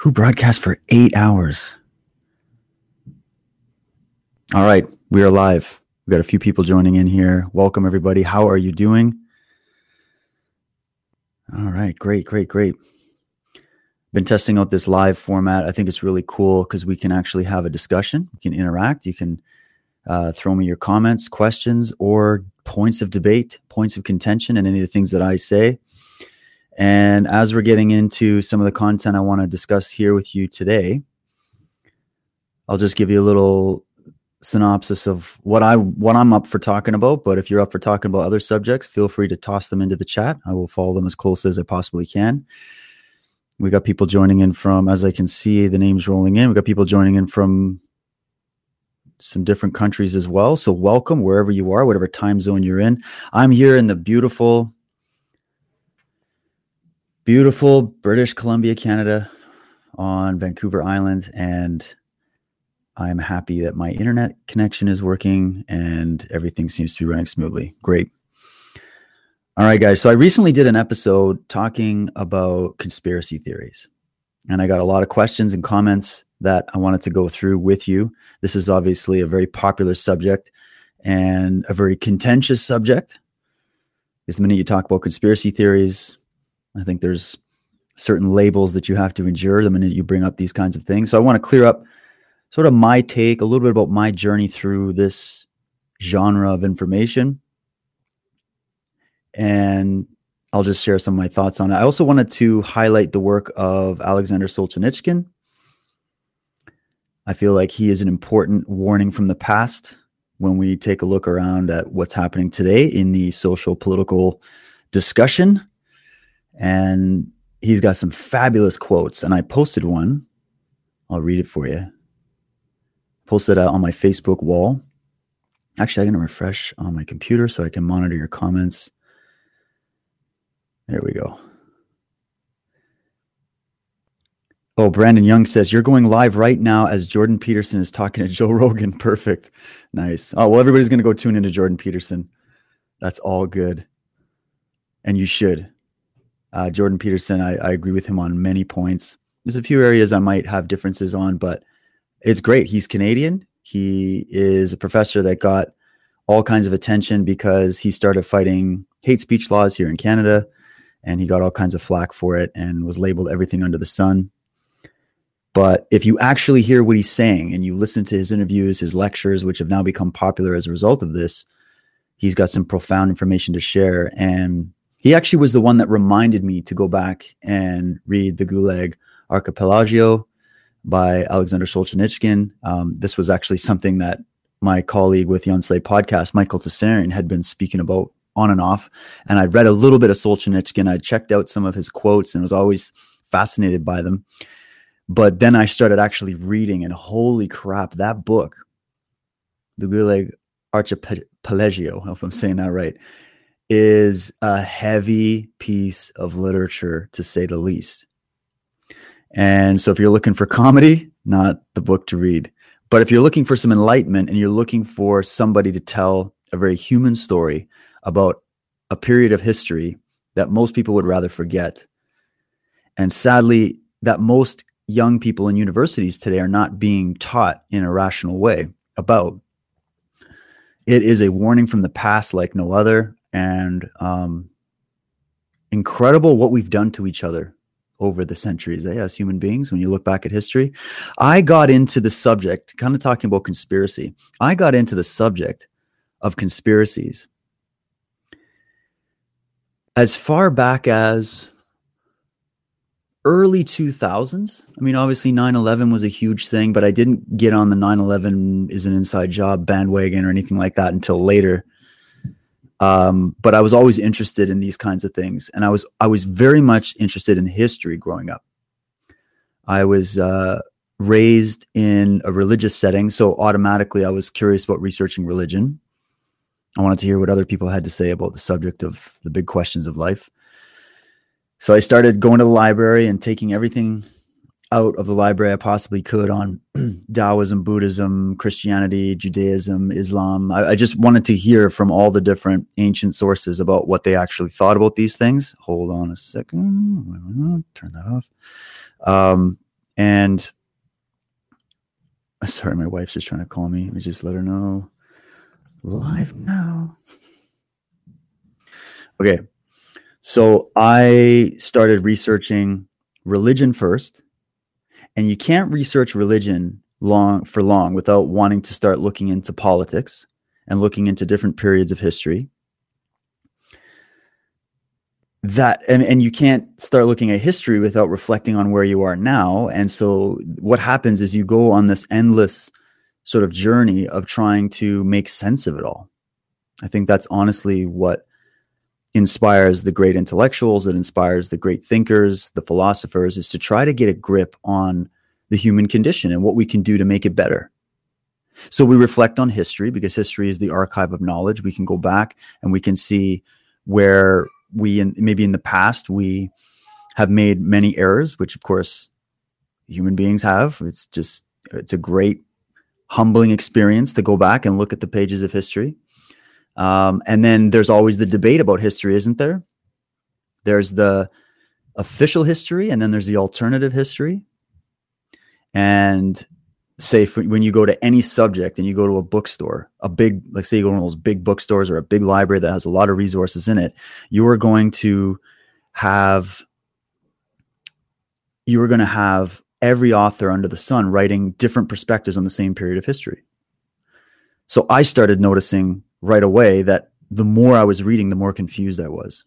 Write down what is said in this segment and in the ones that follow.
Who broadcast for 8 hours? All right, we are live. We've got a few people joining in here. Welcome, everybody. How are you doing? All right, great. Been testing out this live format. I think it's really cool because we can actually have a discussion. We can interact. You can throw me your comments, questions, or points of debate, points of contention, and any of the things that I say. And as we're getting into some of the content I want to discuss here with you today, I'll just give you a little synopsis of what I'm up for talking about. But if you're up for talking about other subjects, feel free to toss them into the chat. I will follow them as close as I possibly can. We got people joining in from, as I can see, the names rolling in. We got people joining in from some different countries as well. So welcome wherever you are, whatever time zone you're in. I'm here in the beautiful British Columbia, Canada, on Vancouver Island, and I'm happy that my internet connection is working and everything seems to be running smoothly. Great. All right, guys. So I recently did an episode talking about conspiracy theories, and I got a lot of questions and comments that I wanted to go through with you. This is obviously a very popular subject and a very contentious subject. Because the minute you talk about conspiracy theories, I think there's certain labels that you have to endure the minute you bring up these kinds of things. So I want to clear up sort of my take, a little bit about my journey through this genre of information. And I'll just share some of my thoughts on it. I also wanted to highlight the work of Alexander Solzhenitsyn. I feel like he is an important warning from the past when we take a look around at what's happening today in the social political discussion. And he's got some fabulous quotes. And I posted one. I'll read it for you. Posted it on my Facebook wall. Actually, I'm going to refresh on my computer so I can monitor your comments. There we go. Oh, Brandon Young says, you're going live right now as Jordan Peterson is talking to Joe Rogan. Perfect. Nice. Oh, well, everybody's going to go tune into Jordan Peterson. That's all good. And you should. Jordan Peterson, I agree with him on many points. There's a few areas I might have differences on, but it's great. He's Canadian. He is a professor that got all kinds of attention because he started fighting hate speech laws here in Canada, and he got all kinds of flack for it and was labeled everything under the sun. But if you actually hear what he's saying and you listen to his interviews, his lectures, which have now become popular as a result of this, he's got some profound information to share. And he actually was the one that reminded me to go back and read The Gulag Archipelago by Alexander Solzhenitsyn. This was actually something that my colleague with the Unslay podcast, Michael Tessarian, had been speaking about on and off. And I read a little bit of Solzhenitsyn. I checked out some of his quotes and was always fascinated by them. But then I started actually reading, and holy crap, that book, The Gulag Archipelago, I hope I'm saying that right, is a heavy piece of literature, to say the least. And so if you're looking for comedy, not the book to read. But if you're looking for some enlightenment and you're looking for somebody to tell a very human story about a period of history that most people would rather forget, and sadly, that most young people in universities today are not being taught in a rational way about, it is a warning from the past like no other. And incredible what we've done to each other over the centuries, as human beings, when you look back at history. I got into the subject, kind of talking about conspiracy. I got into the subject of conspiracies as far back as early 2000s. I mean, obviously 9/11 was a huge thing, but I didn't get on the 9/11 is an inside job bandwagon or anything like that until later. But I was always interested in these kinds of things. And I was very much interested in history growing up. I was raised in a religious setting, so automatically I was curious about researching religion. I wanted to hear what other people had to say about the subject of the big questions of life. So I started going to the library and taking everything out of the library I possibly could on Taoism, Buddhism, Christianity, Judaism, Islam. I just wanted to hear from all the different ancient sources about what they actually thought about these things. Hold on a second. Turn that off. And sorry, my wife's just trying to call me. Let me just let her know. Live now. Okay. So I started researching religion first, and you can't research religion long without wanting to start looking into politics and looking into different periods of history. And you can't start looking at history without reflecting on where you are now. And so what happens is you go on this endless sort of journey of trying to make sense of it all. I think that's honestly what inspires the great intellectuals, it inspires the great thinkers, the philosophers, is to try to get a grip on the human condition and what we can do to make it better. So we reflect on history because history is the archive of knowledge. We can go back and we can see where maybe in the past we have made many errors, which of course human beings have. It's a great humbling experience to go back and look at the pages of history. And then there's always the debate about history, isn't there? There's the official history, and then there's the alternative history. And say when you go to any subject and you go to a bookstore, like say you go to one of those big bookstores or a big library that has a lot of resources in it, you are going to have every author under the sun writing different perspectives on the same period of history. So I started noticing right away that the more I was reading, the more confused I was.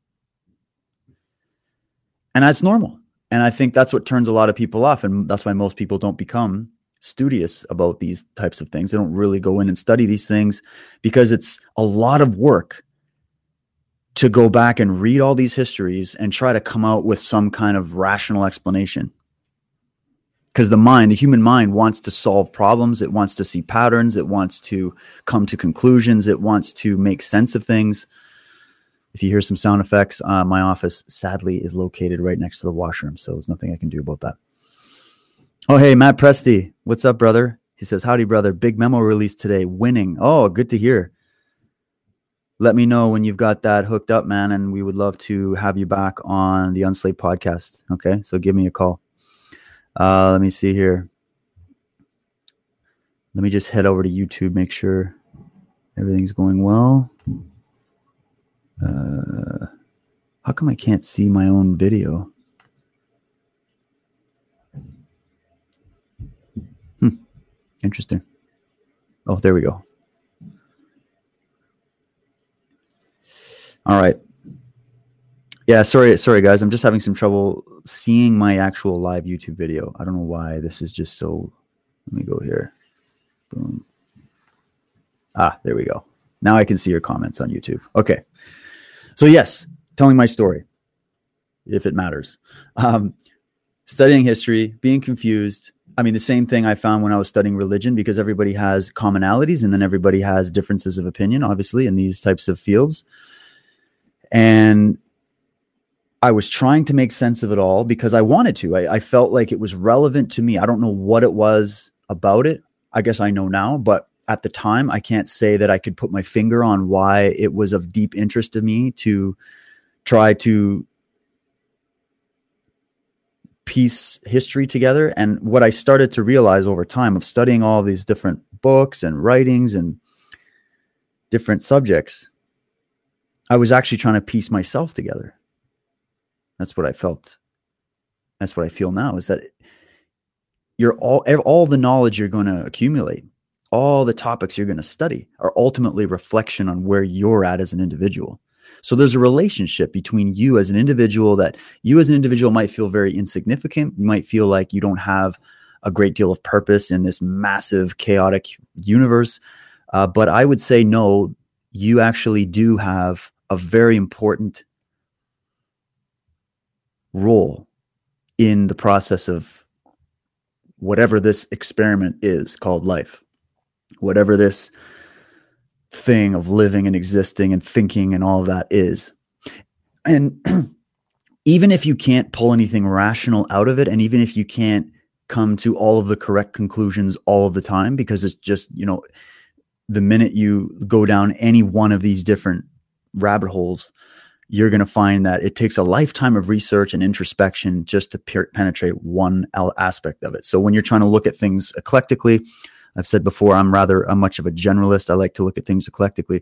And that's normal. And I think that's what turns a lot of people off. And that's why most people don't become studious about these types of things. They don't really go in and study these things because it's a lot of work to go back and read all these histories and try to come out with some kind of rational explanation. Because the human mind wants to solve problems. It wants to see patterns. It wants to come to conclusions. It wants to make sense of things. If you hear some sound effects, my office sadly is located right next to the washroom. So there's nothing I can do about that. Oh, hey, Matt Presti. What's up, brother? He says, howdy, brother. Big memo release today. Winning. Oh, good to hear. Let me know when you've got that hooked up, man. And we would love to have you back on the Unslate podcast. Okay. So give me a call. Let me see here. Let me just head over to YouTube, make sure everything's going well. How come I can't see my own video? Interesting. Oh, there we go. All right. Yeah, sorry, guys. I'm just having some trouble seeing my actual live YouTube video. I don't know why. This is just so... Let me go here. Boom. There we go. Now I can see your comments on YouTube. Okay. So yes, telling my story, if it matters. Studying history, being confused. I mean, the same thing I found when I was studying religion, because everybody has commonalities and then everybody has differences of opinion, obviously, in these types of fields. And I was trying to make sense of it all because I wanted to. I felt like it was relevant to me. I don't know what it was about it. I guess I know now, but at the time, I can't say that I could put my finger on why it was of deep interest to me to try to piece history together. And what I started to realize over time of studying all these different books and writings and different subjects, I was actually trying to piece myself together. That's what I felt. That's what I feel now, is that you're all the knowledge you're going to accumulate, all the topics you're going to study are ultimately reflection on where you're at as an individual. So there's a relationship between you as an individual that you as an individual might feel very insignificant. You might feel like you don't have a great deal of purpose in this massive, chaotic universe. But I would say, no, you actually do have a very important role in the process of whatever this experiment is called life, whatever this thing of living and existing and thinking and all of that is. And even if you can't pull anything rational out of it, and even if you can't come to all of the correct conclusions all of the time, because it's just, the minute you go down any one of these different rabbit holes, you're going to find that it takes a lifetime of research and introspection just to penetrate one aspect of it. So when you're trying to look at things eclectically, I've said before, I'm much of a generalist. I like to look at things eclectically.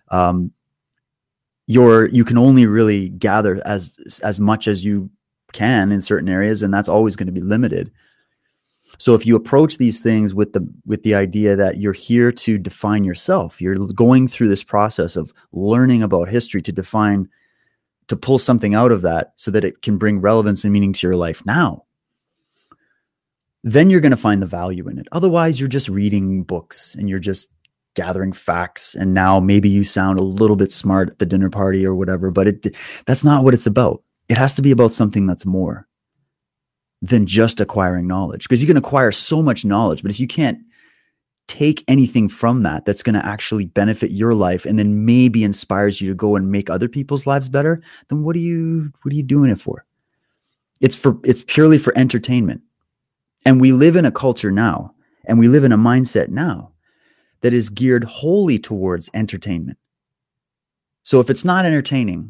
You can only really gather as much as you can in certain areas, and that's always going to be limited. So if you approach these things with the idea that you're here to define yourself, you're going through this process of learning about history to pull something out of that so that it can bring relevance and meaning to your life now, then you're going to find the value in it. Otherwise, you're just reading books and you're just gathering facts. And now maybe you sound a little bit smart at the dinner party or whatever, but that's not what it's about. It has to be about something that's more than just acquiring knowledge, because you can acquire so much knowledge, but if you can't take anything from that's going to actually benefit your life and then maybe inspires you to go and make other people's lives better, then what are you doing it for? It's purely for entertainment. And we live in a culture now, and we live in a mindset now that is geared wholly towards entertainment. So if it's not entertaining,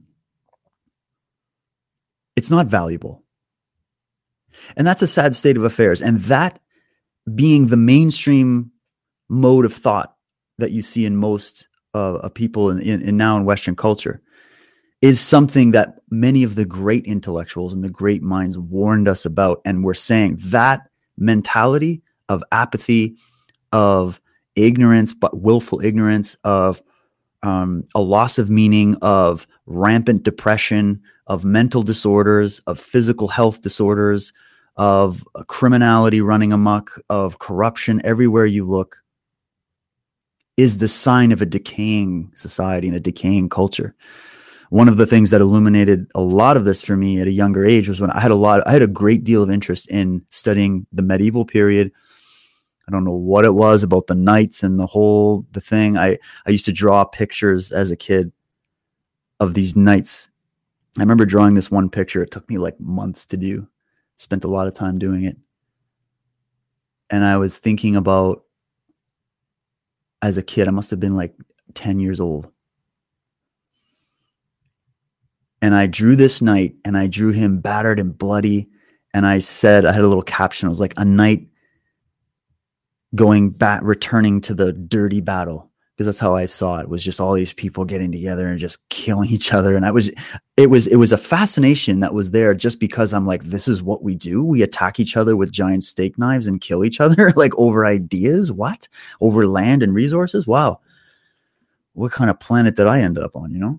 it's not valuable. And that's a sad state of affairs. And that being the mainstream mode of thought that you see in most people in now in Western culture is something that many of the great intellectuals and the great minds warned us about. And we're saying that mentality of apathy, of ignorance, but willful ignorance, of a loss of meaning, of rampant depression, of mental disorders, of physical health disorders, of criminality running amok, of corruption everywhere you look, is the sign of a decaying society and a decaying culture. One of the things that illuminated a lot of this for me at a younger age was when I had a great deal of interest in studying the medieval period. I don't know what it was about the knights and the thing. I used to draw pictures as a kid of these knights. I remember drawing this one picture. It took me like months to do. Spent a lot of time doing it. And I was thinking about, as a kid, I must have been like 10 years old. And I drew this knight, and I drew him battered and bloody. And I had a little caption. It was like, a knight returning to the dirty battle. Because that's how I saw it. It was just all these people getting together and just killing each other. And it was a fascination that was there just because I'm like, this is what we do. We attack each other with giant steak knives and kill each other like over ideas. What? Over land and resources? Wow. What kind of planet did I end up on,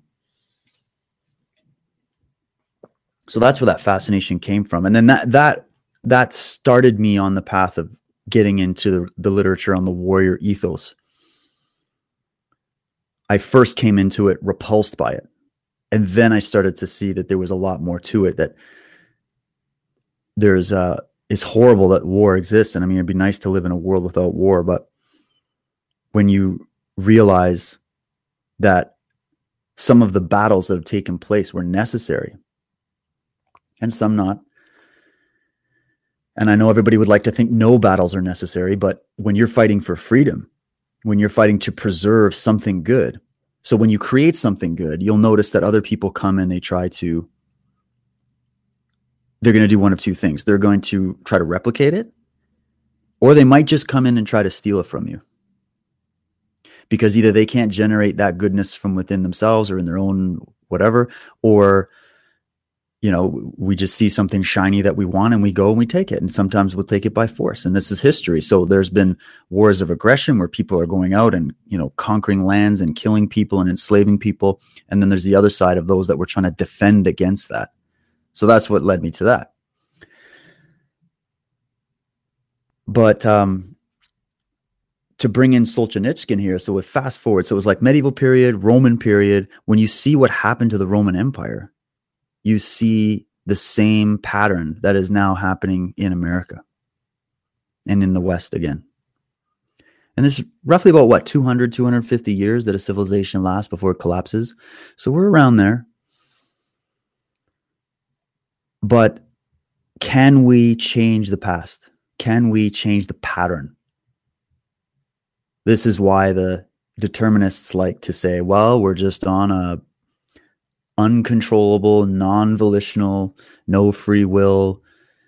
So that's where that fascination came from. And then that started me on the path of getting into the literature on the warrior ethos. I first came into it repulsed by it. And then I started to see that there was a lot more to it, that it's horrible that war exists. And I mean, it'd be nice to live in a world without war. But when you realize that some of the battles that have taken place were necessary and some not, and I know everybody would like to think no battles are necessary, but when you're fighting for freedom, when you're fighting to preserve something good. So when you create something good, you'll notice that other people come and they're going to do one of two things. They're going to try to replicate it, or they might just come in and try to steal it from you. Because either they can't generate that goodness from within themselves or in their own whatever, or we just see something shiny that we want and we go and we take it. And sometimes we'll take it by force. And this is history. So there's been wars of aggression where people are going out and, conquering lands and killing people and enslaving people. And then there's the other side of those that were trying to defend against that. So that's what led me to that. But to bring in Solzhenitsyn here, so with fast forward, so it was like medieval period, Roman period. When you see what happened to the Roman Empire, you see the same pattern that is now happening in America and in the West again. And this is roughly about 200, 250 years that a civilization lasts before it collapses. So we're around there. But can we change the past? Can we change the pattern? This is why the determinists like to say, well, we're just on uncontrollable, non-volitional, no free will,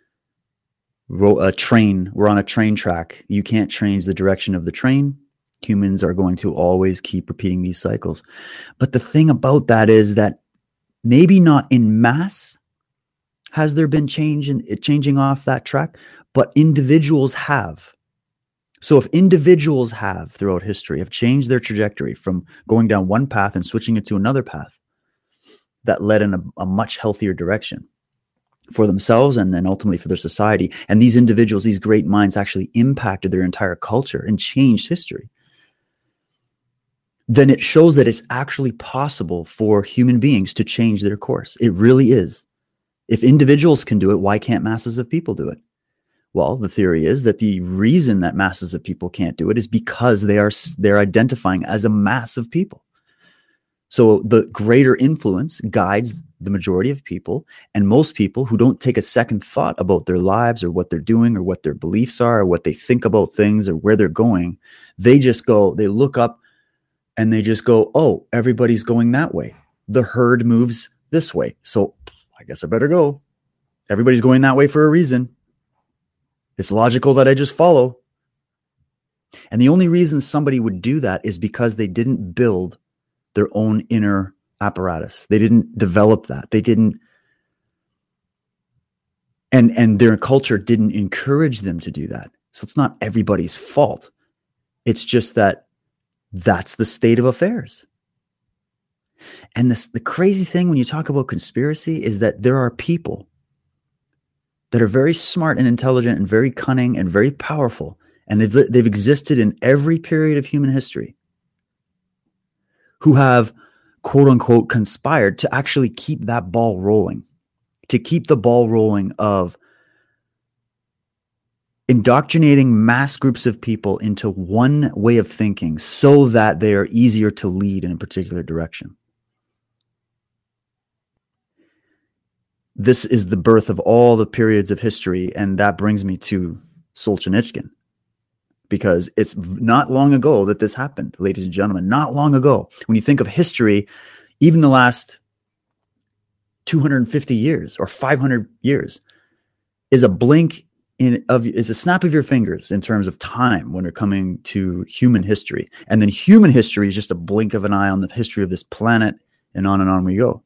a train. We're on a train track. You can't change the direction of the train. Humans are going to always keep repeating these cycles. But the thing about that is that maybe not in mass has there been change in it changing off that track, but individuals have. So if individuals have throughout history have changed their trajectory from going down one path and switching it to another path that led in a much healthier direction for themselves and then ultimately for their society. And these individuals, these great minds actually impacted their entire culture and changed history. Then it shows that it's actually possible for human beings to change their course. It really is. If individuals can do it, why can't masses of people do it? Well, the theory is that the reason that masses of people can't do it is because they're identifying as a mass of people. So the greater influence guides the majority of people, and most people who don't take a second thought about their lives or what they're doing or what their beliefs are or what they think about things or where they're going, they just go, they look up and they just go, oh, everybody's going that way. The herd moves this way. So I guess I better go. Everybody's going that way for a reason. It's logical that I just follow. And the only reason somebody would do that is because they didn't build their own inner apparatus. They didn't develop that. They didn't, and their culture didn't encourage them to do that. So it's not everybody's fault. It's just that that's the state of affairs. And the crazy thing when you talk about conspiracy is that there are people that are very smart and intelligent and very cunning and very powerful. And they've existed in every period of human history who have, quote unquote, conspired to actually keep that ball rolling, to keep the ball rolling of indoctrinating mass groups of people into one way of thinking so that they are easier to lead in a particular direction. This is the birth of all the periods of history, and that brings me to Solzhenitsyn, because it's not long ago that this happened, ladies and gentlemen, not long ago. When you think of history, even the last 250 years or 500 years is a blink is a snap of your fingers in terms of time when we're coming to human history. And then human history is just a blink of an eye on the history of this planet, and on we go.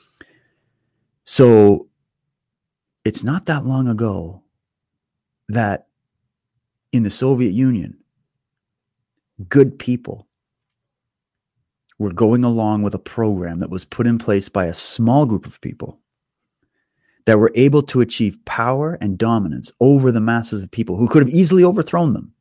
So it's not that long ago that in the Soviet Union, good people were going along with a program that was put in place by a small group of people that were able to achieve power and dominance over the masses of people who could have easily overthrown them.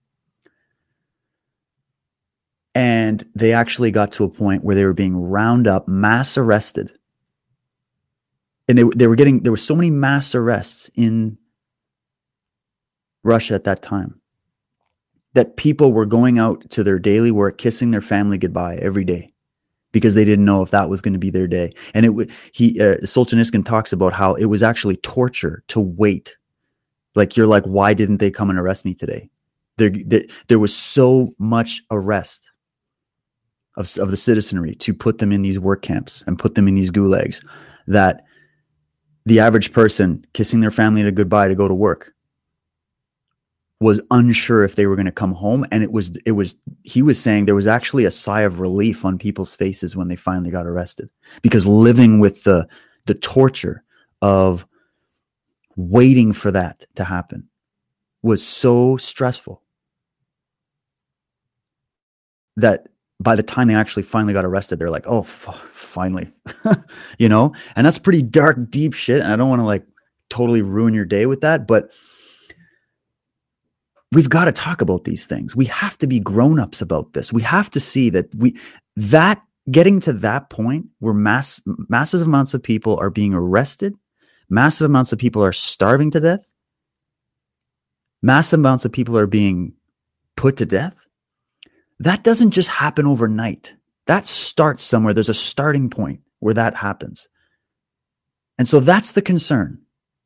And they actually got to a point where they were being round up, mass arrested. And there were so many mass arrests in Russia at that time that people were going out to their daily work, kissing their family goodbye every day because they didn't know if that was going to be their day. And Solzhenitsyn talks about how it was actually torture to wait. Like, you're like, why didn't they come and arrest me today? There was so much arrest of the citizenry to put them in these work camps and put them in these gulags that the average person kissing their family goodbye to go to work was unsure if they were going to come home. And he was saying there was actually a sigh of relief on people's faces when they finally got arrested, because living with the torture of waiting for that to happen was so stressful that by the time they actually finally got arrested, they're like, oh, finally, and that's pretty dark, deep shit. And I don't want to totally ruin your day with that, but we've got to talk about these things. We have to be grown-ups about this. We have to see that getting to that point where massive amounts of people are being arrested, massive amounts of people are starving to death, massive amounts of people are being put to death. That doesn't just happen overnight. That starts somewhere. There's a starting point where that happens. And so that's the concern.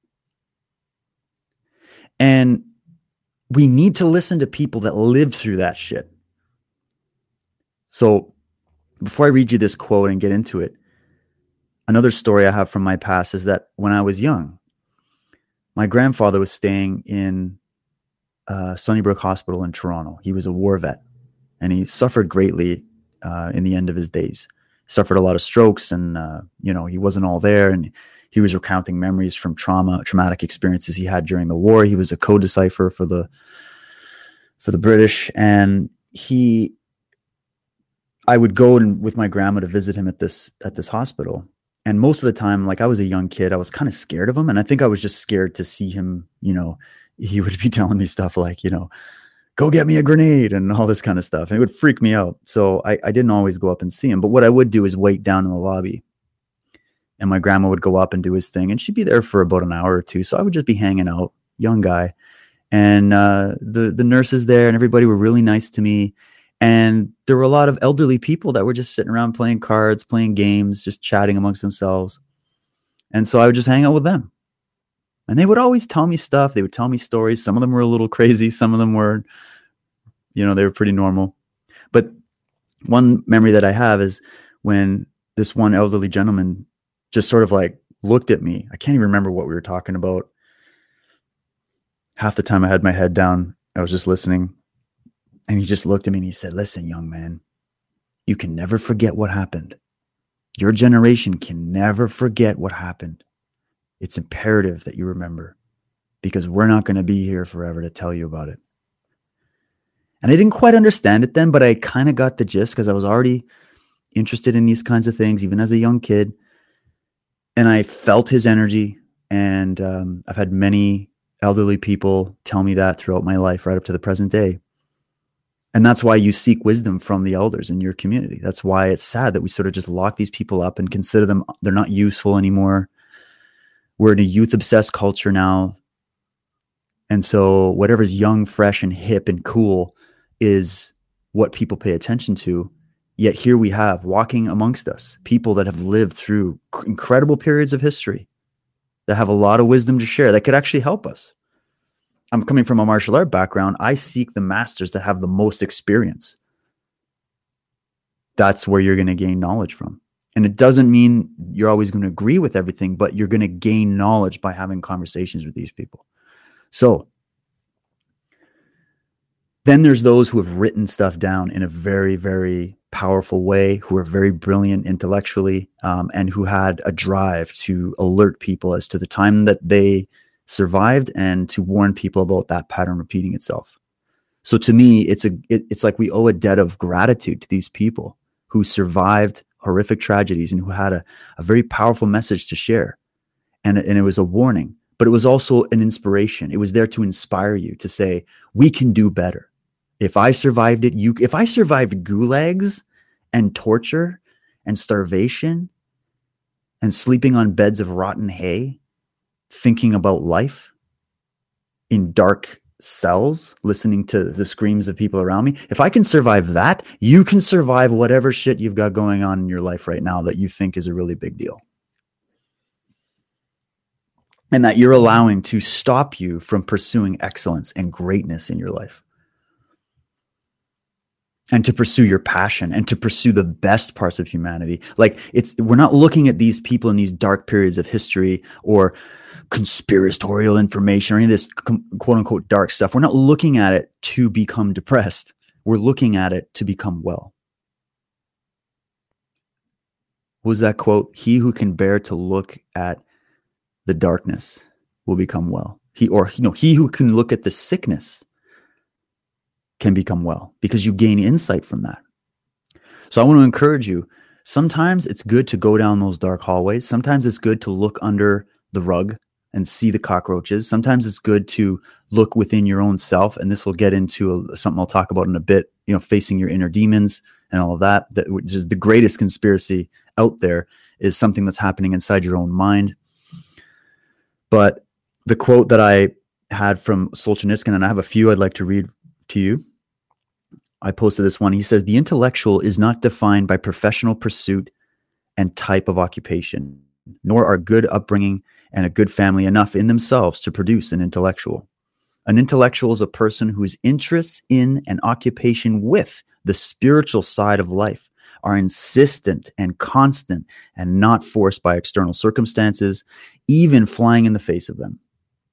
And we need to listen to people that lived through that shit. So before I read you this quote and get into it, another story I have from my past is that when I was young, my grandfather was staying in Sunnybrook Hospital in Toronto. He was a war vet, and he suffered greatly in the end of his days. Suffered a lot of strokes, and he wasn't all there. And he was recounting memories from traumatic experiences he had during the war. He was a code decipher for the British, and I would go with my grandma to visit him at this hospital. And most of the time, like, I was a young kid, I was kind of scared of him. And I think I was just scared to see him, he would be telling me stuff like, go get me a grenade and all this kind of stuff. And it would freak me out. So I didn't always go up and see him. But what I would do is wait down in the lobby. And my grandma would go up and do his thing. And she'd be there for about an hour or two. So I would just be hanging out, young guy. And the nurses there and everybody were really nice to me. And there were a lot of elderly people that were just sitting around playing cards, playing games, just chatting amongst themselves. And so I would just hang out with them. And they would always tell me stuff. They would tell me stories. Some of them were a little crazy. Some of them were, they were pretty normal. But one memory that I have is when this one elderly gentleman just sort of like looked at me. I can't even remember what we were talking about. Half the time I had my head down. I was just listening. And he just looked at me and he said, "Listen, young man, you can never forget what happened. Your generation can never forget what happened. It's imperative that you remember, because we're not going to be here forever to tell you about it." And I didn't quite understand it then, but I kind of got the gist because I was already interested in these kinds of things, even as a young kid. And I felt his energy. And I've had many elderly people tell me that throughout my life, right up to the present day. And that's why you seek wisdom from the elders in your community. That's why it's sad that we sort of just lock these people up and consider them, they're not useful anymore. We're in a youth-obsessed culture now. And so whatever's young, fresh, and hip and cool is what people pay attention to. Yet here we have, walking amongst us, people that have lived through incredible periods of history, that have a lot of wisdom to share, that could actually help us. I'm coming from a martial art background. I seek the masters that have the most experience. That's where you're going to gain knowledge from. And it doesn't mean you're always going to agree with everything, but you're going to gain knowledge by having conversations with these people. So then there's those who have written stuff down in a very, very powerful way, who are very brilliant intellectually, and who had a drive to alert people as to the time that they survived and to warn people about that pattern repeating itself. So to me, it's like we owe a debt of gratitude to these people who survived horrific tragedies and who had a very powerful message to share. And it was a warning, but it was also an inspiration. It was there to inspire you to say, we can do better. If I survived it, if I survived gulags and torture and starvation and sleeping on beds of rotten hay, thinking about life in dark cells, listening to the screams of people around me. If I can survive that, you can survive whatever shit you've got going on in your life right now that you think is a really big deal. And that you're allowing to stop you from pursuing excellence and greatness in your life. And to pursue your passion and to pursue the best parts of humanity. Like we're not looking at these people in these dark periods of history or conspiratorial information or any of this quote unquote dark stuff. We're not looking at it to become depressed. We're looking at it to become well. What was that quote? He who can bear to look at the darkness will become well. He who can look at the sickness can become well, because you gain insight from that. So I want to encourage you. Sometimes it's good to go down those dark hallways. Sometimes it's good to look under the rug and see the cockroaches. Sometimes it's good to look within your own self. And this will get into something I'll talk about in a bit, facing your inner demons and all of that, which is the greatest conspiracy out there, is something that's happening inside your own mind. But the quote that I had from Solzhenitsyn, and I have a few I'd like to read to you. I posted this one. He says, "The intellectual is not defined by professional pursuit and type of occupation, nor are good upbringing and a good family enough in themselves to produce an intellectual. An intellectual is a person whose interests in and occupation with the spiritual side of life are insistent and constant and not forced by external circumstances, even flying in the face of them.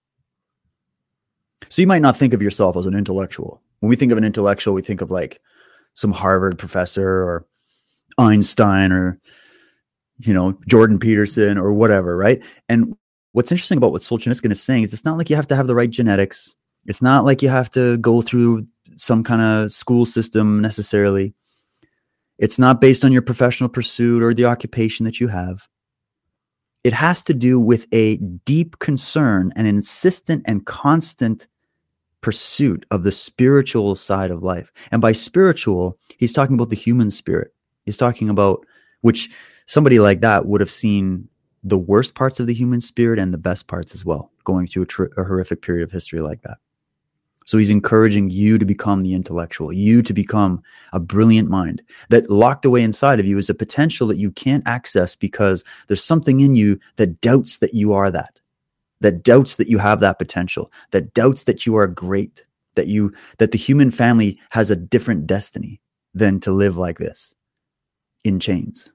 So you might not think of yourself as an intellectual. When we think of an intellectual, we think of like some Harvard professor or Einstein or, Jordan Peterson or whatever, right? And what's interesting about what Solzhenitsyn is saying is it's not like you have to have the right genetics. It's not like you have to go through some kind of school system necessarily. It's not based on your professional pursuit or the occupation that you have. It has to do with a deep concern, an insistent and constant pursuit of the spiritual side of life. And by spiritual, he's talking about the human spirit. He's talking about, which somebody like that would have seen the worst parts of the human spirit and the best parts as well, going through a horrific period of history like that. So he's encouraging you to become the intellectual, you to become a brilliant mind that locked away inside of you is a potential that you can't access because there's something in you that doubts that you are that doubts that you have that potential, that doubts that you are great, that the human family has a different destiny than to live like this in chains.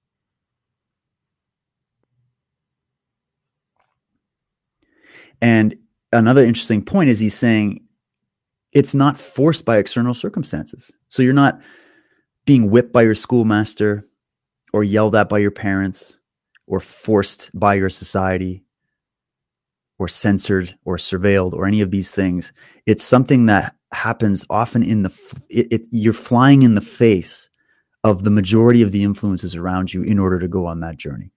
And another interesting point is he's saying it's not forced by external circumstances. So you're not being whipped by your schoolmaster or yelled at by your parents or forced by your society or censored or surveilled or any of these things. It's something that happens often you're flying in the face of the majority of the influences around you in order to go on that journey.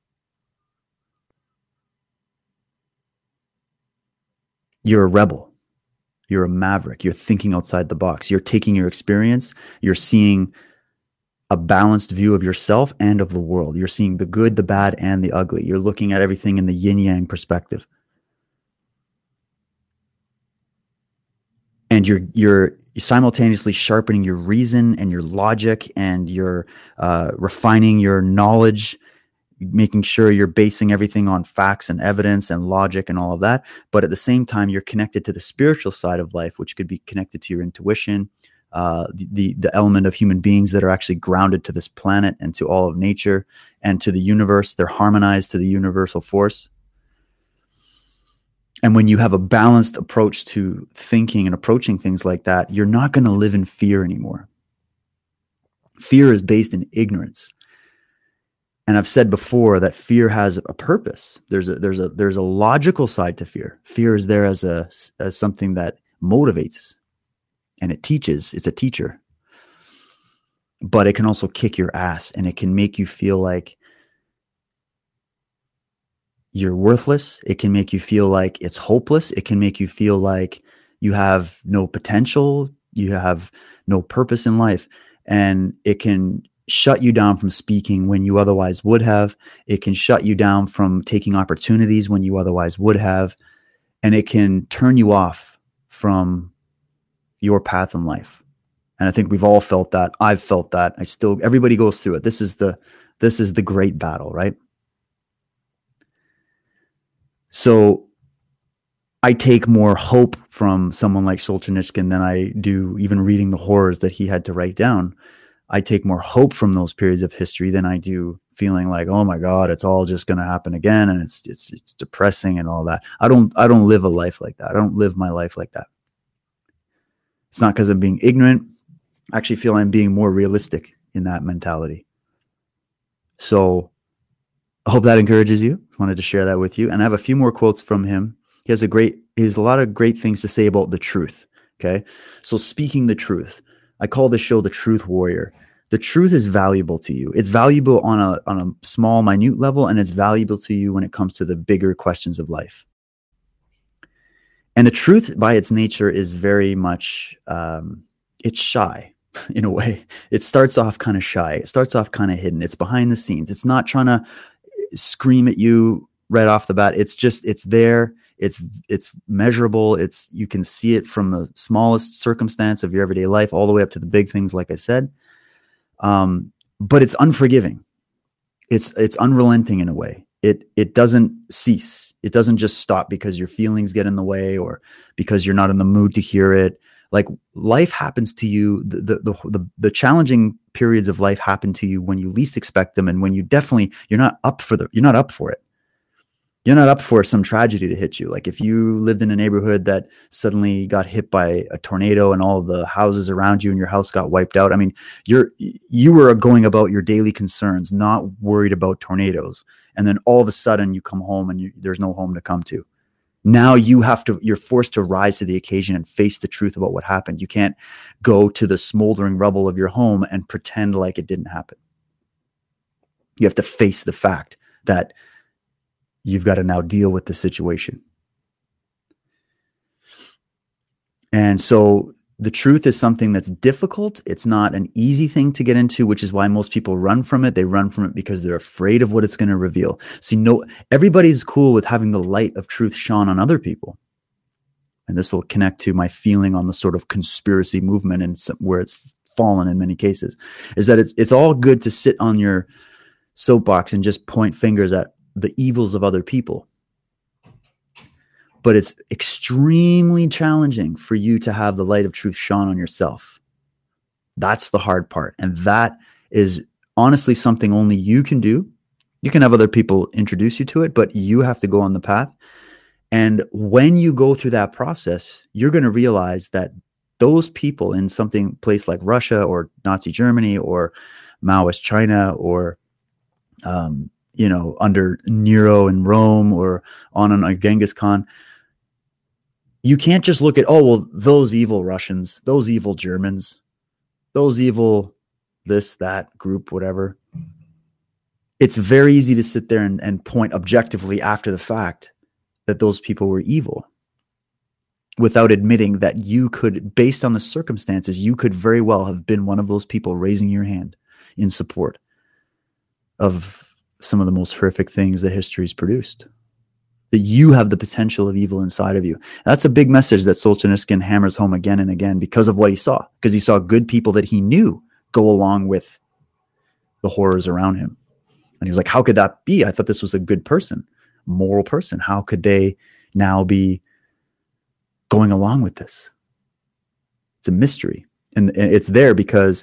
You're a rebel. You're a maverick. You're thinking outside the box. You're taking your experience. You're seeing a balanced view of yourself and of the world. You're seeing the good, the bad, and the ugly. You're looking at everything in the yin-yang perspective. And you're simultaneously sharpening your reason and your logic, and you're refining your knowledge, making sure you're basing everything on facts and evidence and logic and all of that. But at the same time, you're connected to the spiritual side of life, which could be connected to your intuition, the element of human beings that are actually grounded to this planet and to all of nature and to the universe. They're harmonized to the universal force. And when you have a balanced approach to thinking and approaching things like that, you're not going to live in fear anymore. Fear is based in ignorance. And I've said before that fear has a purpose. There's a logical side to fear. Fear is there as something that motivates and it teaches. It's a teacher. But it can also kick your ass, and it can make you feel like you're worthless. It can make you feel like it's hopeless. It can make you feel like you have no potential. You have no purpose in life. And it can shut you down from speaking when you otherwise would have. It can shut you down from taking opportunities when you otherwise would have. And it can turn you off from your path in life. And I think we've all felt that. I've felt that. Everybody goes through it. This is the great battle, right? So I take more hope from someone like Solzhenitsyn than I do even reading the horrors that he had to write down. I take more hope from those periods of history than I do feeling like, oh my God, it's all just going to happen again, and it's depressing and all that. I don't live a life like that. I don't live my life like that. It's not because I'm being ignorant. I actually feel I'm being more realistic in that mentality. So I hope that encourages you. Wanted to share that with you. And I have a few more quotes from him. He has a lot of great things to say about the truth. Okay. So speaking the truth, I call this show The Truth Warrior. The truth is valuable to you. It's valuable on a small, minute level, and it's valuable to you when it comes to the bigger questions of life. And the truth by its nature is very much, it's shy in a way. It starts off kind of shy. It starts off kind of hidden. It's behind the scenes. It's not trying to scream at you right off the bat. It's there. It's measurable. You can see it from the smallest circumstance of your everyday life all the way up to the big things, like I said. But it's unforgiving. It's unrelenting in a way. It doesn't cease. It doesn't just stop because your feelings get in the way or because you're not in the mood to hear it. Like life happens to you. The challenging periods of life happen to you when you least expect them. And when you're not up for it. You're not up for some tragedy to hit you. Like if you lived in a neighborhood that suddenly got hit by a tornado and all of the houses around you and your house got wiped out. I mean, you were going about your daily concerns, not worried about tornadoes. And then all of a sudden you come home and there's no home to come to. Now you're forced to rise to the occasion and face the truth about what happened. You can't go to the smoldering rubble of your home and pretend like it didn't happen. You have to face the fact that you've got to now deal with the situation. And so the truth is something that's difficult. It's not an easy thing to get into, which is why most people run from it. They run from it because they're afraid of what it's going to reveal. So, everybody's cool with having the light of truth shone on other people. And this will connect to my feeling on the sort of conspiracy movement and where it's fallen in many cases, is that it's all good to sit on your soapbox and just point fingers at the evils of other people. But it's extremely challenging for you to have the light of truth shone on yourself. That's the hard part. And that is honestly something only you can do. You can have other people introduce you to it, but you have to go on the path. And when you go through that process, you're going to realize that those people in place like Russia or Nazi Germany or Maoist China or under Nero in Rome or on Genghis Khan, you can't just look at, those evil Russians, those evil Germans, those evil this, that group, whatever. It's very easy to sit there and point objectively after the fact that those people were evil without admitting that you could, based on the circumstances, you could very well have been one of those people raising your hand in support of some of the most horrific things that history's produced. That you have the potential of evil inside of you. That's a big message that Solzhenitsyn hammers home again and again because of what he saw. Because he saw good people that he knew go along with the horrors around him. And he was like, how could that be? I thought this was a good person, moral person. How could they now be going along with this? It's a mystery. And it's there because,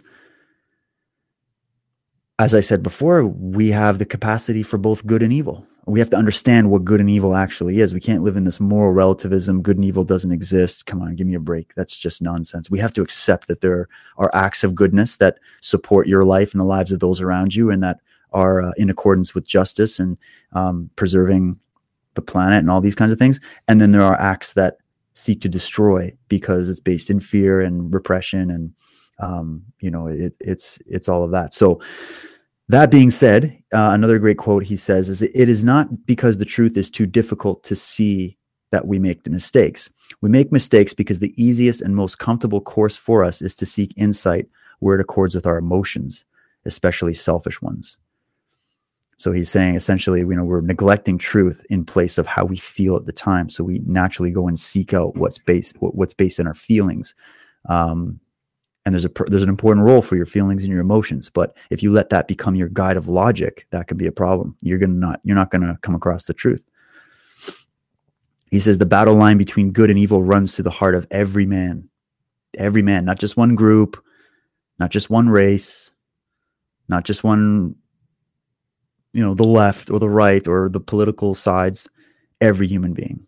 as I said before, we have the capacity for both good and evil. We have to understand what good and evil actually is. We can't live in this moral relativism. Good and evil doesn't exist. Come on, give me a break. That's just nonsense. We have to accept that there are acts of goodness that support your life and the lives of those around you and that are in accordance with justice and preserving the planet and all these kinds of things. And then there are acts that seek to destroy because it's based in fear and repression and, it's all of that. So, that being said, another great quote he says is, it is not because the truth is too difficult to see that we make mistakes. We make mistakes because the easiest and most comfortable course for us is to seek insight where it accords with our emotions, especially selfish ones. So he's saying essentially, we're neglecting truth in place of how we feel at the time. So we naturally go and seek out what's based in our feelings. And there's an important role for your feelings and your emotions. But if you let that become your guide of logic, that could be a problem. You're not going to come across the truth. He says the battle line between good and evil runs through the heart of every man, not just one group, not just one race, not just one, the left or the right or the political sides, every human being.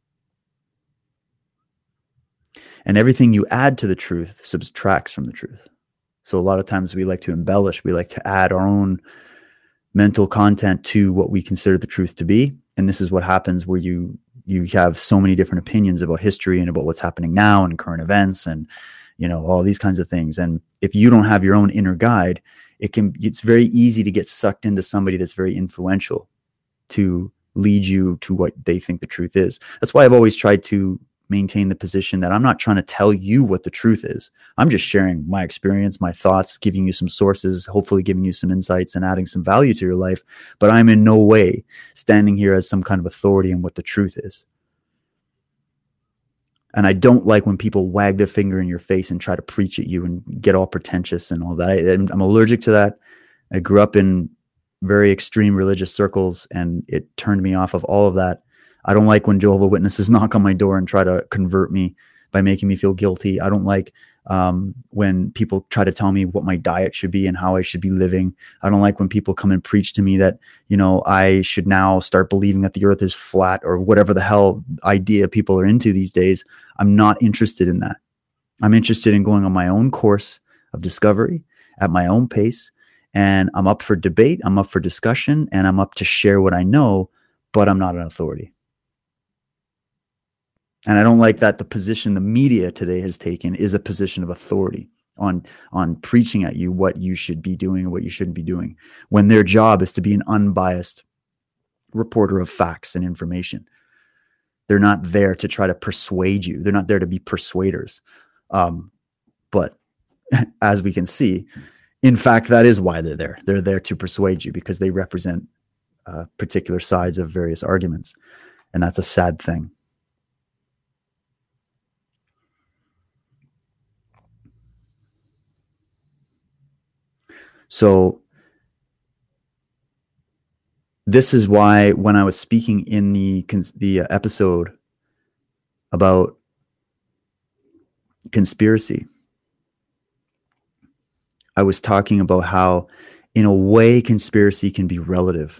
And everything you add to the truth subtracts from the truth. So a lot of times we like to embellish. We like to add our own mental content to what we consider the truth to be. And this is what happens where you have so many different opinions about history and about what's happening now and current events and, all these kinds of things. And if you don't have your own inner guide, it's very easy to get sucked into somebody that's very influential to lead you to what they think the truth is. That's why I've always tried to maintain the position that I'm not trying to tell you what the truth is. I'm just sharing my experience, my thoughts, giving you some sources, hopefully giving you some insights and adding some value to your life. But I'm in no way standing here as some kind of authority on what the truth is. And I don't like when people wag their finger in your face and try to preach at you and get all pretentious and all that. I'm allergic to that. I grew up in very extreme religious circles and it turned me off of all of that. I don't like when Jehovah's Witnesses knock on my door and try to convert me by making me feel guilty. I don't like when people try to tell me what my diet should be and how I should be living. I don't like when people come and preach to me that, I should now start believing that the earth is flat or whatever the hell idea people are into these days. I'm not interested in that. I'm interested in going on my own course of discovery at my own pace. And I'm up for debate. I'm up for discussion, and I'm up to share what I know, but I'm not an authority. And I don't like that the position the media today has taken is a position of authority on preaching at you what you should be doing and what you shouldn't be doing, when their job is to be an unbiased reporter of facts and information. They're not there to try to persuade you. They're not there to be persuaders. But as we can see, in fact, that is why they're there. They're there to persuade you because they represent particular sides of various arguments. And that's a sad thing. So this is why when I was speaking in the episode about conspiracy, I was talking about how, in a way, conspiracy can be relative.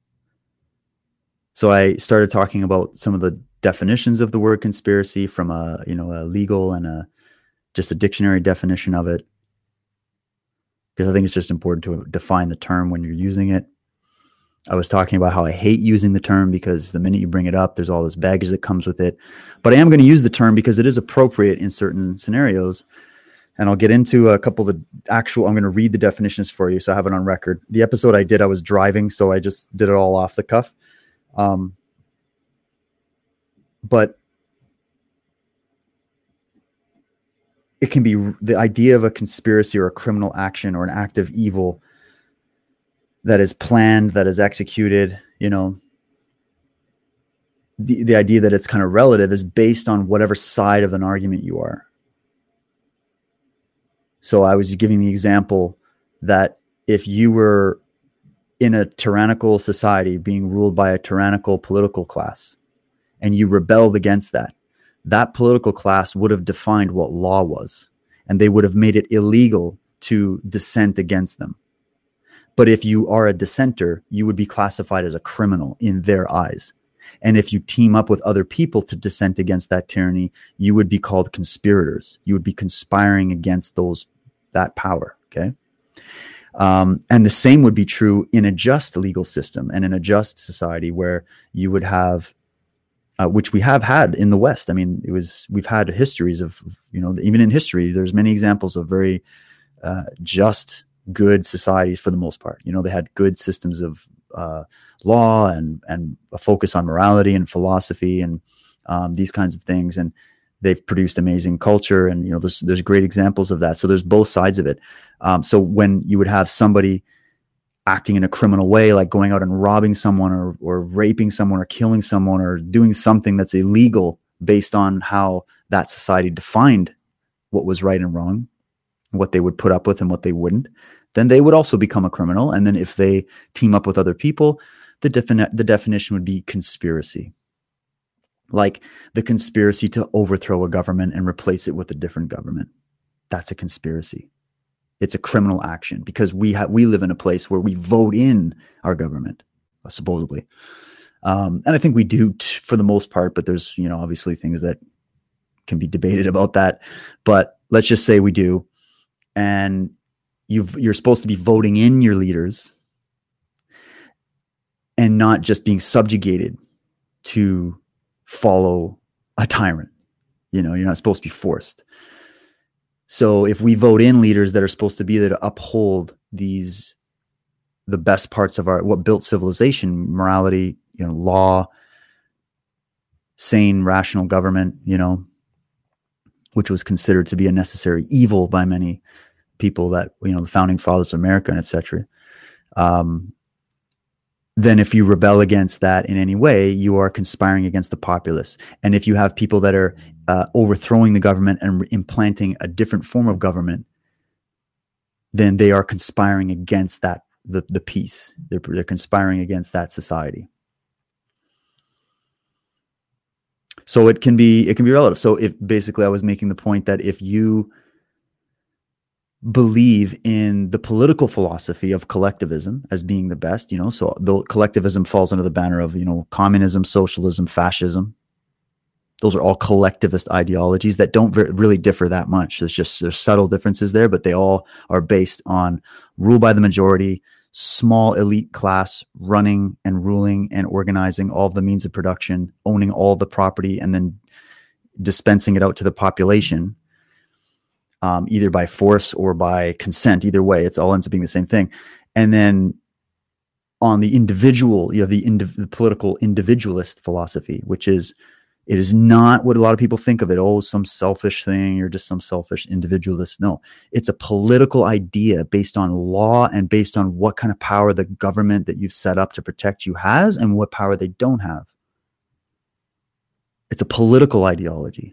So I started talking about some of the definitions of the word conspiracy from a legal and just a dictionary definition of it, because I think it's just important to define the term when you're using it. I was talking about how I hate using the term because the minute you bring it up, there's all this baggage that comes with it. But I am going to use the term because it is appropriate in certain scenarios. And I'll get into a couple of the I'm going to read the definitions for you so I have it on record. The episode I did, I was driving, so I just did it all off the cuff. But it can be the idea of a conspiracy or a criminal action or an act of evil that is planned, that is executed. The idea that it's kind of relative is based on whatever side of an argument you are. So I was giving the example that if you were in a tyrannical society being ruled by a tyrannical political class and you rebelled against that, that political class would have defined what law was, and they would have made it illegal to dissent against them. But if you are a dissenter, you would be classified as a criminal in their eyes. And if you team up with other people to dissent against that tyranny, you would be called conspirators. You would be conspiring against that power. Okay. And the same would be true in a just legal system and in a just society where you would have, which we have had in the West. I mean, we've had histories of, even in history, there's many examples of very just, good societies for the most part. They had good systems of law and a focus on morality and philosophy and these kinds of things. And they've produced amazing culture. And, there's great examples of that. So there's both sides of it. So when you would have somebody acting in a criminal way, like going out and robbing someone or raping someone or killing someone or doing something that's illegal based on how that society defined what was right and wrong, what they would put up with and what they wouldn't, then they would also become a criminal. And then if they team up with other people, the definition would be conspiracy. Like the conspiracy to overthrow a government and replace it with a different government. That's a conspiracy. It's a criminal action because we live in a place where we vote in our government, supposedly. And I think we do for the most part, but there's, obviously things that can be debated about that. But let's just say we do. And you're supposed to be voting in your leaders and not just being subjugated to follow a tyrant. You're not supposed to be forced. So if we vote in leaders that are supposed to be there to uphold the best parts of what built civilization, morality, law, sane, rational government, which was considered to be a necessary evil by many people that, the founding fathers of America and et cetera. Then if you rebel against that in any way, you are conspiring against the populace. And if you have people that are overthrowing the government and implanting a different form of government, then they are conspiring against that, the peace. They're conspiring against that society. So it can be relative. So if basically I was making the point that if you believe in the political philosophy of collectivism as being the best, so the collectivism falls under the banner of, communism, socialism, fascism. Those are all collectivist ideologies that don't really differ that much. There's subtle differences there, but they all are based on rule by the majority, small elite class running and ruling and organizing all of the means of production, owning all the property, and then dispensing it out to the population, either by force or by consent. Either way, it's all ends up being the same thing. And then on the individual, you have the political individualist philosophy, which is, it is not what a lot of people think of it. Oh, some selfish thing. You're just some selfish individualist. No, it's a political idea based on law and based on what kind of power the government that you've set up to protect you has and what power they don't have. It's a political ideology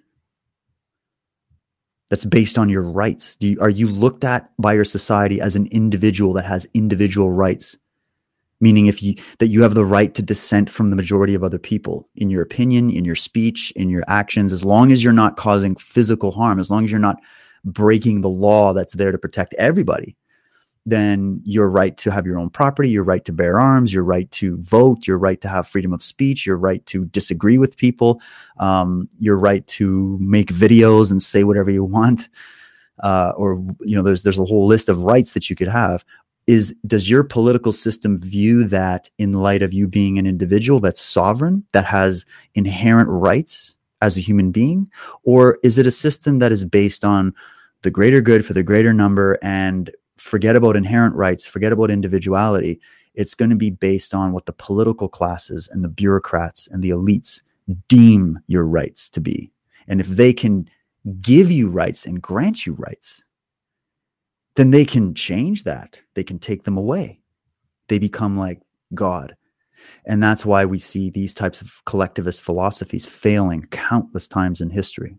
that's based on your rights. Are you looked at by your society as an individual that has individual rights? Meaning that you have the right to dissent from the majority of other people in your opinion, in your speech, in your actions, as long as you're not causing physical harm, as long as you're not breaking the law that's there to protect everybody, then your right to have your own property, your right to bear arms, your right to vote, your right to have freedom of speech, your right to disagree with people, your right to make videos and say whatever you want, or there's a whole list of rights that you could have. Does your political system view that in light of you being an individual that's sovereign, that has inherent rights as a human being? Or is it a system that is based on the greater good for the greater number and forget about inherent rights, forget about individuality? It's going to be based on what the political classes and the bureaucrats and the elites deem your rights to be. And if they can give you rights and grant you rights, then they can change that. They can take them away. They become like God. And that's why we see these types of collectivist philosophies failing countless times in history.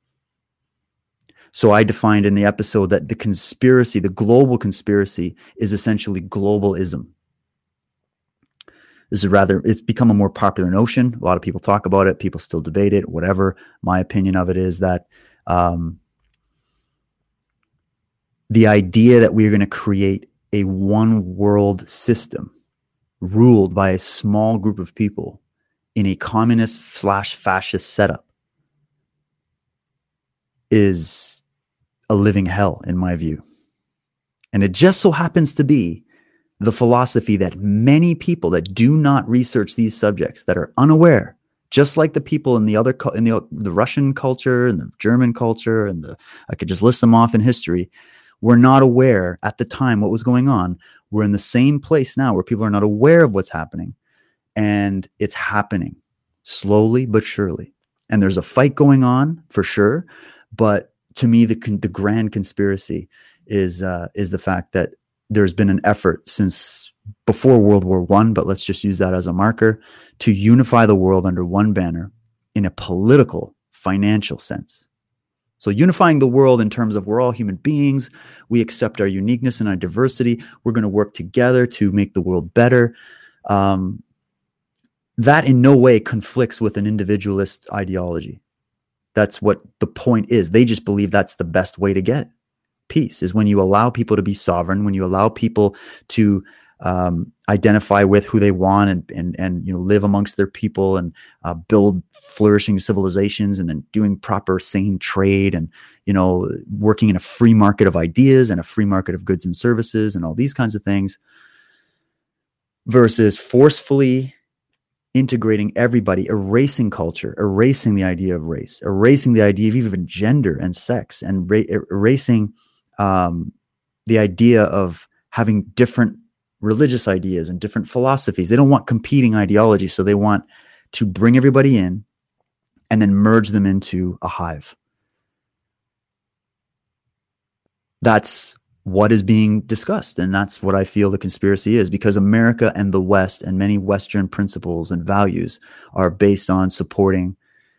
So I defined in the episode that the conspiracy, the global conspiracy, is essentially globalism. It's become a more popular notion. A lot of people talk about it. People still debate it, whatever. My opinion of it is that the idea that we are going to create a one world system ruled by a small group of people in a communist/fascist setup is a living hell, in my view. And it just so happens to be the philosophy that many people that do not research these subjects, that are unaware, just like the people in the Russian culture and the German culture, and I could just list them off in history, were not aware at the time what was going on. We're in the same place now where people are not aware of what's happening, and it's happening slowly but surely. And there's a fight going on for sure. But to me, the grand conspiracy is the fact that there's been an effort since before World War I, but let's just use that as a marker, to unify the world under one banner in a political, financial sense. So unifying the world in terms of we're all human beings, we accept our uniqueness and our diversity, we're going to work together to make the world better. That in no way conflicts with an individualist ideology. That's what the point is. They just believe that's the best way to get peace, is when you allow people to be sovereign, when you allow people to identify with who they want and live amongst their people and build flourishing civilizations, and then doing proper sane trade, and working in a free market of ideas and a free market of goods and services and all these kinds of things, versus forcefully integrating everybody, erasing culture, erasing the idea of race, erasing the idea of even gender and sex, and erasing the idea of having different religious ideas and different philosophies. They don't want competing ideologies, so they want to bring everybody in and then merge them into a hive. That's what is being discussed, and that's what I feel the conspiracy is, because America and the West and many Western principles and values are based on supporting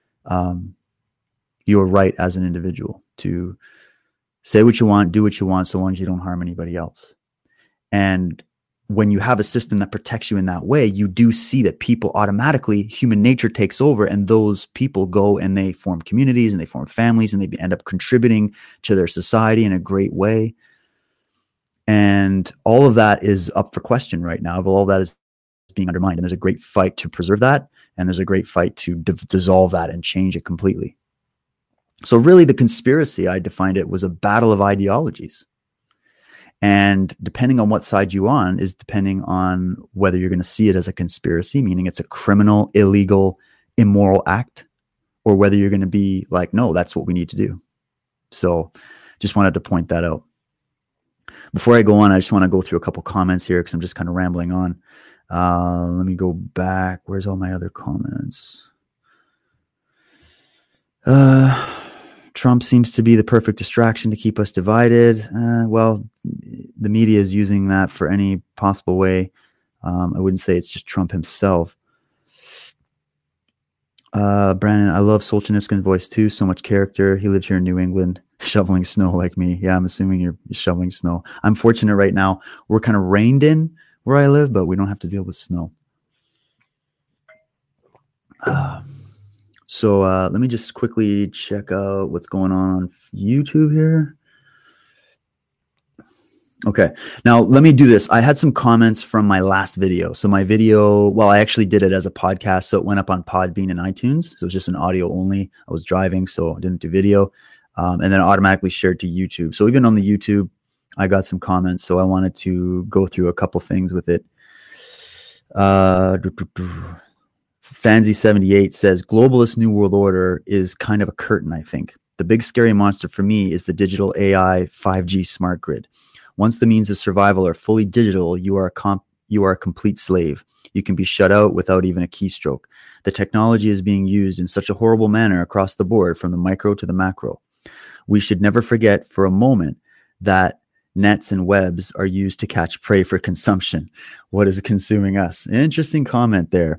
your right as an individual to say what you want, do what you want, so long as you don't harm anybody else. And when you have a system that protects you in that way, you do see that people automatically, human nature takes over, and those people go and they form communities and they form families and they end up contributing to their society in a great way. And all of that is up for question right now. All of that is being undermined. And there's a great fight to preserve that. And there's a great fight to dissolve that and change it completely. So really the conspiracy, I defined it, was a battle of ideologies. And depending on what side you're on is depending on whether you're going to see it as a conspiracy, meaning it's a criminal, illegal, immoral act, or whether you're going to be like, no, that's what we need to do. So just wanted to point that out. Before I go on, I just want to go through a couple comments here because I'm just kind of rambling on. Let me go back. Where's all my other comments? Trump seems to be the perfect distraction to keep us divided. Well, the media is using that for any possible way. I wouldn't say it's just Trump himself. Brandon, I love Solzhenitsyn's voice too. So much character. He lives here in New England, shoveling snow like me. Yeah, I'm assuming you're shoveling snow. I'm fortunate right now. We're kind of rained in where I live, but we don't have to deal with snow. So let me just quickly check out what's going on YouTube here. Okay, now let me do this. I had some comments from my last video. So my video, well, I actually did it as a podcast, so it went up on Podbean and iTunes. So it was just an audio only. I was driving, so I didn't do video. And then it automatically shared to YouTube. So even on the YouTube, I got some comments. So I wanted to go through a couple things with it. Fanzy78 says, globalist New World Order is kind of a curtain, I think. The big scary monster for me is the digital AI 5G smart grid. Once the means of survival are fully digital, you are a complete slave. You can be shut out without even a keystroke. The technology is being used in such a horrible manner across the board, from the micro to the macro. We should never forget for a moment that nets and webs are used to catch prey for consumption. What is consuming us? Interesting comment there.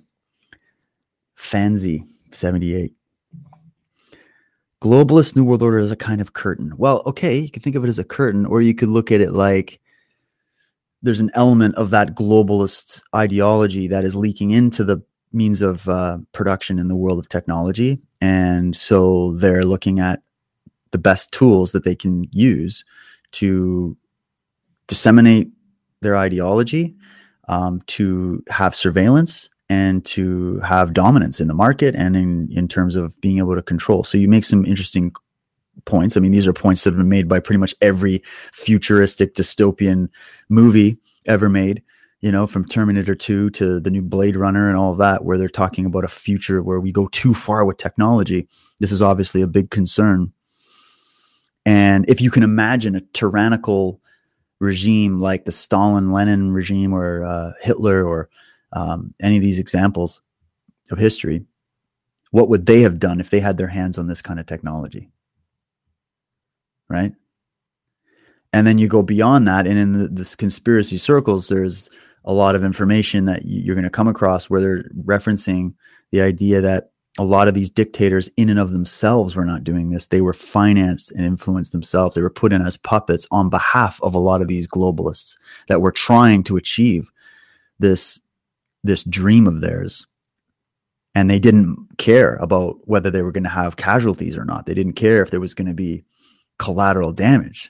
Fanzy78. Globalist New World Order is a kind of curtain. Well, okay, you can think of it as a curtain, or you could look at it like there's an element of that globalist ideology that is leaking into the means of production in the world of technology. And so they're looking at the best tools that they can use to disseminate their ideology, to have surveillance, and to have dominance in the market and in terms of being able to control. So you make some interesting points. I mean, these are points that have been made by pretty much every futuristic dystopian movie ever made, you know, from Terminator 2 to the new Blade Runner and all of that, where they're talking about a future where we go too far with technology. This is obviously a big concern. And if you can imagine a tyrannical regime like the Stalin-Lenin regime or Hitler or any of these examples of history, what would they have done if they had their hands on this kind of technology? Right? And then you go beyond that, and in this conspiracy circles, there's a lot of information that you're going to come across where they're referencing the idea that a lot of these dictators in and of themselves were not doing this. They were financed and influenced themselves. They were put in as puppets on behalf of a lot of these globalists that were trying to achieve this dream of theirs. And they didn't care about whether they were going to have casualties or not. They didn't care if there was going to be collateral damage.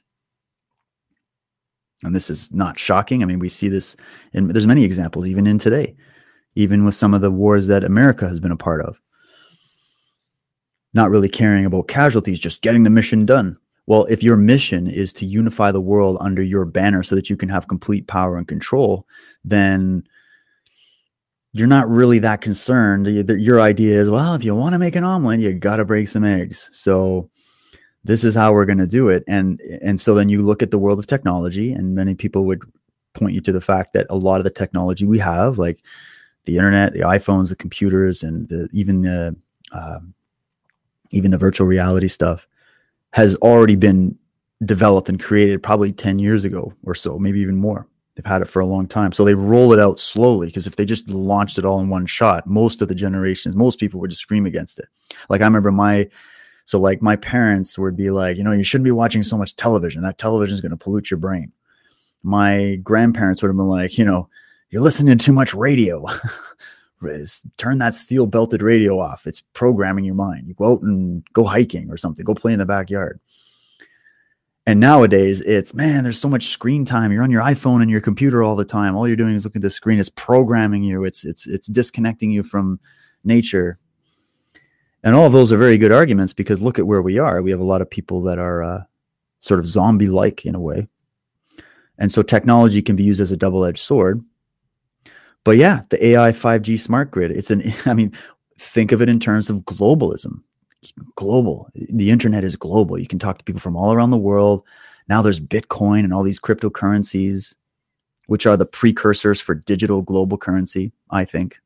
And this is not shocking. I mean, we see this, and there's many examples even in today, even with some of the wars that America has been a part of. Not really caring about casualties, just getting the mission done. Well, if your mission is to unify the world under your banner so that you can have complete power and control, then you're not really that concerned. Your idea is, well, if you want to make an omelet, you got to break some eggs. So this is how we're going to do it. And so then you look at the world of technology, and many people would point you to the fact that a lot of the technology we have, like the internet, the iPhones, the computers, and even the virtual reality stuff, has already been developed and created probably 10 years ago or so, maybe even more. They've had it for a long time. So they roll it out slowly, because if they just launched it all in one shot, most people would just scream against it. Like I remember my parents would be like, you know, you shouldn't be watching so much television. That television is going to pollute your brain. my grandparents would have been like, you're listening to too much radio. Turn that steel belted radio off. It's programming your mind. You go out and go hiking or something, go play in the backyard. And nowadays it's, man, there's so much screen time. You're on your iPhone and your computer all the time. All you're doing is looking at the screen. It's programming you. It's disconnecting you from nature. And all of those are very good arguments, because look at where we are. We have a lot of people that are sort of zombie-like in a way. And so technology can be used as a double-edged sword. But yeah, the AI 5G smart grid, think of it in terms of globalism. Global. The internet is global. You can talk to people from all around the world. Now there's Bitcoin and all these cryptocurrencies, which are the precursors for digital global currency, I think.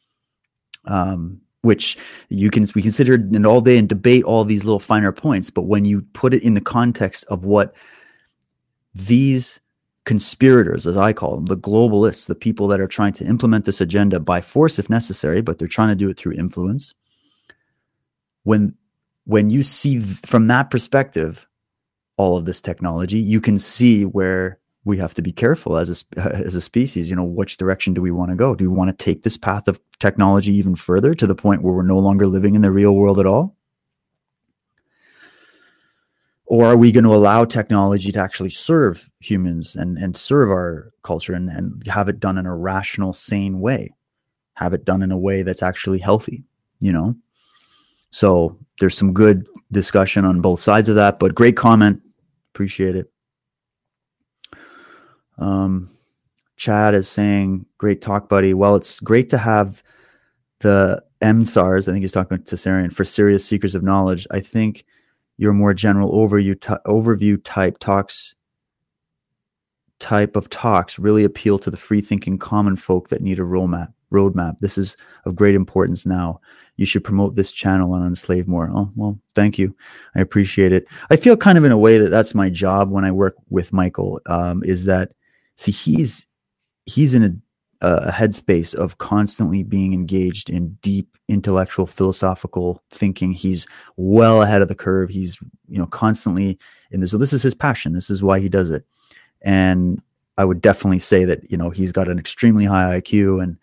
Which we consider it all day and debate all these little finer points. But when you put it in the context of what these conspirators, as I call them, the globalists, the people that are trying to implement this agenda by force if necessary, but they're trying to do it through influence. When you see from that perspective all of this technology, you can see where we have to be careful as a species. Which direction do we want to go? Do we want to take this path of technology even further to the point where we're no longer living in the real world at all? Or are we going to allow technology to actually serve humans and serve our culture and have it done in a rational, sane way? Have it done in a way that's actually healthy, So there's some good discussion on both sides of that, but great comment. Appreciate it. Chad is saying, great talk, buddy. Well, it's great to have the MSARS, I think he's talking to Sarian, for serious seekers of knowledge. I think your more general overview type of talks really appeal to the free-thinking common folk that need a roadmap. This is of great importance now. You should promote this channel and unslave more. Oh, well, thank you. I appreciate it. I feel kind of in a way that that's my job when I work with Michael, is that, see, he's in a headspace of constantly being engaged in deep intellectual, philosophical thinking. He's well ahead of the curve. He's, constantly in this. So this is his passion. This is why he does it. And I would definitely say that, he's got an extremely high IQ, and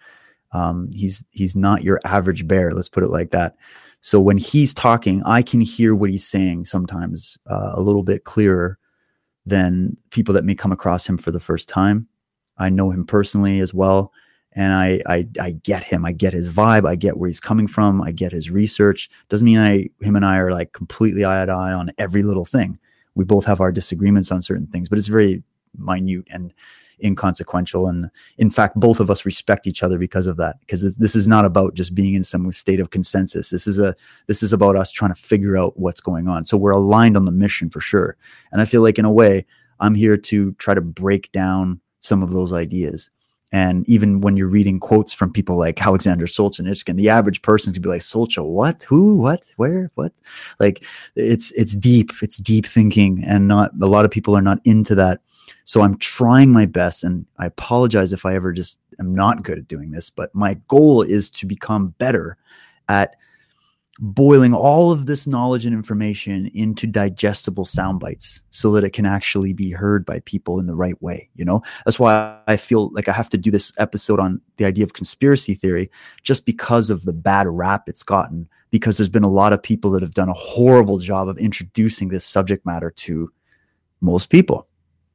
he's not your average bear. Let's put it like that. So when he's talking, I can hear what he's saying sometimes a little bit clearer than people that may come across him for the first time. I know him personally as well. And I get him. I get his vibe. I get where he's coming from. I get his research. Doesn't mean him and I are like completely eye to eye on every little thing. We both have our disagreements on certain things, but it's very minute and inconsequential. And in fact, both of us respect each other because of that, because this is not about just being in some state of consensus. This is about us trying to figure out what's going on. So we're aligned on the mission for sure. And I feel like in a way, I'm here to try to break down some of those ideas. And even when you're reading quotes from people like Alexander Solzhenitsyn, the average person could be like, Solzhenitsyn, what, who, what, where, what? Like it's deep thinking, and not a lot of people are not into that. So I'm trying my best, and I apologize if I ever just am not good at doing this, but my goal is to become better at boiling all of this knowledge and information into digestible sound bites so that it can actually be heard by people in the right way. That's why I feel like I have to do this episode on the idea of conspiracy theory, just because of the bad rap it's gotten, because there's been a lot of people that have done a horrible job of introducing this subject matter to most people.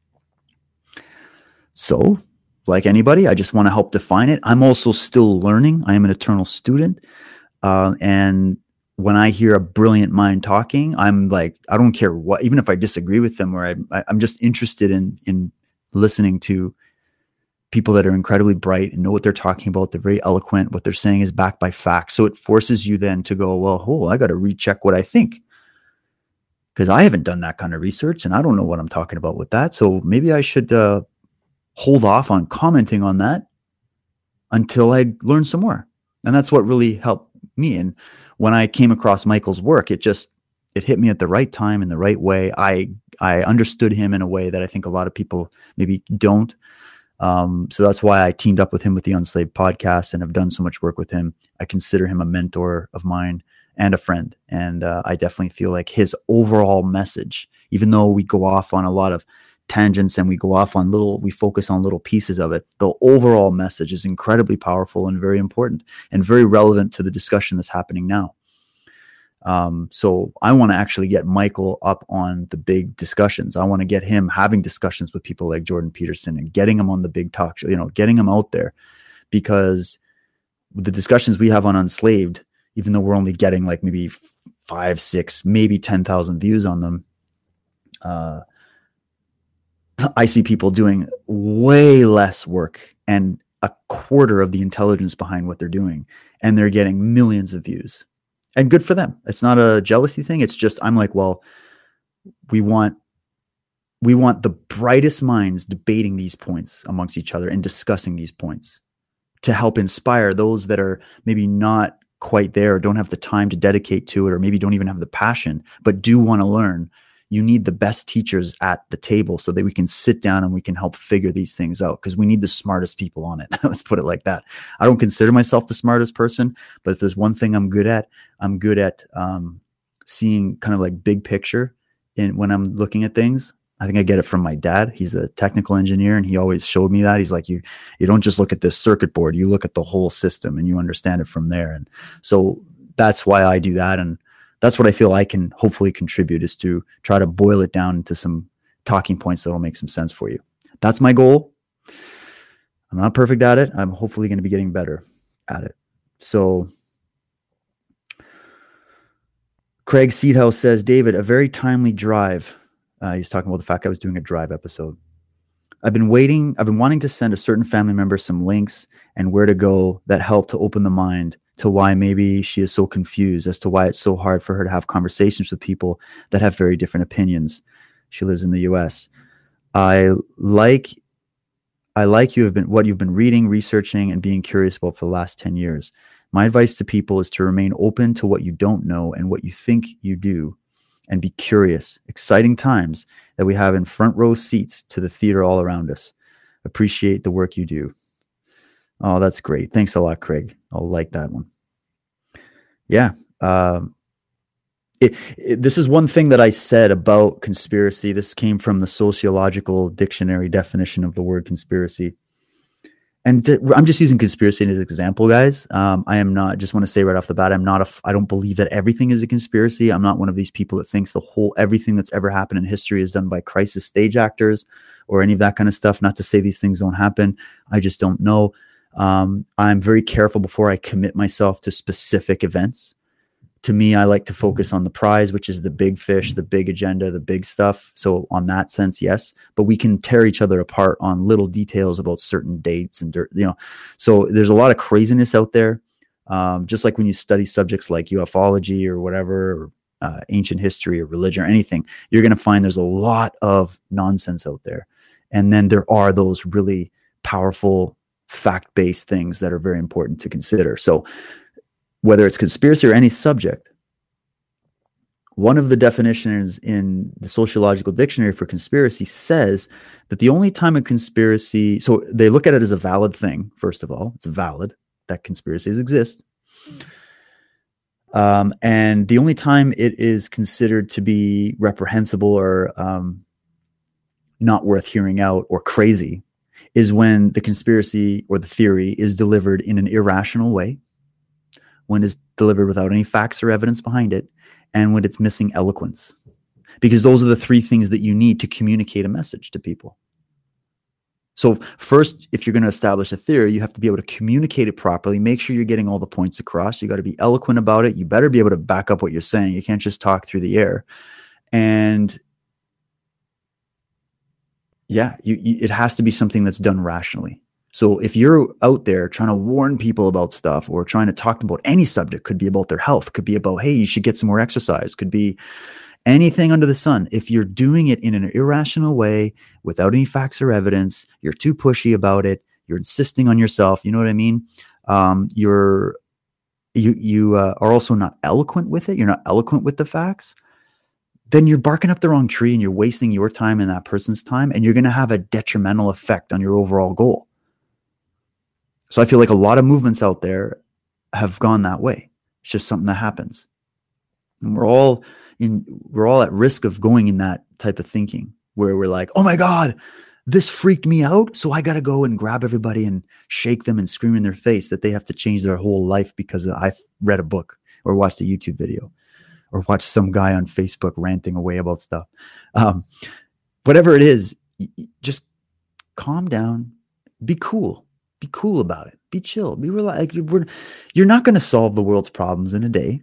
So, like anybody, I just want to help define it. I'm also still learning. I am an eternal student. And when I hear a brilliant mind talking, I'm like, I don't care what, even if I disagree with them, or I'm just interested in listening to people that are incredibly bright and know what they're talking about. They're very eloquent. What they're saying is backed by facts. So it forces you then to go, well, I got to recheck what I think, because I haven't done that kind of research and I don't know what I'm talking about with that. So maybe I should hold off on commenting on that until I learn some more. And that's what really helped me. And when I came across Michael's work, it hit me at the right time in the right way. I understood him in a way that I think a lot of people maybe don't. So that's why I teamed up with him with the Unslaved podcast and have done so much work with him. I consider him a mentor of mine and a friend. And I definitely feel like his overall message, even though we go off on a lot of tangents and we go off on we focus on little pieces of it, the overall message is incredibly powerful and very important and very relevant to the discussion that's happening now. So I want to actually get Michael up on the big discussions. I want to get him having discussions with people like Jordan Peterson and getting him on the big talk show, getting him out there, because the discussions we have on Unslaved, even though we're only getting like maybe 5, 6, maybe 10,000 views on them, I see people doing way less work and a quarter of the intelligence behind what they're doing, and they're getting millions of views. And good for them. It's not a jealousy thing. It's just, I'm like, well, we want the brightest minds debating these points amongst each other and discussing these points to help inspire those that are maybe not quite there, or don't have the time to dedicate to it, or maybe don't even have the passion, but do want to learn. You need the best teachers at the table so that we can sit down and we can help figure these things out, because we need the smartest people on it. Let's put it like that. I don't consider myself the smartest person, but if there's one thing I'm good at seeing kind of like big picture when I'm looking at things. I think I get it from my dad. He's a technical engineer, and he always showed me that. He's like, you don't just look at this circuit board, you look at the whole system and you understand it from there. And so that's why I do that. And that's what I feel I can hopefully contribute, is to try to boil it down into some talking points that will make some sense for you. That's my goal. I'm not perfect at it. I'm hopefully going to be getting better at it. So Craig Seedhouse says, David, a very timely drive. He's talking about the fact I was doing a drive episode. I've been wanting to send a certain family member some links and where to go that help to open the mind to why maybe she is so confused as to why it's so hard for her to have conversations with people that have very different opinions. She lives in the US. I like what you've been reading, researching, and being curious about for the last 10 years. My advice to people is to remain open to what you don't know and what you think you do, and be curious. Exciting times that we have in front row seats to the theater all around us. Appreciate the work you do. Oh, that's great. Thanks a lot, Craig. I'll like that one. Yeah. This is one thing that I said about conspiracy. This came from the sociological dictionary definition of the word conspiracy. And I'm just using conspiracy as an example, guys. I am not, just want to say right off the bat, I don't believe that everything is a conspiracy. I'm not one of these people that thinks everything that's ever happened in history is done by crisis stage actors or any of that kind of stuff. Not to say these things don't happen. I just don't know. I'm very careful before I commit myself to specific events. To me, I like to focus on the prize, which is the big fish, the big agenda, the big stuff. So on that sense, yes, but we can tear each other apart on little details about certain dates and, so there's a lot of craziness out there. Just like when you study subjects like ufology or whatever, or ancient history or religion or anything, you're going to find there's a lot of nonsense out there. And then there are those really powerful fact-based things that are very important to consider. So whether it's conspiracy or any subject, one of the definitions in the sociological dictionary for conspiracy says that the only time a conspiracy, so they look at it as a valid thing. First of all, it's valid that conspiracies exist. And the only time it is considered to be reprehensible or not worth hearing out or crazy is when the conspiracy or the theory is delivered in an irrational way, when it's delivered without any facts or evidence behind it, and when it's missing eloquence. Because those are the three things that you need to communicate a message to people. So first, if you're going to establish a theory, you have to be able to communicate it properly, make sure you're getting all the points across. You got to be eloquent about it. You better be able to back up what you're saying. You can't just talk through the air. And yeah, it has to be something that's done rationally. So if you're out there trying to warn people about stuff or trying to talk about any subject, could be about their health, could be about, hey, you should get some more exercise, could be anything under the sun. If you're doing it in an irrational way without any facts or evidence, you're too pushy about it, you're insisting on yourself, you know what I mean? You are also not eloquent with it. You're not eloquent with the facts. Then you're barking up the wrong tree and you're wasting your time and that person's time, and you're going to have a detrimental effect on your overall goal. So I feel like a lot of movements out there have gone that way. It's just something that happens. And we're all at risk of going in that type of thinking where we're like, oh my God, this freaked me out. So I got to go and grab everybody and shake them and scream in their face that they have to change their whole life because I read a book or watched a YouTube video or watched some guy on Facebook ranting away about stuff. Whatever it is, just calm down, be cool about it, be chill, be relaxed. You're not going to solve the world's problems in a day.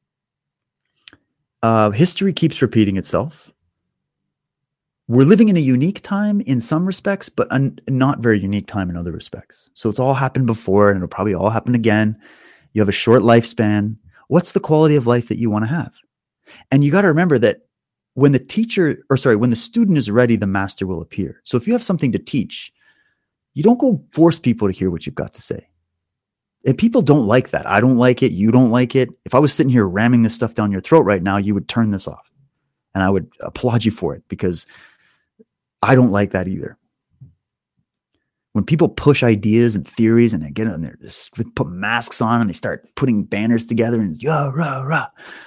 History keeps repeating itself. We're living in a unique time in some respects, but not very unique time in other respects. So it's all happened before and it'll probably all happen again. You have a short lifespan. What's the quality of life that you want to have? And you got to remember that when when the student is ready, the master will appear. So if you have something to teach, you don't go force people to hear what you've got to say. And people don't like that. I don't like it. You don't like it. If I was sitting here ramming this stuff down your throat right now, you would turn this off. And I would applaud you for it because I don't like that either. When people push ideas and theories and they get in there, they put masks on and they start putting banners together and rah, rah.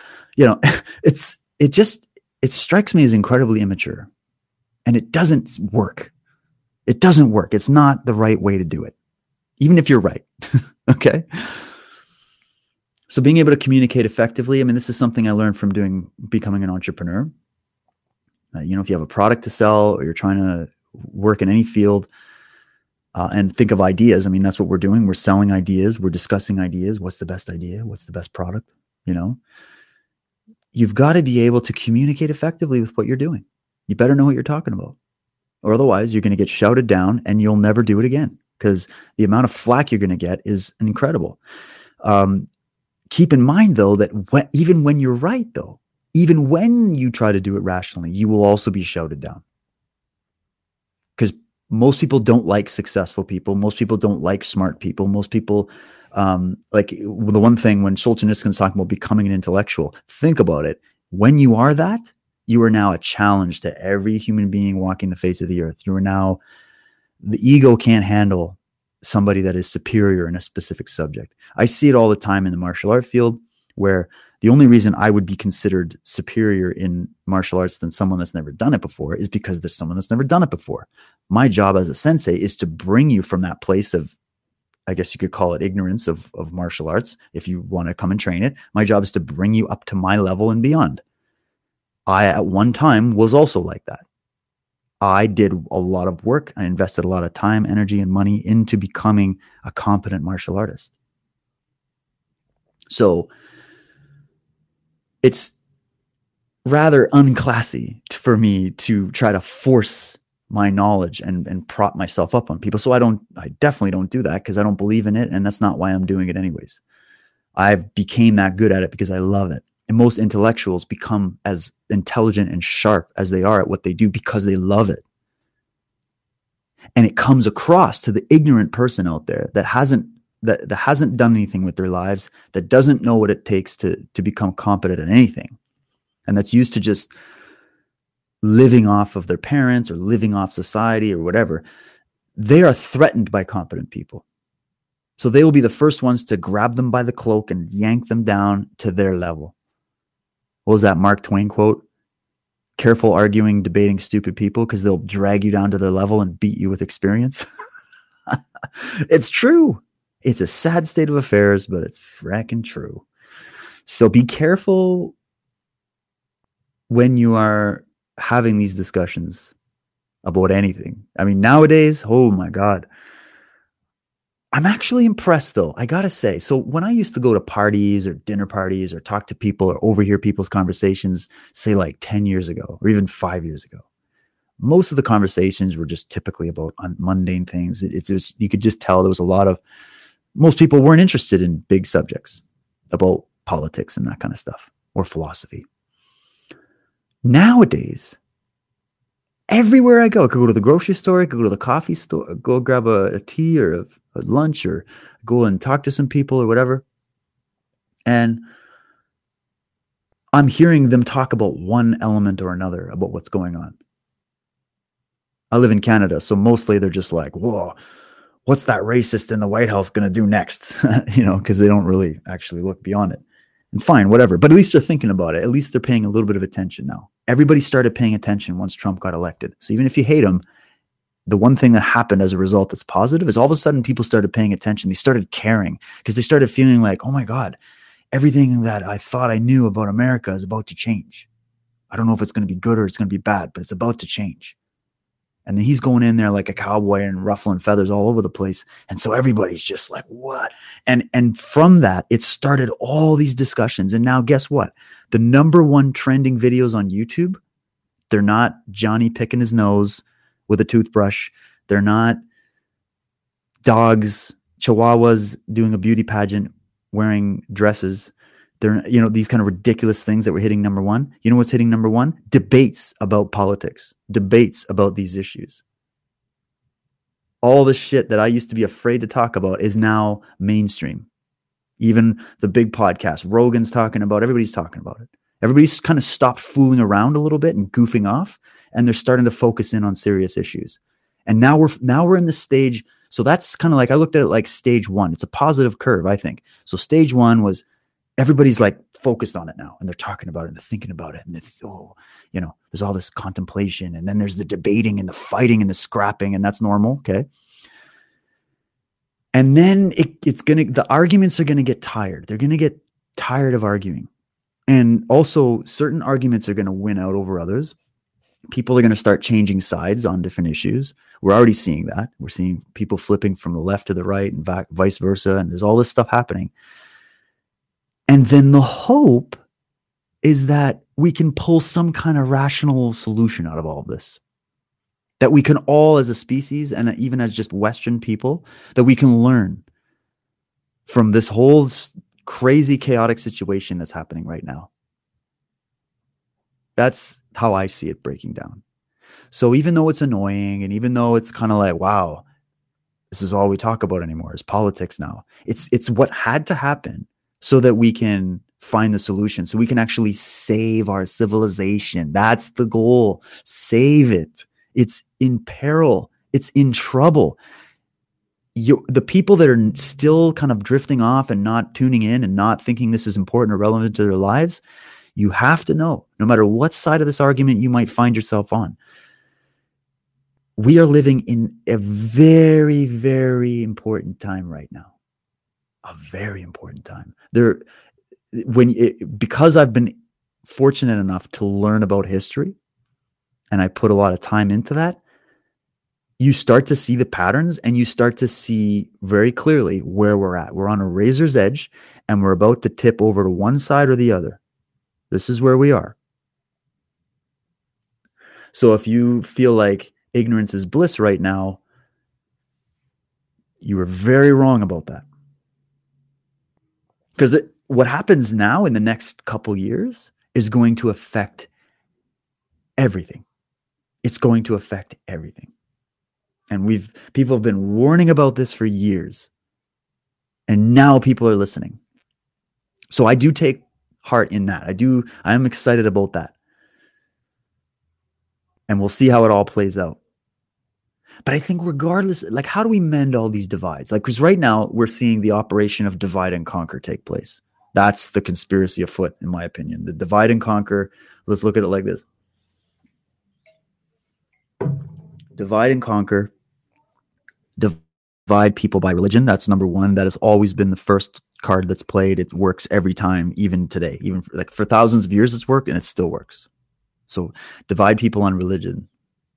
It strikes me as incredibly immature, and it doesn't work. It doesn't work. It's not the right way to do it, even if you're right. Okay. So being able to communicate effectively. I mean, this is something I learned from becoming an entrepreneur. If you have a product to sell or you're trying to work in any field and think of ideas, I mean, that's what we're doing. We're selling ideas. We're discussing ideas. What's the best idea? What's the best product? You've got to be able to communicate effectively with what you're doing. You better know what you're talking about, or otherwise you're going to get shouted down and you'll never do it again because the amount of flack you're going to get is incredible. Keep in mind, though, that even when you're right, though, even when you try to do it rationally, you will also be shouted down. Because most people don't like successful people. Most people don't like smart people. Most people, like the one thing when Solzhenitsyn's talking about becoming an intellectual, think about it. When you are that, you are now a challenge to every human being walking the face of the earth. You are now, the ego can't handle somebody that is superior in a specific subject. I see it all the time in the martial art field, where the only reason I would be considered superior in martial arts than someone that's never done it before is because there's someone that's never done it before. My job as a sensei is to bring you from that place of, I guess you could call it ignorance of martial arts. If you want to come and train it, my job is to bring you up to my level and beyond. I, at one time, was also like that. I did a lot of work. I invested a lot of time, energy, and money into becoming a competent martial artist. So it's rather unclassy for me to try to force my knowledge and prop myself up on people. So I definitely don't do that because I don't believe in it. And that's not why I'm doing it anyways. I became that good at it because I love it. And most intellectuals become as intelligent and sharp as they are at what they do because they love it. And it comes across to the ignorant person out there that hasn't done anything with their lives, that doesn't know what it takes to become competent at anything. And that's used to just living off of their parents or living off society or whatever. They are threatened by competent people. So they will be the first ones to grab them by the cloak and yank them down to their level. What was that Mark Twain quote? Careful arguing, debating stupid people because they'll drag you down to their level and beat you with experience. It's true. It's a sad state of affairs, but it's fracking true. So be careful when you are having these discussions about anything. I mean, nowadays, oh my God. I'm actually impressed, though, I got to say. So when I used to go to parties or dinner parties or talk to people or overhear people's conversations, say like 10 years ago or even 5 years ago, most of the conversations were just typically about mundane things. It was, you could just tell there was most people weren't interested in big subjects about politics and that kind of stuff or philosophy. Nowadays, everywhere I go, I could go to the grocery store, I could go to the coffee store, go grab a tea or a lunch or go and talk to some people or whatever. And I'm hearing them talk about one element or another about what's going on. I live in Canada, so mostly they're just like, whoa, what's that racist in the White House going to do next? Because they don't really actually look beyond it. And fine, whatever. But at least they're thinking about it. At least they're paying a little bit of attention now. Everybody started paying attention once Trump got elected. So even if you hate him, the one thing that happened as a result that's positive is all of a sudden people started paying attention. They started caring because they started feeling like, oh my God, everything that I thought I knew about America is about to change. I don't know if it's going to be good or it's going to be bad, but it's about to change. And then he's going in there like a cowboy and ruffling feathers all over the place. And so everybody's just like, what? And from that, it started all these discussions. And now guess what? The number one trending videos on YouTube, they're not Johnny picking his nose with a toothbrush. They're not dogs, chihuahuas doing a beauty pageant wearing dresses. They're, these kind of ridiculous things that were hitting number one. You know what's hitting number one? Debates about politics, debates about these issues. All the shit that I used to be afraid to talk about is now mainstream. Even the big podcast, Rogan's talking about, everybody's talking about it. Everybody's kind of stopped fooling around a little bit and goofing off, and they're starting to focus in on serious issues. And now we're in the stage. So that's kind of like, I looked at it like stage one. It's a positive curve, I think. So stage one was everybody's like focused on it now, and they're talking about it and they're thinking about it. And there's all this contemplation, and then there's the debating and the fighting and the scrapping, and that's normal. Okay. And then the arguments are going to get tired. They're going to get tired of arguing. And also certain arguments are going to win out over others. People are going to start changing sides on different issues. We're already seeing that. We're seeing people flipping from the left to the right and vice versa. And there's all this stuff happening. And then the hope is that we can pull some kind of rational solution out of all of this. That we can all as a species, and even as just Western people, that we can learn from this whole crazy, chaotic situation that's happening right now. That's how I see it breaking down. So even though it's annoying, and even though it's kind of like, wow, this is all we talk about anymore is politics now. It's what had to happen so that we can find the solution, so we can actually save our civilization. That's the goal. Save it. It's in peril. It's in trouble. The people that are still kind of drifting off and not tuning in and not thinking this is important or relevant to their lives, you have to know, no matter what side of this argument you might find yourself on, we are living in a very, very important time right now. A very important time. Because I've been fortunate enough to learn about history, and I put a lot of time into that, you start to see the patterns, and you start to see very clearly where we're at. We're on a razor's edge, and we're about to tip over to one side or the other. This is where we are. So if you feel like ignorance is bliss right now, you are very wrong about that. Because what happens now in the next couple years is going to affect everything. It's going to affect everything. And people have been warning about this for years. And now people are listening. So I do take heart in that. I am excited about that. And we'll see how it all plays out. But I think regardless, like, how do we mend all these divides? Like, because right now we're seeing the operation of divide and conquer take place. That's the conspiracy afoot, in my opinion. The divide and conquer. Let's look at it like this. Divide and conquer. Divide people by religion. That's number one. That has always been the first card that's played. It works every time, even today. Even for thousands of years it's worked, and it still works. So divide people on religion.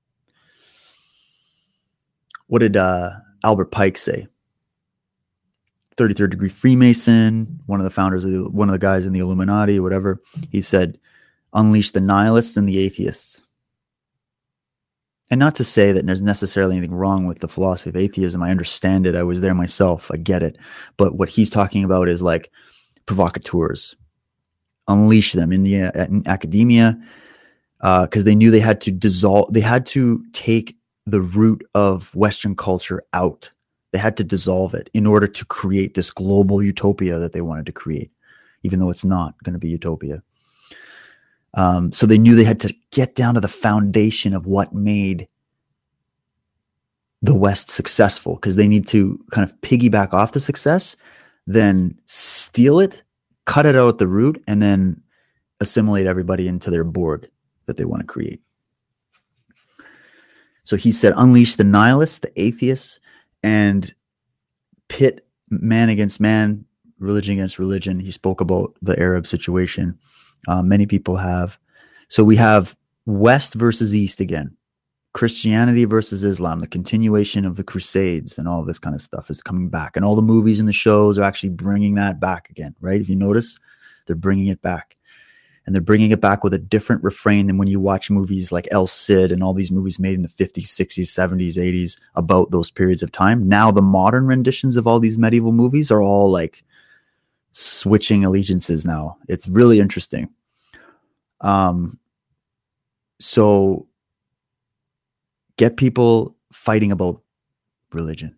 What did Albert Pike say? 33rd degree Freemason, one of the founders of one of the guys in the Illuminati, whatever. He said, unleash the nihilists and the atheists. And not to say that there's necessarily anything wrong with the philosophy of atheism. I understand it. I was there myself. I get it. But what he's talking about is like provocateurs. Unleash them in academia, because they knew they had to dissolve. They had to take the root of Western culture out. They had to dissolve it in order to create this global utopia that they wanted to create, even though it's not going to be utopia. So they knew they had to get down to the foundation of what made the West successful, because they need to kind of piggyback off the success, then steal it, cut it out at the root, and then assimilate everybody into their Borg that they want to create. So he said, unleash the nihilists, the atheists, and pit man against man, religion against religion. He spoke about the Arab situation. Many people have. So we have West versus East again. Christianity versus Islam, the continuation of the Crusades and all this kind of stuff is coming back. And all the movies and the shows are actually bringing that back again, right? If you notice, they're bringing it back. And they're bringing it back with a different refrain than when you watch movies like El Cid and all these movies made in the 50s, 60s, 70s, 80s about those periods of time. Now the modern renditions of all these medieval movies are all like switching allegiances now. It's really interesting. So get people fighting about religion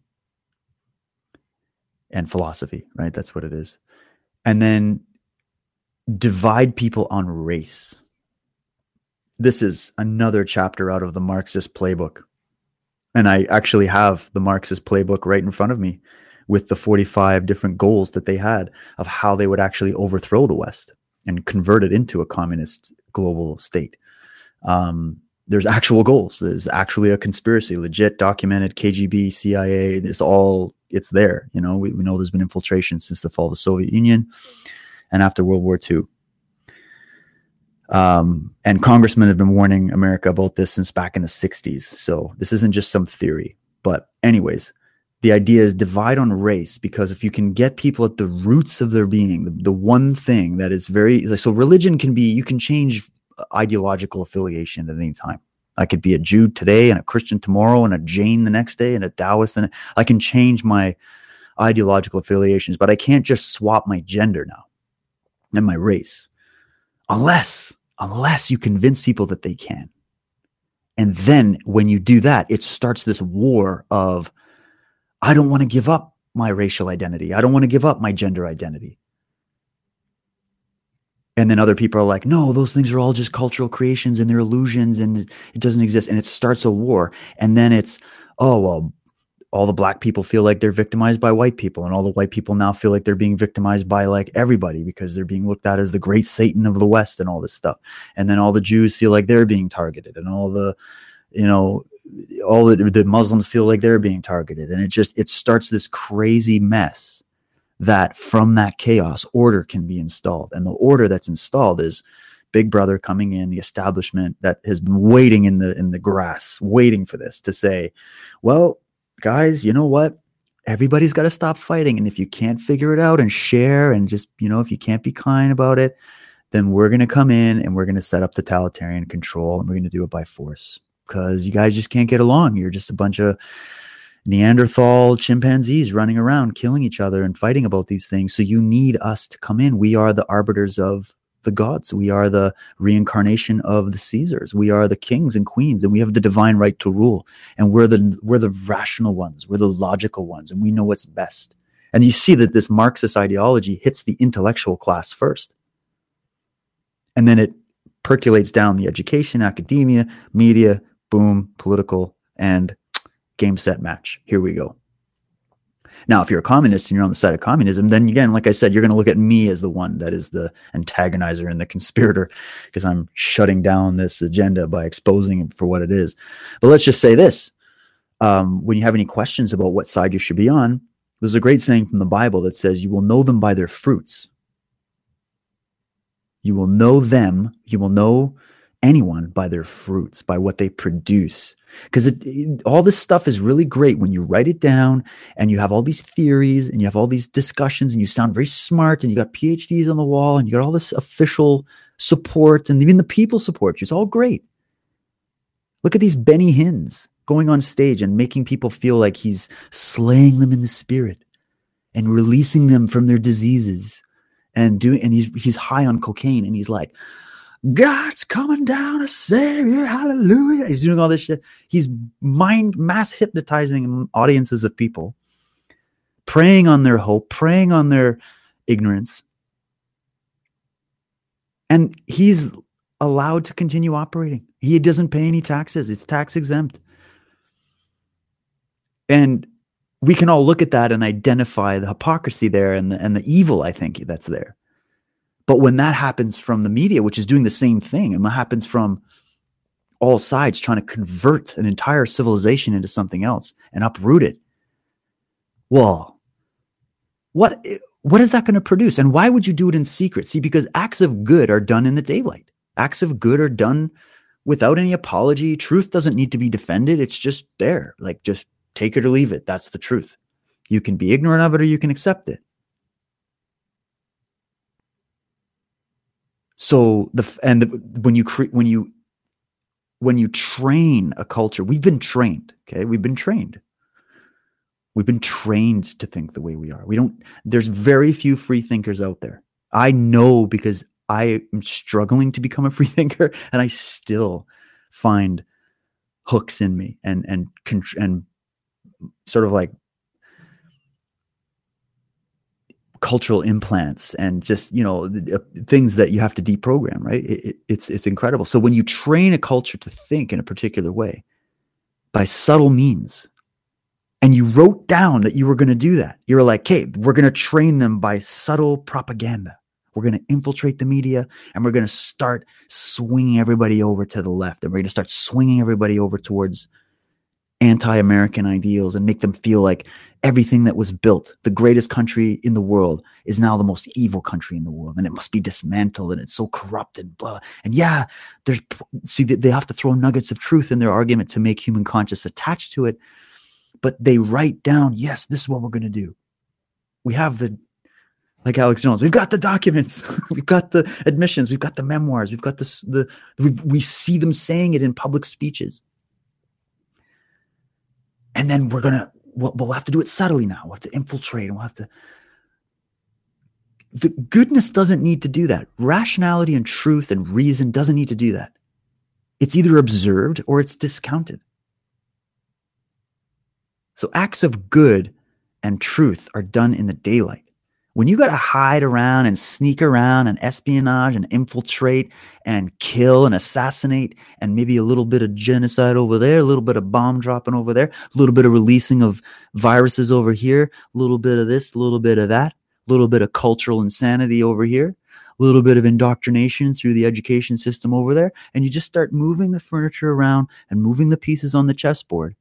and philosophy, right? That's what it is. And then divide people on race. This is another chapter out of the Marxist playbook. And I actually have the Marxist playbook right in front of me with the 45 different goals that they had of how they would actually overthrow the West and convert it into a communist global state. There's actual goals. There's actually a conspiracy, legit documented, KGB, CIA. It's there. You know, we know there's been infiltration since the fall of the Soviet Union and after World War II. And congressmen have been warning America about this since back in the 60s. So this isn't just some theory. But anyways, the idea is divide on race, because if you can get people at the roots of their being, the one thing that is so religion can be, you can change ideological affiliation at any time. I could be a Jew today and a Christian tomorrow and a Jain the next day and a Taoist. And I can change my ideological affiliations, but I can't just swap my gender now and my race unless you convince people that they can. And then when you do that, it starts this war of, I don't want to give up my racial identity. I don't want to give up my gender identity. And then other people are like, no, those things are all just cultural creations and they're illusions and it doesn't exist. And it starts a war. And then it's, oh, well, all the black people feel like they're victimized by white people. And all the white people now feel like they're being victimized by like everybody because they're being looked at as the great Satan of the West and all this stuff. And then all the Jews feel like they're being targeted, and all the, all the Muslims feel like they're being targeted. And it starts this crazy mess that from that chaos, order can be installed. And the order that's installed is Big Brother coming in, the establishment that has been waiting in the grass, waiting for this to say, well, guys, you know what? Everybody's got to stop fighting. And if you can't figure it out and share and just, if you can't be kind about it, then we're going to come in and we're going to set up totalitarian control, and we're going to do it by force, because you guys just can't get along. You're just a bunch of Neanderthal chimpanzees running around killing each other and fighting about these things. So you need us to come in. We are the arbiters of the gods. We are the reincarnation of the Caesars. We are the kings and queens, and we have the divine right to rule. And we're the rational ones. We're the logical ones, and we know what's best. And you see that this Marxist ideology hits the intellectual class first. And then it percolates down the education, academia, media, boom, political, and game, set, match. Here we go. Now, if you're a communist and you're on the side of communism, then again, like I said, you're going to look at me as the one that is the antagonizer and the conspirator, because I'm shutting down this agenda by exposing it for what it is. But let's just say this. When you have any questions about what side you should be on, there's a great saying from the Bible that says, you will know them by their fruits. You will know them. You will know anyone by their fruits, by what they produce. Because all this stuff is really great when you write it down and you have all these theories and you have all these discussions and you sound very smart and you got PhDs on the wall and you got all this official support and even the people support you. It's all great. Look at these Benny Hinn's going on stage and making people feel like he's slaying them in the spirit and releasing them from their diseases and he's high on cocaine and he's like, God's coming down, a savior, hallelujah. He's doing all this shit. He's mass hypnotizing audiences of people, preying on their hope, preying on their ignorance. And he's allowed to continue operating. He doesn't pay any taxes. It's tax exempt. And we can all look at that and identify the hypocrisy there and the evil, I think, that's there. But when that happens from the media, which is doing the same thing, and that happens from all sides trying to convert an entire civilization into something else and uproot it, well, what is that going to produce? And why would you do it in secret? See, because acts of good are done in the daylight. Acts of good are done without any apology. Truth doesn't need to be defended. It's just there. Like, just take it or leave it. That's the truth. You can be ignorant of it or you can accept it. So when you train a culture, we've been trained. Okay, we've been trained. We've been trained to think the way we are. There's very few free thinkers out there. I know, because I am struggling to become a free thinker, and I still find hooks in me and sort of like cultural implants and just, things that you have to deprogram, right? It's incredible. So when you train a culture to think in a particular way by subtle means, and you wrote down that you were going to do that, you were like, hey, we're going to train them by subtle propaganda. We're going to infiltrate the media, and we're going to start swinging everybody over to the left, and we're going to start swinging everybody over towards anti-American ideals and make them feel like everything that was built, the greatest country in the world, is now the most evil country in the world, and it must be dismantled, and it's so corrupt and blah. And yeah, they have to throw nuggets of truth in their argument to make human conscience attached to it, but they write down, yes, this is what we're going to do. We have like Alex Jones, we've got the documents, we've got the admissions, we've got the memoirs, we've got we see them saying it in public speeches. And then we'll have to do it subtly now. We'll have to infiltrate, and the goodness doesn't need to do that. Rationality and truth and reason doesn't need to do that. It's either observed or it's discounted. So acts of good and truth are done in the daylight. When you got to hide around and sneak around and espionage and infiltrate and kill and assassinate, and maybe a little bit of genocide over there, a little bit of bomb dropping over there, a little bit of releasing of viruses over here, a little bit of this, a little bit of that, a little bit of cultural insanity over here, a little bit of indoctrination through the education system over there, and you just start moving the furniture around and moving the pieces on the chessboard.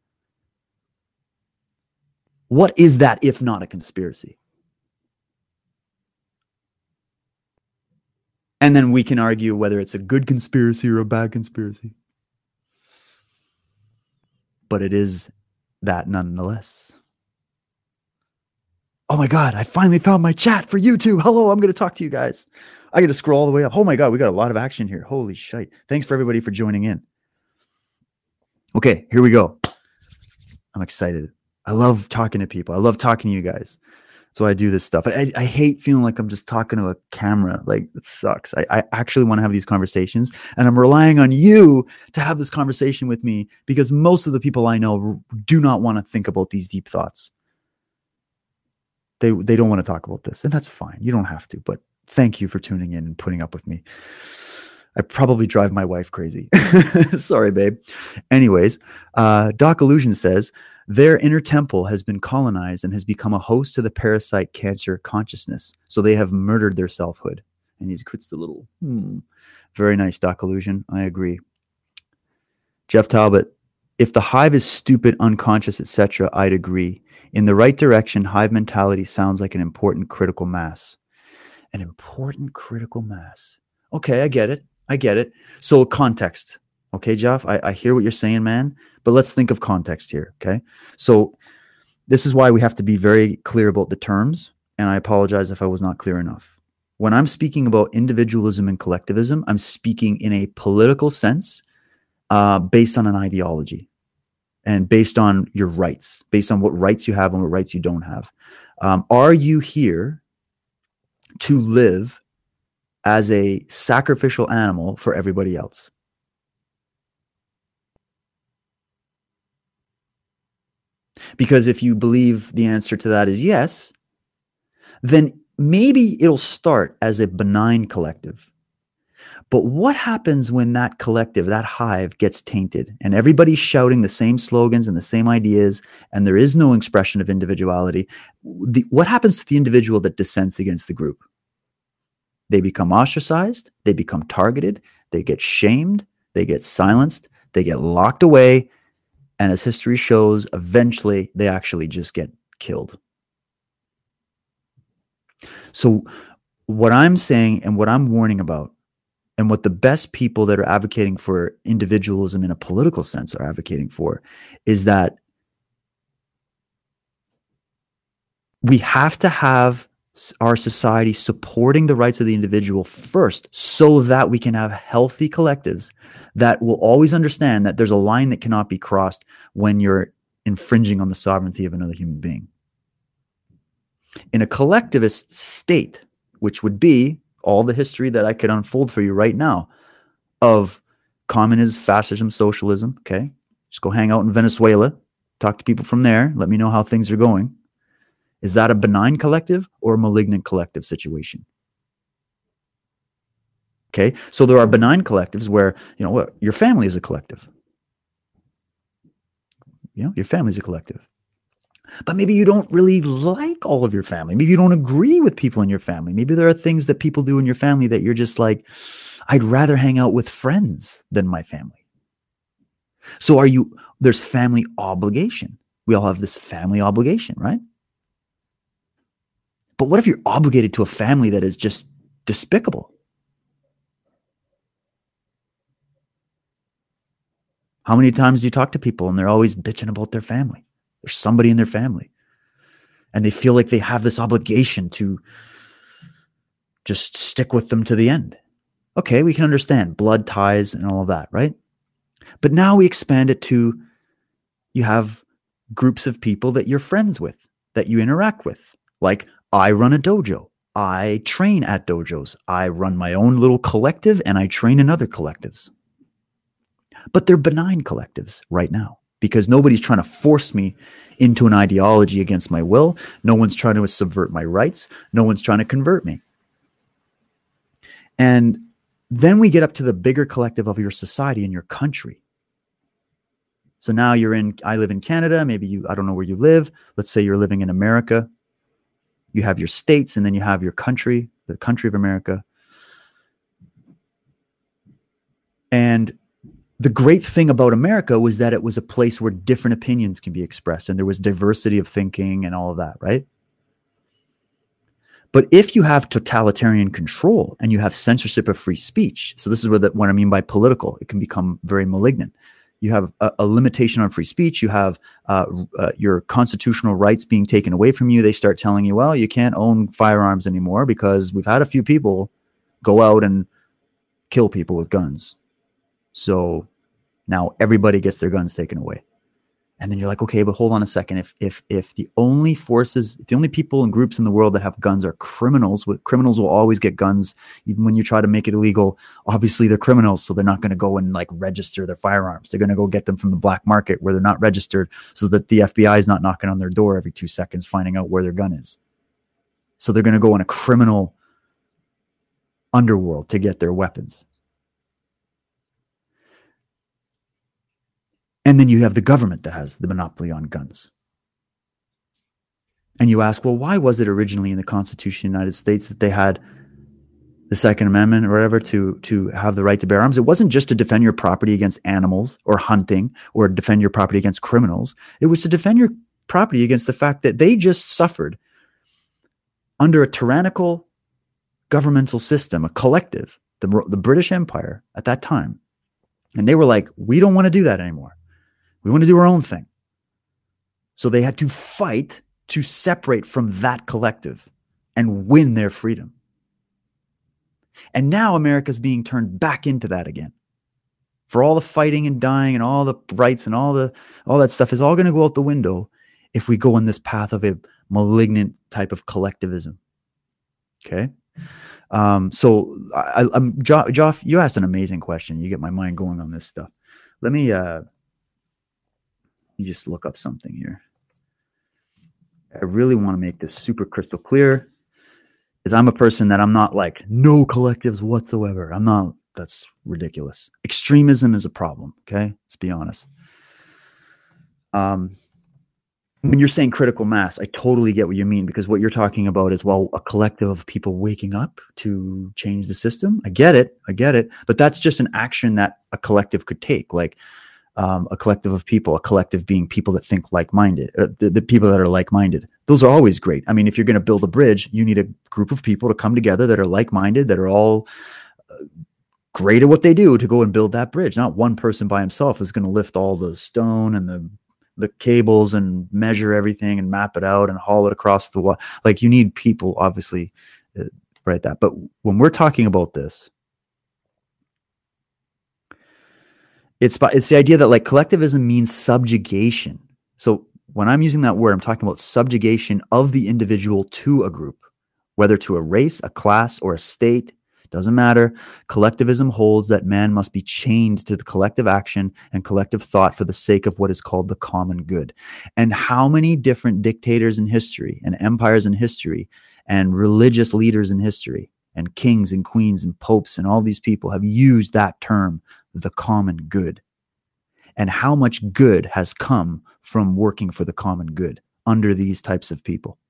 What is that if not a conspiracy? And then we can argue whether it's a good conspiracy or a bad conspiracy. But it is that nonetheless. Oh my God, I finally found my chat for YouTube. Hello, I'm going to talk to you guys. I got to scroll all the way up. Oh my God, we got a lot of action here. Holy shit. Thanks for everybody for joining in. Okay, here we go. I'm excited. I love talking to people. I love talking to you guys. That's why I do this stuff. I hate feeling like I'm just talking to a camera. Like, it sucks. I actually want to have these conversations, and I'm relying on you to have this conversation with me, because most of the people I know do not want to think about these deep thoughts. They don't want to talk about this, and that's fine. You don't have to, but thank you for tuning in and putting up with me. I probably drive my wife crazy. Sorry, babe. Anyways, Doc Illusion says, their inner temple has been colonized and has become a host to the parasite cancer consciousness. So they have murdered their selfhood. And he puts the little, Very nice, Doc Illusion. I agree. Jeff Talbot, if the hive is stupid, unconscious, etc., I'd agree. In the right direction, hive mentality sounds like an important critical mass. An important critical mass. Okay, I get it. So context. Okay, Jeff, I hear what you're saying, man, but let's think of context here, okay? So this is why we have to be very clear about the terms, and I apologize if I was not clear enough. When I'm speaking about individualism and collectivism, I'm speaking in a political sense, based on an ideology and based on your rights, based on what rights you have and what rights you don't have. Are you here to live as a sacrificial animal for everybody else? Because if you believe the answer to that is yes, then maybe it'll start as a benign collective. But what happens when that collective, that hive, gets tainted and everybody's shouting the same slogans and the same ideas, and there is no expression of individuality? What happens to the individual that dissents against the group? They become ostracized, they become targeted, they get shamed, they get silenced, they get locked away, and as history shows, eventually they actually just get killed. So what I'm saying and what I'm warning about, and what the best people that are advocating for individualism in a political sense are advocating for, is that we have to have our society supporting the rights of the individual first, so that we can have healthy collectives that will always understand that there's a line that cannot be crossed when you're infringing on the sovereignty of another human being. In a collectivist state, which would be all the history that I could unfold for you right now of communism, fascism, socialism, okay? Just go hang out in Venezuela, talk to people from there, let me know how things are going. Is that a benign collective or a malignant collective situation? Okay, so there are benign collectives where, your family is a collective. Your family is a collective. But maybe you don't really like all of your family. Maybe you don't agree with people in your family. Maybe there are things that people do in your family that you're just like, I'd rather hang out with friends than my family. So there's family obligation. We all have this family obligation, right? But what if you're obligated to a family that is just despicable? How many times do you talk to people and they're always bitching about their family? There's somebody in their family, and they feel like they have this obligation to just stick with them to the end. Okay, we can understand blood ties and all of that, right? But now we expand it to, you have groups of people that you're friends with, that you interact with. Like, I run a dojo. I train at dojos. I run my own little collective, and I train in other collectives. But they're benign collectives right now, because nobody's trying to force me into an ideology against my will. No one's trying to subvert my rights. No one's trying to convert me. And then we get up to the bigger collective of your society and your country. So now I live in Canada. Maybe I don't know where you live. Let's say you're living in America. You have your states, and then you have your country, the country of America. And the great thing about America was that it was a place where different opinions can be expressed, and there was diversity of thinking and all of that, right? But if you have totalitarian control and you have censorship of free speech, so this is what I mean by political, it can become very malignant. You have a limitation on free speech. You have your constitutional rights being taken away from you. They start telling you, well, you can't own firearms anymore because we've had a few people go out and kill people with guns. So now everybody gets their guns taken away. And then you're like, okay, but hold on a second. If the only people and groups in the world that have guns are criminals will always get guns, even when you try to make it illegal. Obviously, they're criminals, so they're not going to go and register their firearms. They're going to go get them from the black market where they're not registered, so that the FBI is not knocking on their door every 2 seconds finding out where their gun is. So they're going to go in a criminal underworld to get their weapons. And then you have the government that has the monopoly on guns. And you ask, well, why was it originally in the Constitution of the United States that they had the Second Amendment or whatever to have the right to bear arms? It wasn't just to defend your property against animals or hunting or defend your property against criminals. It was to defend your property against the fact that they just suffered under a tyrannical governmental system, a collective, the British Empire at that time. And they were like, we don't want to do that anymore. We want to do our own thing. So they had to fight to separate from that collective and win their freedom. And now America's being turned back into that again. For all the fighting and dying and all the rights and all that stuff is all going to go out the window if we go on this path of a malignant type of collectivism. Okay? So Joff, you asked an amazing question. You get my mind going on this stuff. Let me just look up something here. I really want to make this super crystal clear, because I'm a person that I'm not like no collectives whatsoever. I'm not. That's ridiculous. Extremism is a problem. Okay, let's be honest. When you're saying critical mass, I totally get what you mean, because what you're talking about is, well, a collective of people waking up to change the system. I get it. But that's just an action that a collective could take. Like, a collective of people, a collective being people that think like-minded, the people that are like-minded. Those are always great. I mean, if you're going to build a bridge, you need a group of people to come together that are like-minded, that are all great at what they do, to go and build that bridge. Not one person by himself is going to lift all the stone and the cables and measure everything and map it out and haul it across the wall. Like, you need people, obviously, right? That. But when we're talking about this, it's the idea that, like, collectivism means subjugation. So when I'm using that word, I'm talking about subjugation of the individual to a group, whether to a race, a class, or a state. Doesn't matter. Collectivism holds that man must be chained to the collective action and collective thought for the sake of what is called the common good. And how many different dictators in history and empires in history and religious leaders in history and kings and queens and popes and all these people have used that term, the common good. And how much good has come from working for the common good under these types of people.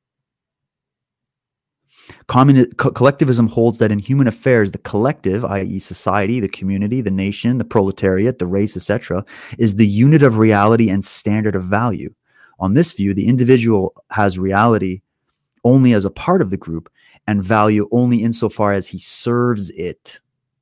Collectivism holds that in human affairs, the collective, i.e. society, the community, the nation, the proletariat, the race, etc., is the unit of reality and standard of value. On this view, the individual has reality only as a part of the group and value only insofar as he serves it.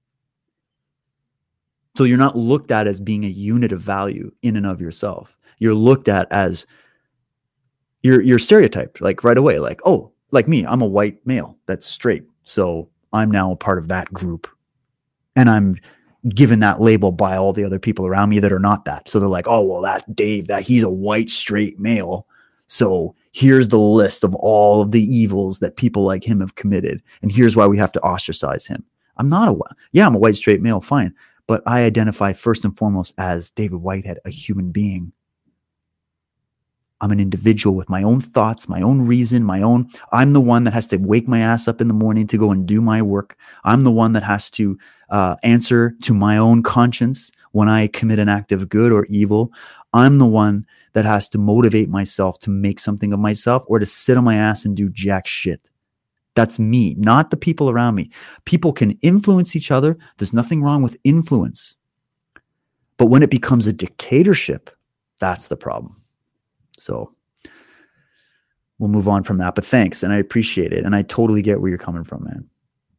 So you're not looked at as being a unit of value in and of yourself. You're looked at as, you're stereotyped, like, right away, like, oh, like me, I'm a white male that's straight, so I'm now a part of that group, and I'm given that label by all the other people around me that are not that. So they're like, oh, well, that Dave, that he's a white straight male, so here's the list of all of the evils that people like him have committed, and here's why we have to ostracize him. I'm a white straight male, fine, but I identify first and foremost as David Whitehead, a human being. I'm an individual with my own thoughts, my own reason, I'm the one that has to wake my ass up in the morning to go and do my work. I'm the one that has to answer to my own conscience when I commit an act of good or evil. I'm the one that has to motivate myself to make something of myself or to sit on my ass and do jack shit. That's me, not the people around me. People can influence each other. There's nothing wrong with influence. But when it becomes a dictatorship, that's the problem. So we'll move on from that. But thanks, and I appreciate it. And I totally get where you're coming from, man.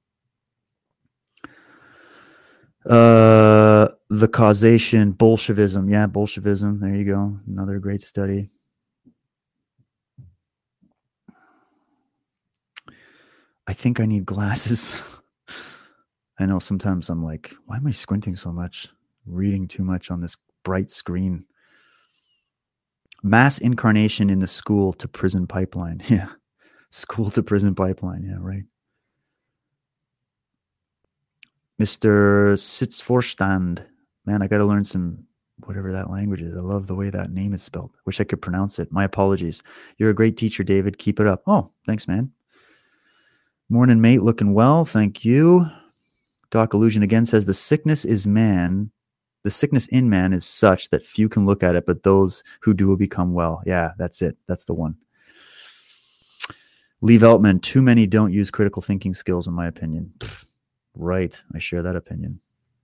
The causation, Bolshevism. Yeah, Bolshevism. There you go. Another great study. I think I need glasses. I know sometimes I'm like, why am I squinting so much? Reading too much on this bright screen. Mass incarnation in the school to prison pipeline. Yeah. School to prison pipeline. Yeah, right. Mr. Sitzvorstand. Man, I got to learn some, whatever that language is. I love the way that name is spelled. Wish I could pronounce it. My apologies. You're a great teacher, David. Keep it up. Oh, thanks, man. Morning, mate. Looking well. Thank you. Doc Illusion again says the sickness in man is such that few can look at it, but those who do will become well. Yeah, that's it. That's the one. Lee Veltman, too many don't use critical thinking skills, in my opinion. Right. I share that opinion.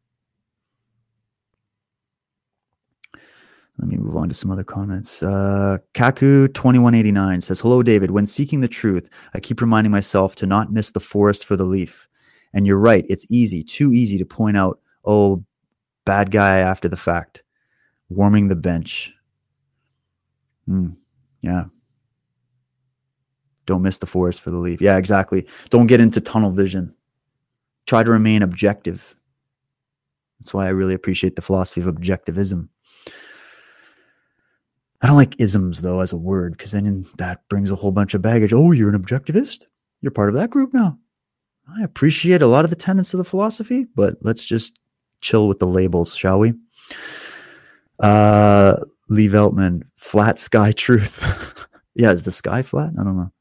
Let me move on to some other comments. Kaku2189 says, hello, David. When seeking the truth, I keep reminding myself to not miss the forest for the leaf. And you're right. It's easy, too easy to point out, oh, bad guy after the fact. Warming the bench. Yeah. Don't miss the forest for the leaf. Yeah, exactly. Don't get into tunnel vision. Try to remain objective. That's why I really appreciate the philosophy of objectivism. I don't like isms, though, as a word, because then that brings a whole bunch of baggage. Oh, you're an objectivist? You're part of that group now. I appreciate a lot of the tenets of the philosophy, but let's just chill with the labels, shall we? Lee Veltman, flat sky truth. Yeah, is the sky flat? I don't know.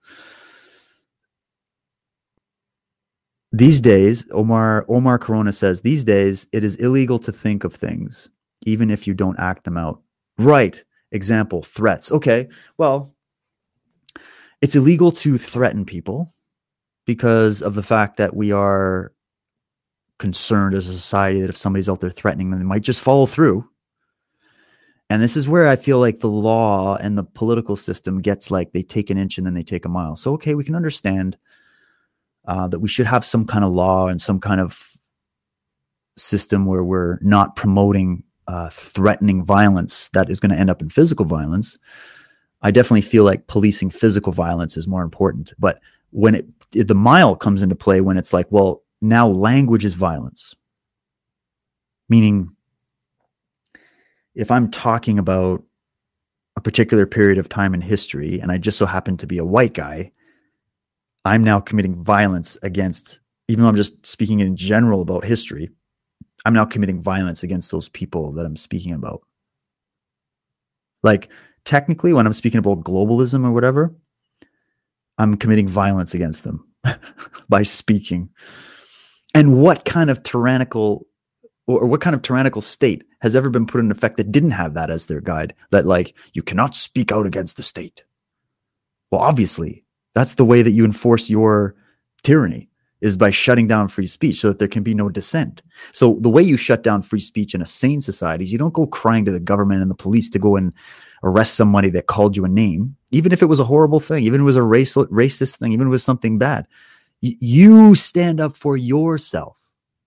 These days, Omar Corona says, these days, it is illegal to think of things, even if you don't act them out. Right. Example, threats. Okay, well, it's illegal to threaten people because of the fact that we are concerned as a society that if somebody's out there threatening them, they might just follow through. And this is where I feel like the law and the political system gets like they take an inch and then they take a mile. So, okay, we can understand that we should have some kind of law and some kind of system where we're not promoting threatening violence that is going to end up in physical violence. I definitely feel like policing physical violence is more important. But when the mile comes into play, when it's like, well, now language is violence. Meaning, if I'm talking about a particular period of time in history and I just so happen to be a white guy, I'm now committing violence against, even though I'm just speaking in general about history, I'm now committing violence against those people that I'm speaking about. Like, technically, when I'm speaking about globalism or whatever, I'm committing violence against them by speaking. And what kind of tyrannical or what kind of tyrannical state has ever been put in effect that didn't have that as their guide? That, like, you cannot speak out against the state. Well, obviously, that's the way that you enforce your tyranny, is by shutting down free speech so that there can be no dissent. So the way you shut down free speech in a sane society is you don't go crying to the government and the police to go and arrest somebody that called you a name, even if it was a horrible thing, even if it was a racist thing, even if it was something bad. You stand up for yourself.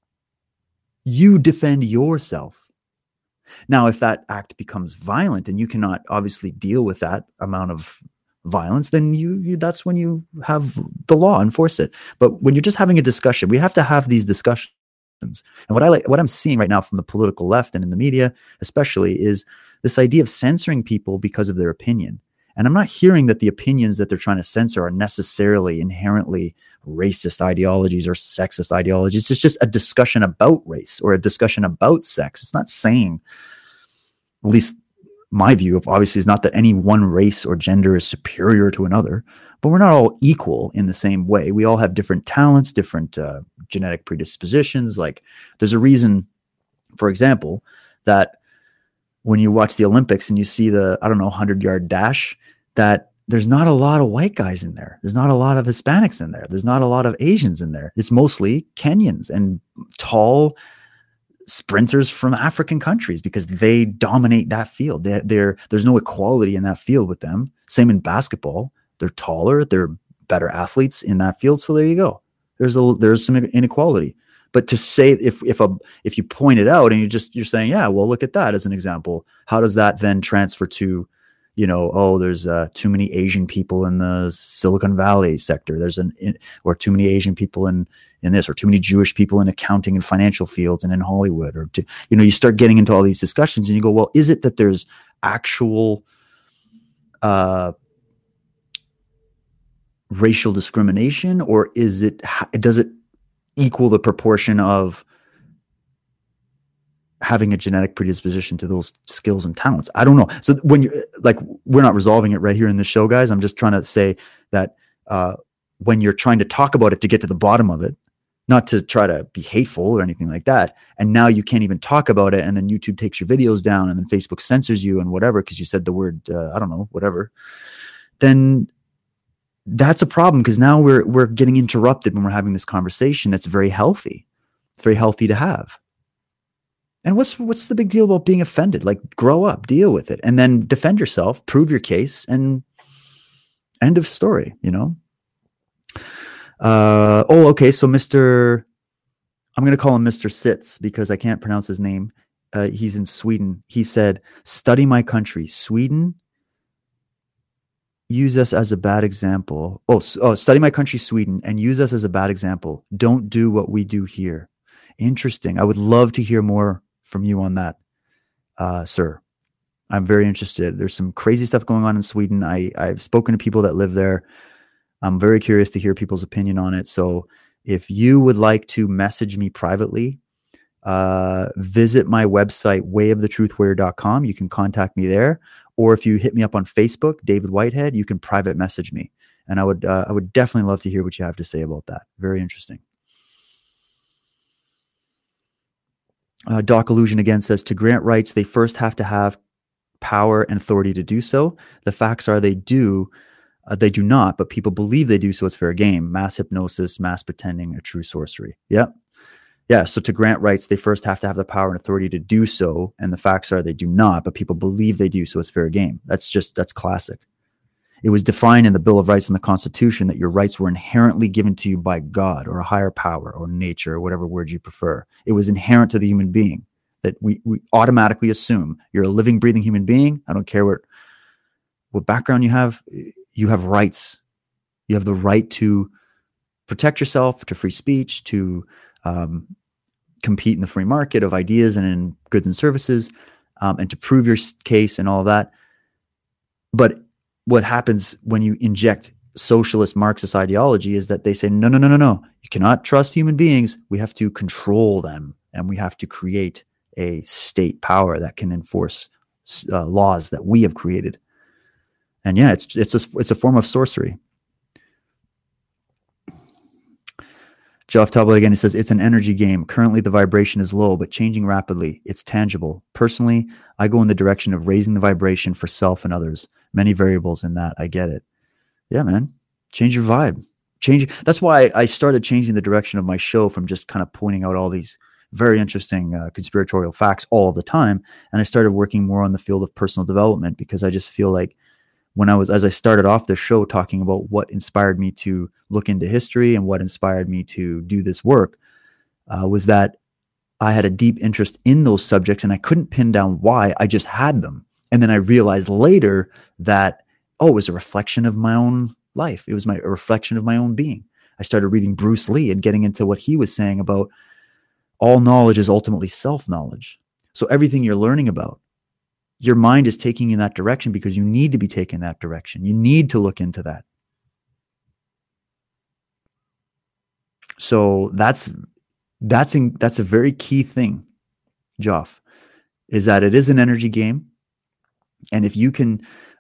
You defend yourself. Now, if that act becomes violent and you cannot obviously deal with that amount of violence, then you that's when you have the law enforce it. But when you're just having a discussion, we have to have these discussions. And what I'm seeing right now from the political left and in the media especially is this idea of censoring people because of their opinion. And I'm not hearing that the opinions that they're trying to censor are necessarily inherently racist ideologies or sexist ideologies. It's just a discussion about race or a discussion about sex. It's not saying, at least my view of obviously is not that any one race or gender is superior to another, but we're not all equal in the same way. We all have different talents, different genetic predispositions. Like, there's a reason, for example, that when you watch the Olympics and you see the, 100-yard dash, that there's not a lot of white guys in there. There's not a lot of Hispanics in there. There's not a lot of Asians in there. It's mostly Kenyans and tall sprinters from African countries because they dominate that field. There's no equality in that field with them. Same in basketball. They're taller. They're better athletes in that field. So there you go. There's some inequality. But to say if you point it out and you're saying, yeah, well, look at that as an example. How does that then transfer to, there's too many Asian people in the Silicon Valley sector. Or too many Asian people in this, or too many Jewish people in accounting and financial fields and in Hollywood, or you start getting into all these discussions and you go, well, is it that there's actual racial discrimination, or does it equal the proportion of having a genetic predisposition to those skills and talents? I don't know. So when you're like, we're not resolving it right here in this show, guys. I'm just trying to say that when you're trying to talk about it to get to the bottom of it, not to try to be hateful or anything like that, and now you can't even talk about it, and then YouTube takes your videos down, and then Facebook censors you and whatever because you said the word whatever, then that's a problem, because now we're getting interrupted when we're having this conversation. That's very healthy. It's very healthy to have. And what's the big deal about being offended? Like, grow up, deal with it, and then defend yourself, prove your case, and end of story, Okay. So I'm going to call him Mr. Sitz because I can't pronounce his name. He's in Sweden. He said, study my country, Sweden. Use us as a bad example. Study my country, Sweden, and use us as a bad example. Don't do what we do here. Interesting. I would love to hear more from you on that, sir. I'm very interested. There's some crazy stuff going on in Sweden. I've spoken to people that live there. I'm very curious to hear people's opinion on it. So if you would like to message me privately, visit my website, wayoftetruthwarrior.com. You can contact me there. Or if you hit me up on Facebook, David Whitehead, you can private message me. And I would definitely love to hear what you have to say about that. Very interesting. Doc Illusion again says, to grant rights, they first have to have power and authority to do so. The facts are they do not, but people believe they do, so it's fair game. Mass hypnosis, mass pretending, a true sorcery. Yeah. Yeah, so to grant rights, they first have to have the power and authority to do so, and the facts are they do not, but people believe they do, so it's fair game. That's classic. It was defined in the Bill of Rights and the Constitution that your rights were inherently given to you by God or a higher power or nature or whatever word you prefer. It was inherent to the human being that we automatically assume you're a living, breathing human being. I don't care what background you have rights. You have the right to protect yourself, to free speech, to compete in the free market of ideas and in goods and services, and to prove your case and all of that. But what happens when you inject socialist Marxist ideology is that they say, no. You cannot trust human beings. We have to control them, and we have to create a state power that can enforce laws that we have created. And yeah, it's a form of sorcery. Jeff Tablet again, he says, it's an energy game. Currently, the vibration is low, but changing rapidly. It's tangible. Personally, I go in the direction of raising the vibration for self and others. Many variables in that. I get it. Yeah, man. Change your vibe. That's why I started changing the direction of my show from just kind of pointing out all these very interesting conspiratorial facts all the time. And I started working more on the field of personal development, because I just feel like as I started off this show talking about what inspired me to look into history and what inspired me to do this work, was that I had a deep interest in those subjects and I couldn't pin down why. I just had them. And then I realized later that, it was a reflection of my own life. It was a reflection of my own being. I started reading Bruce Lee and getting into what he was saying about all knowledge is ultimately self-knowledge. So everything you're learning about, your mind is taking you in that direction because you need to be taken that direction. You need to look into that. So that's a very key thing, Joff, is that it is an energy game. And if you can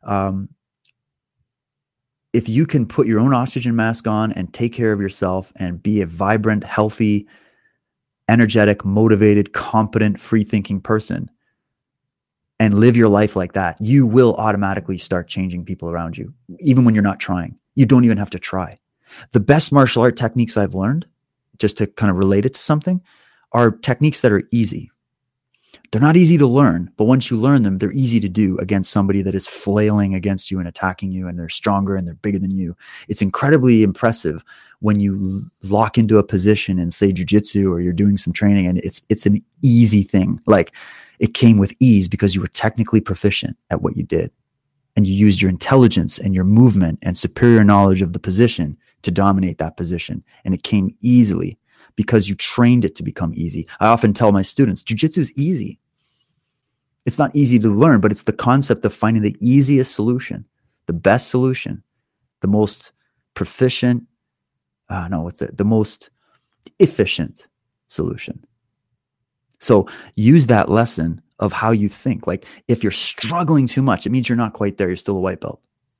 put your own oxygen mask on and take care of yourself and be a vibrant, healthy, energetic, motivated, competent, free-thinking person, and live your life like that, you will automatically start changing people around you, even when you're not trying. You don't even have to try. The best martial art techniques I've learned, just to kind of relate it to something, are techniques that are easy. They're not easy to learn, but once you learn them, they're easy to do against somebody that is flailing against you and attacking you, and they're stronger and they're bigger than you. It's incredibly impressive when you lock into a position in, say, jiu-jitsu, or you're doing some training, and it's an easy thing. Like, it came with ease because you were technically proficient at what you did. And you used your intelligence and your movement and superior knowledge of the position to dominate that position. And it came easily because you trained it to become easy. I often tell my students, jiu-jitsu is easy. It's not easy to learn, but it's the concept of finding the easiest solution, the best solution, the most proficient, the most efficient solution. So use that lesson of how you think. Like, if you're struggling too much, it means you're not quite there. You're still a white belt.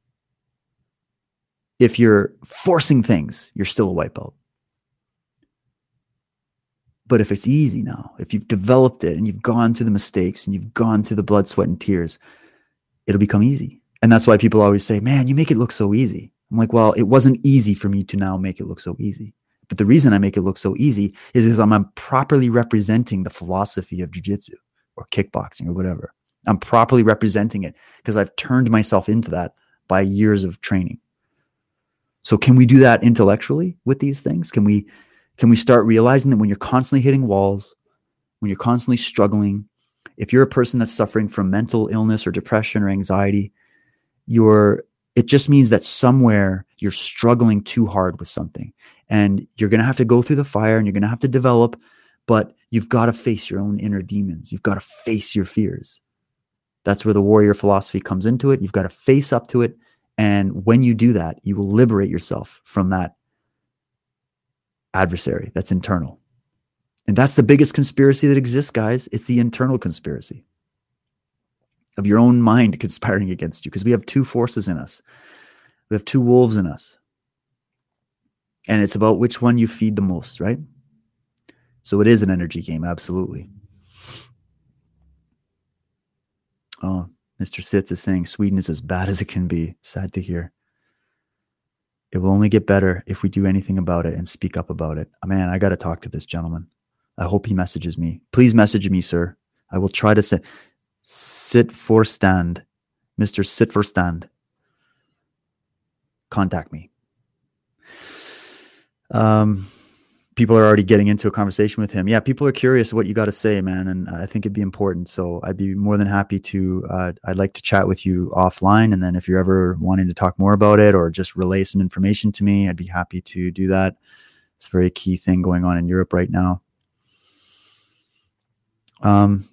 If you're forcing things, you're still a white belt. But if it's easy now, if you've developed it and you've gone through the mistakes and you've gone through the blood, sweat, and tears, it'll become easy. And that's why people always say, man, you make it look so easy. I'm like, well, it wasn't easy for me to now make it look so easy. But the reason I make it look so easy is because I'm properly representing the philosophy of jiu-jitsu or kickboxing or whatever. I'm properly representing it because I've turned myself into that by years of training. So can we do that intellectually with these things? Can we start realizing that when you're constantly hitting walls, when you're constantly struggling, if you're a person that's suffering from mental illness or depression or anxiety, it just means that somewhere you're struggling too hard with something, and you're going to have to go through the fire and you're going to have to develop, but you've got to face your own inner demons. You've got to face your fears. That's where the warrior philosophy comes into it. You've got to face up to it. And when you do that, you will liberate yourself from that adversary that's internal. And that's the biggest conspiracy that exists, guys. It's the internal conspiracy of your own mind conspiring against you, because we have two forces in us. We have two wolves in us. And it's about which one you feed the most, right? So it is an energy game, absolutely. Oh, Mr. Sitz is saying Sweden is as bad as it can be. Sad to hear. It will only get better if we do anything about it and speak up about it. Oh, man, I got to talk to this gentleman. I hope he messages me. Please message me, sir. I will try to say, sit for stand. Mr. Sit for stand. Contact me. People are already getting into a conversation with him. Yeah, people are curious what you got to say, man. And I think it'd be important. So I'd be more than happy to, I'd like to chat with you offline. And then if you're ever wanting to talk more about it or just relay some information to me, I'd be happy to do that. It's a very key thing going on in Europe right now. Trying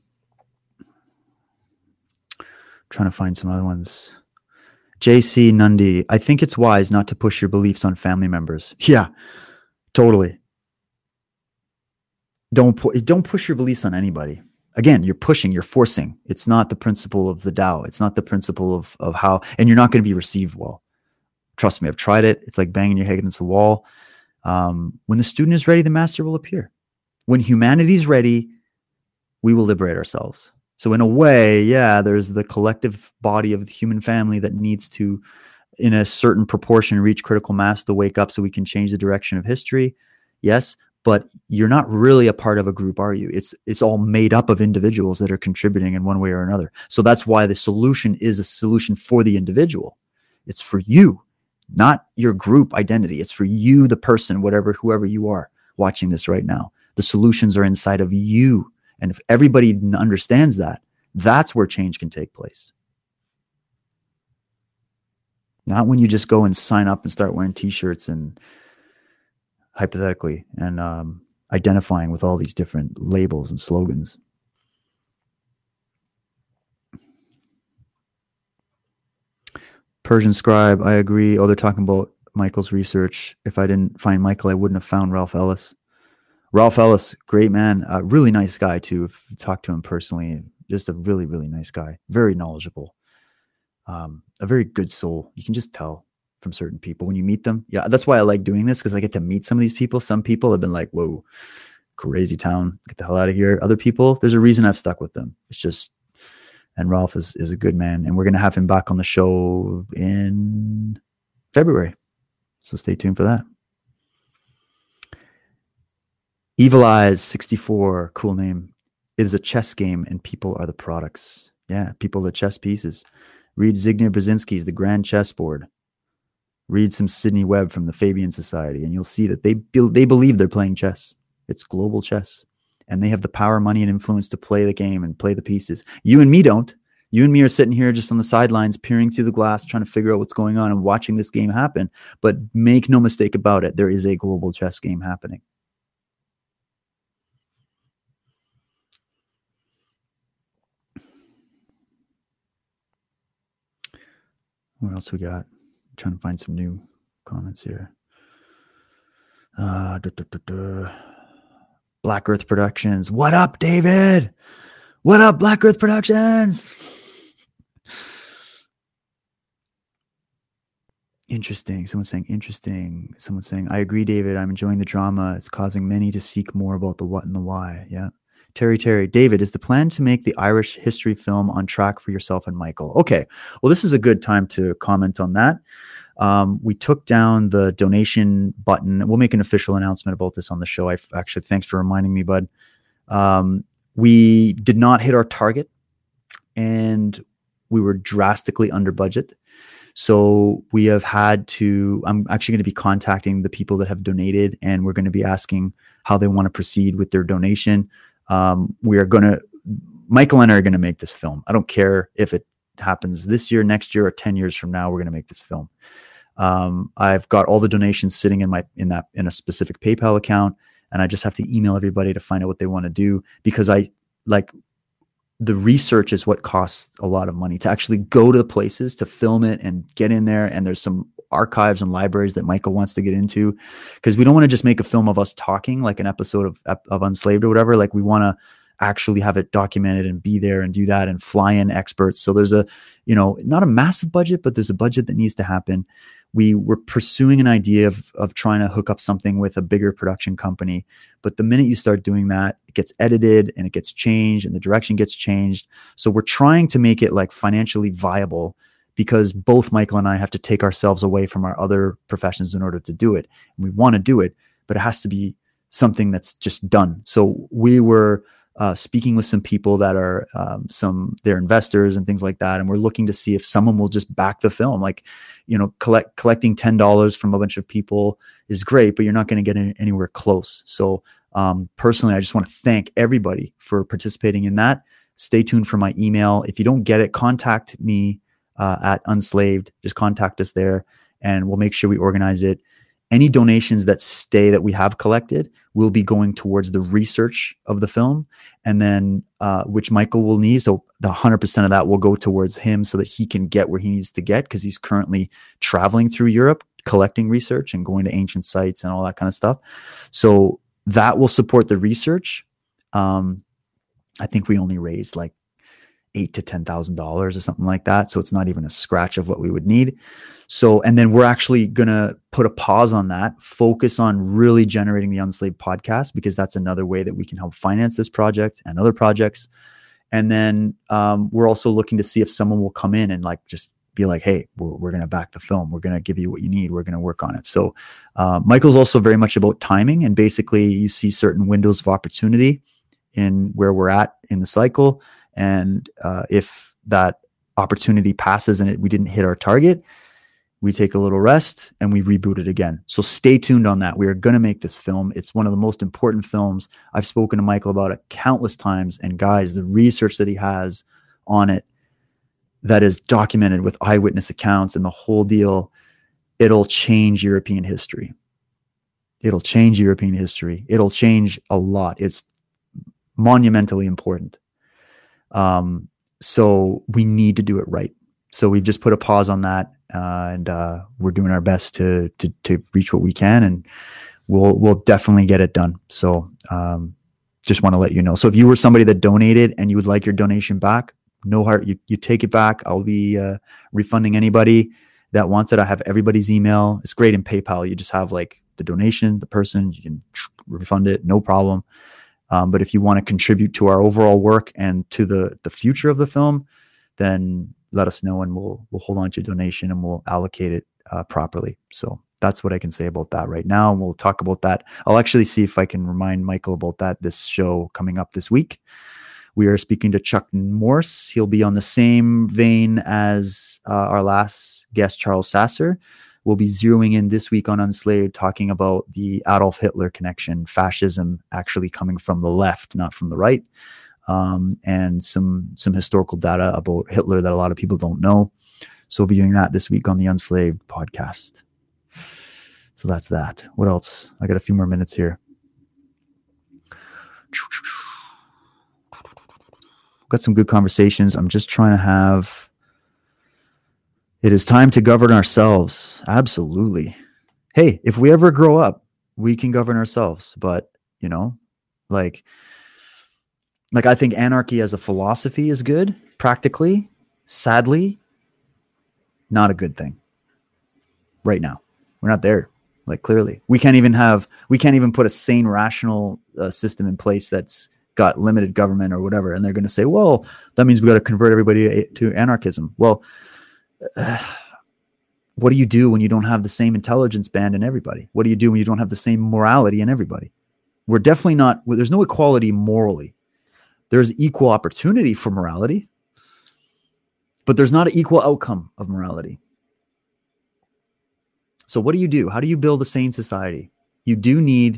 to find some other ones. JC Nundy, I think it's wise not to push your beliefs on family members. Yeah, totally. Don't push your beliefs on anybody. Again, you're pushing, you're forcing. It's not the principle of the Tao. It's not the principle of how, and you're not going to be received well. Trust me, I've tried it. It's like banging your head against the wall. When the student is ready, the master will appear. When humanity is ready, we will liberate ourselves. So in a way, yeah, there's the collective body of the human family that needs to, in a certain proportion, reach critical mass to wake up so we can change the direction of history. Yes, but you're not really a part of a group, are you? It's all made up of individuals that are contributing in one way or another. So that's why the solution is a solution for the individual. It's for you, not your group identity. It's for you, the person, whoever you are watching this right now. The solutions are inside of you. And if everybody understands that, that's where change can take place. Not when you just go and sign up and start wearing t-shirts and hypothetically and identifying with all these different labels and slogans. Persian Scribe, I agree. Oh, they're talking about Michael's research. If I didn't find Michael, I wouldn't have found Ralph Ellis. Ralph Ellis, great man. Really nice guy, too. If you talk to him personally, just a really, really nice guy. Very knowledgeable. A very good soul. You can just tell from certain people when you meet them. Yeah, that's why I like doing this, because I get to meet some of these people. Some people have been like, whoa, crazy town. Get the hell out of here. Other people, there's a reason I've stuck with them. It's just, and Ralph is a good man. And we're going to have him back on the show in February. So stay tuned for that. Evil Eyes 64, cool name. It is a chess game and people are the products. Yeah, people are the chess pieces. Read Zygmunt Brzezinski's The Grand Chessboard. Read some Sidney Webb from the Fabian Society, and you'll see that they believe they're playing chess. It's global chess. And they have the power, money, and influence to play the game and play the pieces. You and me don't. You and me are sitting here just on the sidelines, peering through the glass, trying to figure out what's going on and watching this game happen. But make no mistake about it, there is a global chess game happening. What else we got? I'm trying to find some new comments here. Black Earth Productions. What up, David? What up, Black Earth Productions? Interesting. Someone's saying interesting. Someone's saying, I agree, David. I'm enjoying the drama. It's causing many to seek more about the what and the why. Yeah. Terry, David, is the plan to make the Irish history film on track for yourself and Michael? Okay. Well, this is a good time to comment on that. We took down the donation button. We'll make an official announcement about this on the show. Actually, thanks for reminding me, bud. We did not hit our target and we were drastically under budget. So we have had to, I'm actually going to be contacting the people that have donated and we're going to be asking how they want to proceed with their donation. Michael and I are going to make this film. I don't care if it happens this year, next year, or 10 years from now, we're going to make this film. I've got all the donations sitting in a specific PayPal account, and I just have to email everybody to find out what they want to do, because the research is what costs a lot of money to actually go to the places to film it and get in there. And there's some archives and libraries that Michael wants to get into, because we don't want to just make a film of us talking like an episode of Unslaved or whatever. Like, we want to actually have it documented and be there and do that and fly in experts. So there's not a massive budget, but there's a budget that needs to happen. we were pursuing an idea of trying to hook up something with a bigger production company. But the minute you start doing that, it gets edited and it gets changed and the direction gets changed. So we're trying to make it like financially viable, because both Michael and I have to take ourselves away from our other professions in order to do it. And we want to do it, but it has to be something that's just done. So we were speaking with some people that are they're investors and things like that. And we're looking to see if someone will just back the film. Like, collecting $10 from a bunch of people is great, but you're not going to get anywhere close. So personally, I just want to thank everybody for participating in that. Stay tuned for my email. If you don't get it, contact me at Unslaved. Just contact us there and we'll make sure we organize it. Any donations that we have collected will be going towards the research of the film, and then which Michael will need. So the 100% of that will go towards him so that he can get where he needs to get, because he's currently traveling through Europe, collecting research and going to ancient sites and all that kind of stuff. So that will support the research. I think we only raised like $8,000 to $10,000 or something like that. So it's not even a scratch of what we would need. So, and then we're actually going to put a pause on that, focus on really generating the Unslaved podcast, because that's another way that we can help finance this project and other projects. And then we're also looking to see if someone will come in and like just be like, hey, we're going to back the film. We're going to give you what you need. We're going to work on it. So Michael's also very much about timing, and basically you see certain windows of opportunity in where we're at in the cycle. And if that opportunity passes and we didn't hit our target, we take a little rest and we reboot it again. So stay tuned on that. We are going to make this film. It's one of the most important films. I've spoken to Michael about it countless times. And guys, the research that he has on it that is documented with eyewitness accounts and the whole deal, it'll change European history. It'll change European history. It'll change a lot. It's monumentally important. So we need to do it right. So we've just put a pause on that, and we're doing our best to reach what we can, and we'll definitely get it done. So just want to let you know. So if you were somebody that donated and you would like your donation back, no heart, you take it back. I'll be refunding anybody that wants it. I have everybody's email. It's great in PayPal. You just have like the donation, the person, you can refund it, no problem. But if you want to contribute to our overall work and to the future of the film, then let us know and we'll hold on to your donation and we'll allocate it properly. So that's what I can say about that right now. And we'll talk about that. I'll actually see if I can remind Michael about that, this show coming up this week. We are speaking to Chuck Morse. He'll be on the same vein as our last guest, Charles Sasser. We'll be zeroing in this week on Unslaved, talking about the Adolf Hitler connection, fascism actually coming from the left, not from the right, and some historical data about Hitler that a lot of people don't know. So we'll be doing that this week on the Unslaved podcast. So that's that. What else? I got a few more minutes here. Got some good conversations. I'm just trying to have... It is time to govern ourselves. Absolutely. Hey, if we ever grow up, we can govern ourselves. But, like I think anarchy as a philosophy is good. Practically, sadly, not a good thing. Right now, we're not there. Like clearly, we can't even put a sane, rational system in place that's got limited government or whatever. And they're going to say, well, that means we got to convert everybody to anarchism. Well, what do you do when you don't have the same intelligence band in everybody? What do you do when you don't have the same morality in everybody? We're definitely not, there's no equality morally. There's equal opportunity for morality, but there's not an equal outcome of morality. So what do you do? How do you build a sane society? You do need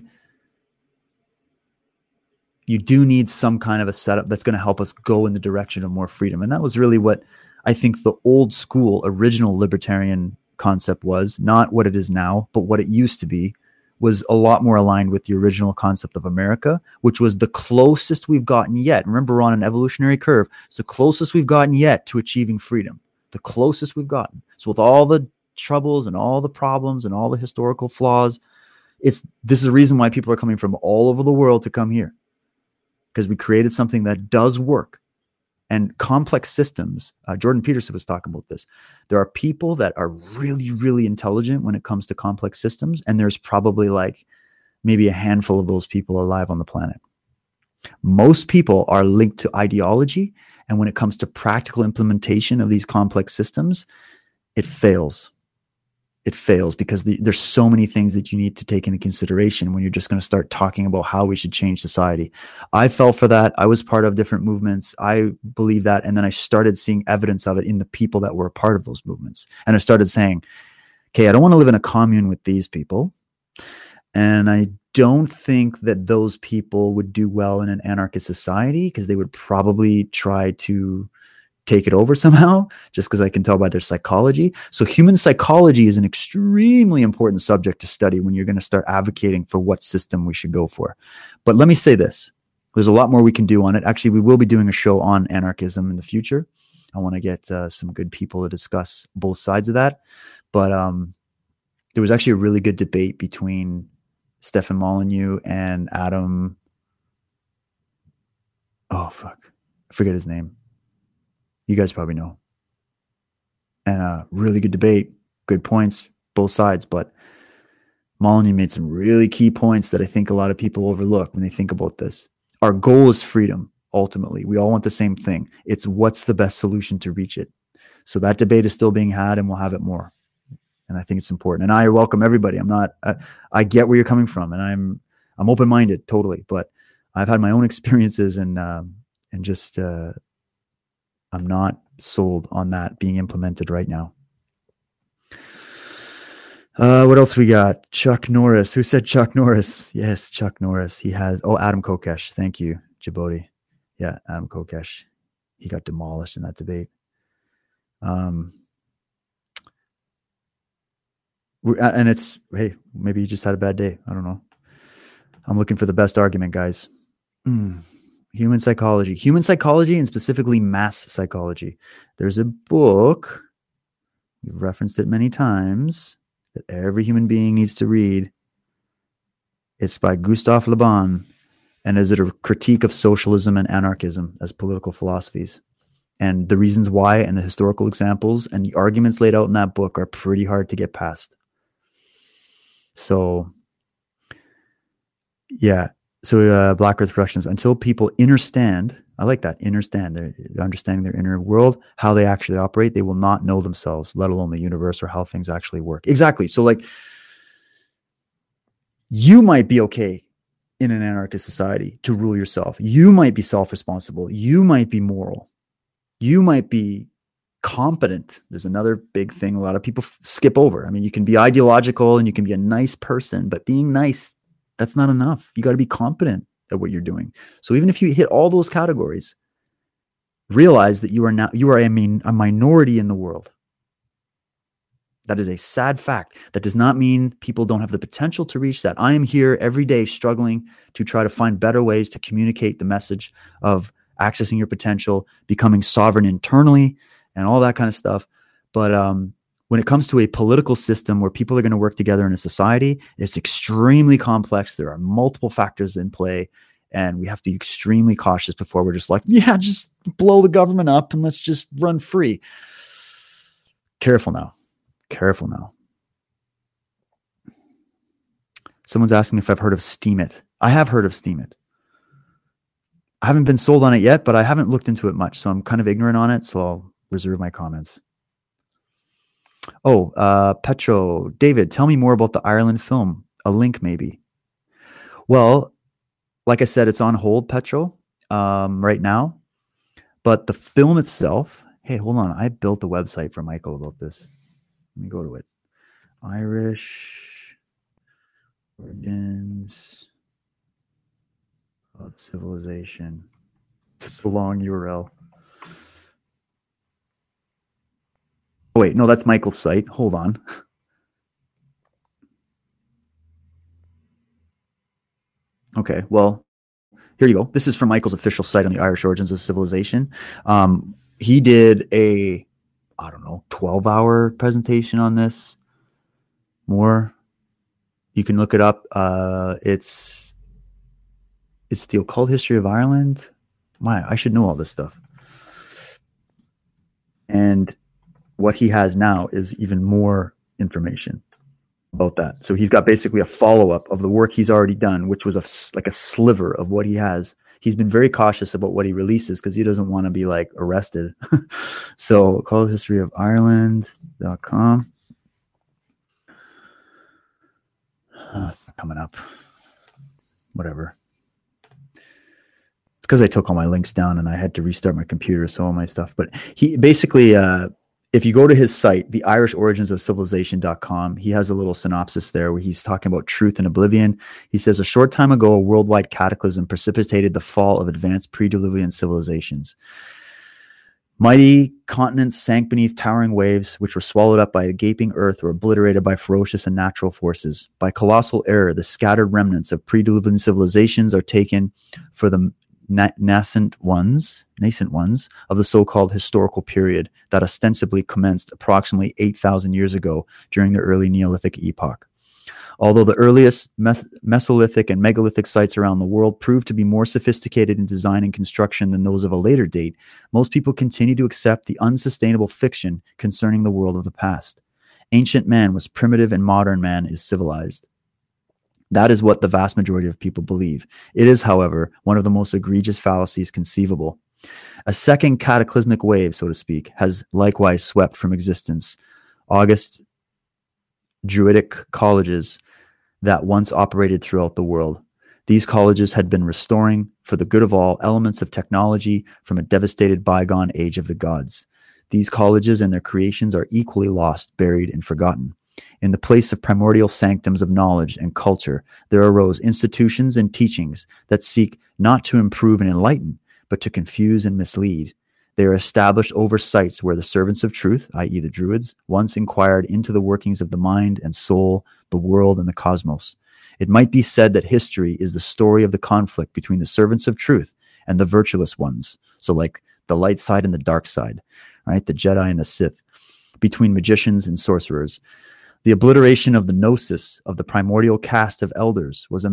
some kind of a setup that's going to help us go in the direction of more freedom. And that was really what I think the old school original libertarian concept was, not what it is now, but what it used to be, was a lot more aligned with the original concept of America, which was the closest we've gotten yet. Remember, we're on an evolutionary curve. It's the closest we've gotten yet to achieving freedom, the closest we've gotten. So with all the troubles and all the problems and all the historical flaws, this is a reason why people are coming from all over the world to come here, because we created something that does work. And complex systems, Jordan Peterson was talking about this. There are people that are really, really intelligent when it comes to complex systems. And there's probably like maybe a handful of those people alive on the planet. Most people are linked to ideology. And when it comes to practical implementation of these complex systems, it fails. It fails because there's so many things that you need to take into consideration when you're just going to start talking about how we should change society. I fell for that. I was part of different movements. I believe that. And then I started seeing evidence of it in the people that were a part of those movements. And I started saying, okay, I don't want to live in a commune with these people. And I don't think that those people would do well in an anarchist society because they would probably try to take it over somehow, just because I can tell by their psychology. So human psychology is an extremely important subject to study when you're going to start advocating for what system we should go for. But let me say this. There's a lot more we can do on it. Actually, we will be doing a show on anarchism in the future. I want to get some good people to discuss both sides of that. But there was actually a really good debate between Stefan Molyneux and Adam. Oh, fuck. I forget his name. You guys probably know. And a really good debate, good points, both sides. But Molyneux made some really key points that I think a lot of people overlook when they think about this. Our goal is freedom, ultimately. We all want the same thing. It's what's the best solution to reach it. So that debate is still being had, and we'll have it more. And I think it's important. And I welcome everybody. I get where you're coming from, and I'm open-minded, totally. But I've had my own experiences, and just I'm not sold on that being implemented right now. What else we got? Chuck Norris. Who said Chuck Norris? Yes, Chuck Norris. He has. Oh, Adam Kokesh. Thank you, Djibouti. Yeah, Adam Kokesh. He got demolished in that debate. And it's, hey, maybe you just had a bad day. I don't know. I'm looking for the best argument, guys. Human psychology, and specifically mass psychology. There's a book, we've referenced it many times, that every human being needs to read. It's by Gustave Le Bon, and is it a critique of socialism and anarchism as political philosophies. And the reasons why and the historical examples and the arguments laid out in that book are pretty hard to get past. So, yeah. So Black Earth Productions, until people understand, I like that, understand, they're understanding their inner world, how they actually operate, they will not know themselves, let alone the universe or how things actually work. Exactly. So like, you might be okay in an anarchist society to rule yourself. You might be self-responsible. You might be moral. You might be competent. There's another big thing a lot of people skip over. I mean, you can be ideological and you can be a nice person, but being nice, that's not enough. You got to be competent at what you're doing. So even if you hit all those categories, realize that you are a minority in the world. That is a sad fact. That does not mean people don't have the potential to reach that. I am here every day struggling to try to find better ways to communicate the message of accessing your potential, becoming sovereign internally, and all that kind of stuff. But when it comes to a political system where people are going to work together in a society, it's extremely complex. There are multiple factors in play, and we have to be extremely cautious before we're just like, yeah, just blow the government up and let's just run free. Careful now. Careful now. Someone's asking if I've heard of Steemit. I have heard of Steemit. I haven't been sold on it yet, but I haven't looked into it much, so I'm kind of ignorant on it, so I'll reserve my comments. Oh, Petro, David, tell me more about the Ireland film. A link, maybe. Well, like I said, it's on hold, Petro, right now. But the film itself, hey, hold on. I built the website for Michael about this. Let me go to it. Irish Origins of Civilization. It's a long URL. Oh, wait, no, that's Michael's site. Hold on. Okay, well, here you go. This is from Michael's official site on the Irish Origins of Civilization. He did a, 12-hour presentation on this. More. You can look it up. It's the Occult History of Ireland. I should know all this stuff. And what he has now is even more information about that. So he's got basically a follow-up of the work he's already done, which was like a sliver of what he has. He's been very cautious about what he releases because he doesn't want to be like arrested. So Call History of Ireland.com. It's not coming up. Whatever. It's because I took all my links down and I had to restart my computer, so all my stuff. But he basically, if you go to his site, the Irish Origins of Civilization.com, he has a little synopsis there where he's talking about truth and oblivion. He says, a short time ago, a worldwide cataclysm precipitated the fall of advanced pre-Diluvian civilizations. Mighty continents sank beneath towering waves, which were swallowed up by a gaping earth or obliterated by ferocious and natural forces. By colossal error, the scattered remnants of pre-Diluvian civilizations are taken for the nascent ones of the so-called historical period that ostensibly commenced approximately 8,000 years ago during the early Neolithic epoch. Although the earliest Mesolithic and megalithic sites around the world proved to be more sophisticated in design and construction than those of a later date, most people continue to accept the unsustainable fiction concerning the world of the past. Ancient man was primitive and modern man is civilized. That is what the vast majority of people believe. It is, however, one of the most egregious fallacies conceivable. A second cataclysmic wave, so to speak, has likewise swept from existence August Druidic colleges that once operated throughout the world. These colleges had been restoring, for the good of all, elements of technology from a devastated bygone age of the gods. These colleges and their creations are equally lost, buried, and forgotten. In the place of primordial sanctums of knowledge and culture, there arose institutions and teachings that seek not to improve and enlighten, but to confuse and mislead. They are established over sites where the servants of truth, i.e. the Druids, once inquired into the workings of the mind and soul, the world, and the cosmos. It might be said that history is the story of the conflict between the servants of truth and the virtueless ones. So like the light side and the dark side, right? The Jedi and the Sith, between magicians and sorcerers. The obliteration of the gnosis of the primordial caste of elders was a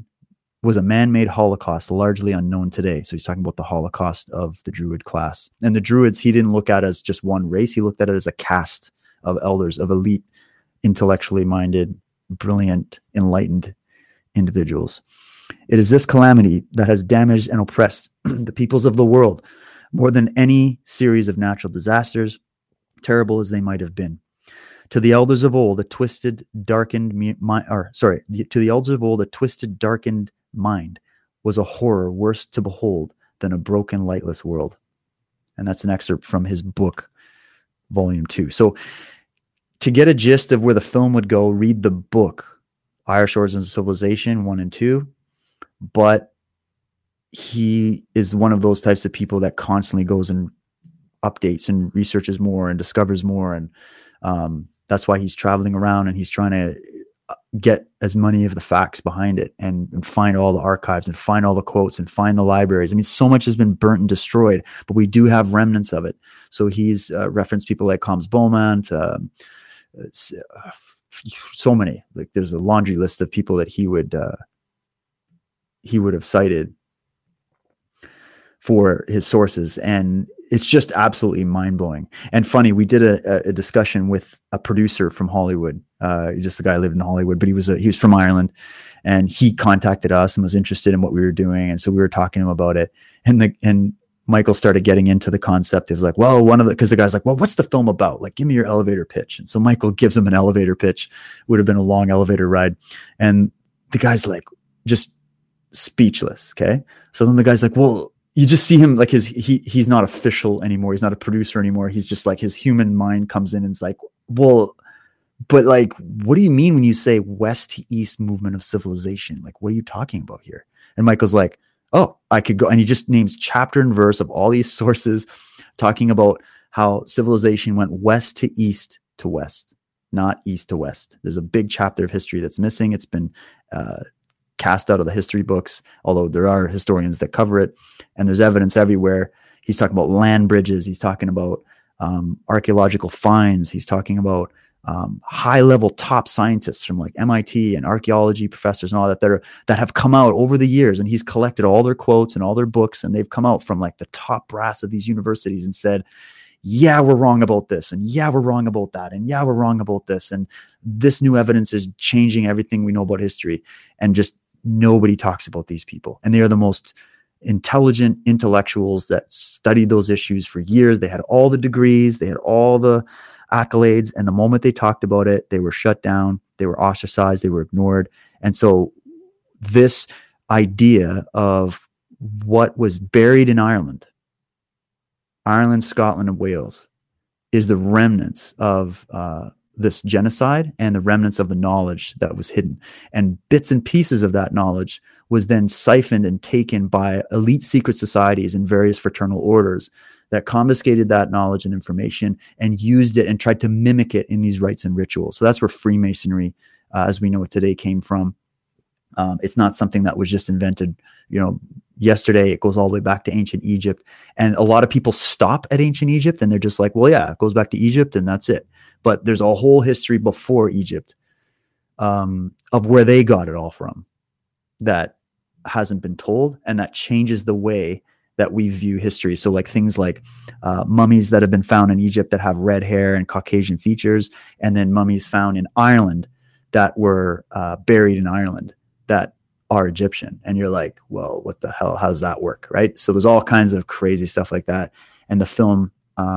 man-made holocaust largely unknown today. So he's talking about the Holocaust of the Druid class. And the Druids, he didn't look at as just one race. He looked at it as a caste of elders, of elite, intellectually minded, brilliant, enlightened individuals. It is this calamity that has damaged and oppressed the peoples of the world more than any series of natural disasters, terrible as they might have been. To the elders of old, the twisted, darkened mind was a horror worse to behold than a broken, lightless world. And that's an excerpt from his book, Volume 2. So to get a gist of where the film would go, read the book, Irish Origins of Civilization 1 and 2. But he is one of those types of people that constantly goes and updates and researches more and discovers more. And that's why he's traveling around and he's trying to get as many of the facts behind it and find all the archives and find all the quotes and find the libraries. I mean, so much has been burnt and destroyed, but we do have remnants of it. So he's referenced people like Combs Beaumont, so many. Like there's a laundry list of people that he would have cited for his sources, and it's just absolutely mind-blowing and funny. We did a discussion with a producer from Hollywood. Just the guy lived in Hollywood, but he was from Ireland, and he contacted us and was interested in what we were doing. And so we were talking to him about it. And Michael started getting into the concept. It was like, well, because the guy's like, well, what's the film about? Like, give me your elevator pitch. And so Michael gives him an elevator pitch. Would have been a long elevator ride. And the guy's like, just speechless. Okay. So then the guy's like, well, you just see him like he's not official anymore. He's not a producer anymore. He's just like his human mind comes in and is like, well, but like, what do you mean when you say west to east movement of civilization? Like, what are you talking about here? And Michael's like, oh, I could go. And he just names chapter and verse of all these sources talking about how civilization went west to east to west, not east to west. There's a big chapter of history that's missing. It's been cast out of the history books, although there are historians that cover it, and there's evidence everywhere. He's talking about land bridges. He's talking about archaeological finds. He's talking about high-level top scientists from like MIT and archaeology professors and all that have come out over the years, and he's collected all their quotes and all their books, and they've come out from like the top brass of these universities and said, yeah, we're wrong about this, and yeah, we're wrong about that, and yeah, we're wrong about this, and this new evidence is changing everything we know about history. And just nobody talks about these people. And they are the most intelligent intellectuals that studied those issues for years. They had all the degrees, they had all the accolades, and the moment they talked about it, they were shut down, they were ostracized, they were ignored. And so this idea of what was buried in Ireland, Scotland, and Wales, is the remnants of this genocide and the remnants of the knowledge that was hidden. And bits and pieces of that knowledge was then siphoned and taken by elite secret societies and various fraternal orders that confiscated that knowledge and information and used it and tried to mimic it in these rites and rituals. So that's where Freemasonry, as we know it today, came from. It's not something that was just invented, yesterday. It goes all the way back to ancient Egypt. And a lot of people stop at ancient Egypt and they're just like, well, yeah, it goes back to Egypt and that's it. But there's a whole history before Egypt of where they got it all from that hasn't been told, and that changes the way that we view history. So like things like mummies that have been found in Egypt that have red hair and Caucasian features, and then mummies found in Ireland that were buried in Ireland that are Egyptian. And you're like, well, what the hell? How does that work? Right. So there's all kinds of crazy stuff like that. And the film,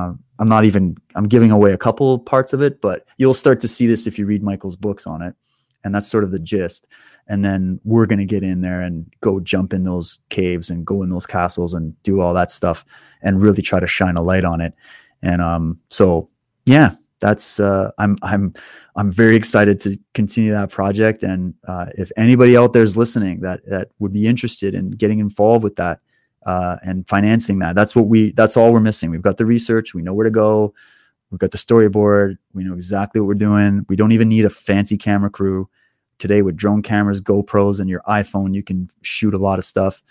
I'm giving away a couple parts of it, but you'll start to see this if you read Michael's books on it. And that's sort of the gist. And then we're going to get in there and go jump in those caves and go in those castles and do all that stuff and really try to shine a light on it. And so, yeah, that's I'm very excited to continue that project. And if anybody out there is listening that would be interested in getting involved with that and financing that, that's all we're missing. We've got the research, we know where to go, we've got the storyboard, we know exactly what we're doing. We don't even need a fancy camera crew. Today with drone cameras, GoPros, and your iPhone, you can shoot a lot of stuff.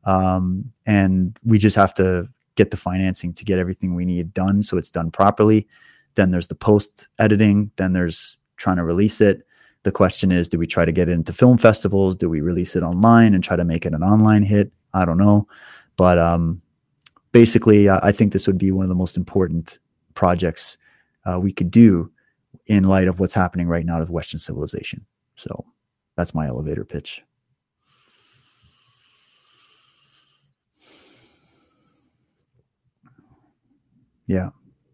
And we just have to get the financing to get everything we need done so it's done properly. Then there's the post editing. Then there's trying to release it. The question is, do we try to get it into film festivals? Do we release it online and try to make it an online hit? I don't know. But basically, I think this would be one of the most important projects we could do in light of what's happening right now to Western civilization. So that's my elevator pitch. Yeah.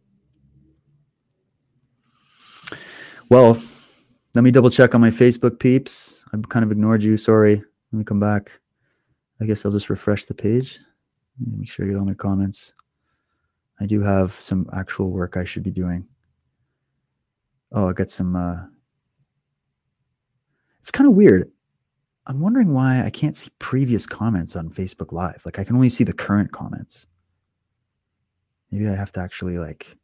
Well, let me double check on my Facebook peeps. I've kind of ignored you. Sorry. Let me come back. I guess I'll just refresh the page. Make sure I get all my comments. I do have some actual work I should be doing. Oh, I got some... It's kind of weird. I'm wondering why I can't see previous comments on Facebook Live. Like I can only see the current comments. Maybe I have to actually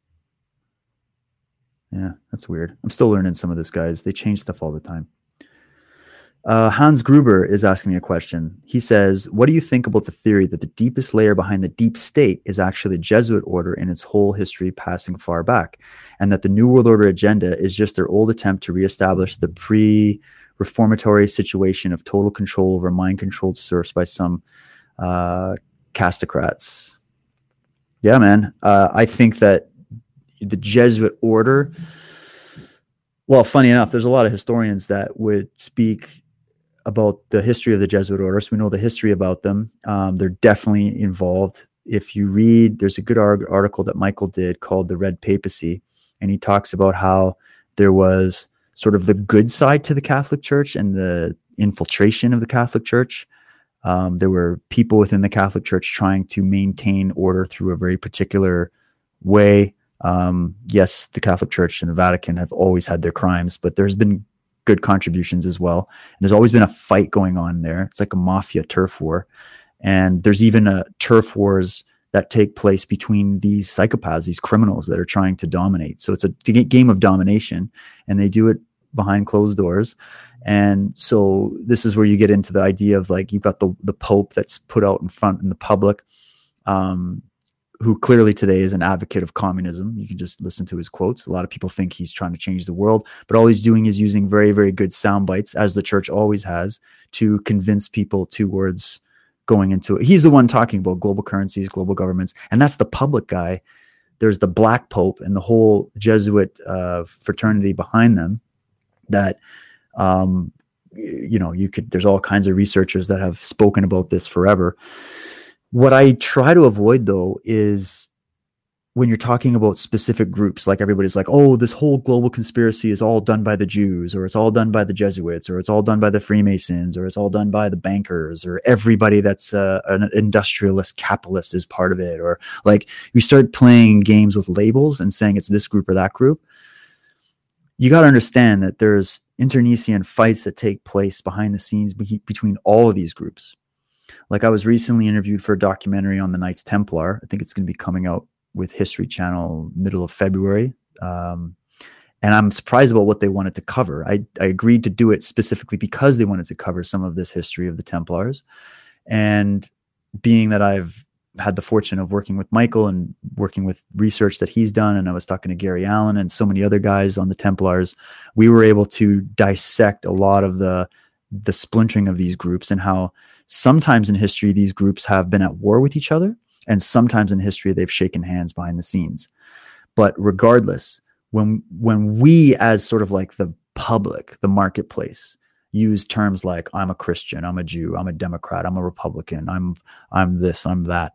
yeah, that's weird. I'm still learning some of this, guys. They change stuff all the time. Hans Gruber is asking me a question. He says, what do you think about the theory that the deepest layer behind the deep state is actually the Jesuit order in its whole history passing far back, and that the New World Order agenda is just their old attempt to reestablish the reformatory situation of total control over mind-controlled serfs by some castocrats? Yeah, man. I think that the Jesuit order, well, funny enough, there's a lot of historians that would speak about the history of the Jesuit order. So we know the history about them. They're definitely involved. If you read, there's a good article that Michael did called The Red Papacy, and he talks about how there was sort of the good side to the Catholic Church and the infiltration of the Catholic Church. There were people within the Catholic Church trying to maintain order through a very particular way. Yes, the Catholic Church and the Vatican have always had their crimes, but there's been good contributions as well. And there's always been a fight going on there. It's like a mafia turf war. And there's even a turf wars that take place between these psychopaths, these criminals that are trying to dominate. So it's a game of domination, and they do it behind closed doors. And so this is where you get into the idea of you've got the Pope that's put out in front in the public, who clearly today is an advocate of communism. You can just listen to his quotes. A lot of people think he's trying to change the world, but all he's doing is using very, very good sound bites, as the church always has, to convince people towards going into it. He's the one talking about global currencies, global governments, and that's the public guy there's the Black Pope and the whole Jesuit fraternity behind them that, there's all kinds of researchers that have spoken about this forever. What I try to avoid, though, is when you're talking about specific groups, like everybody's like, oh, this whole global conspiracy is all done by the Jews, or it's all done by the Jesuits, or it's all done by the Freemasons, or it's all done by the bankers, or everybody that's an industrialist capitalist is part of it. Or like we start playing games with labels and saying it's this group or that group. You got to understand that there's internecine fights that take place behind the scenes between all of these groups. Like I was recently interviewed for a documentary on the Knights Templar. I think it's going to be coming out with History Channel middle of February. And I'm surprised about what they wanted to cover. I agreed to do it specifically because they wanted to cover some of this history of the Templars. And being that I've had the fortune of working with Michael and working with research that he's done, and I was talking to Gary Allen and so many other guys on the Templars, we were able to dissect a lot of the splintering of these groups and how sometimes in history these groups have been at war with each other, and sometimes in history they've shaken hands behind the scenes. But regardless, when we as sort of like the public, the marketplace, use terms like I'm a Christian, I'm a Jew, I'm a Democrat, I'm a Republican, I'm this, I'm that,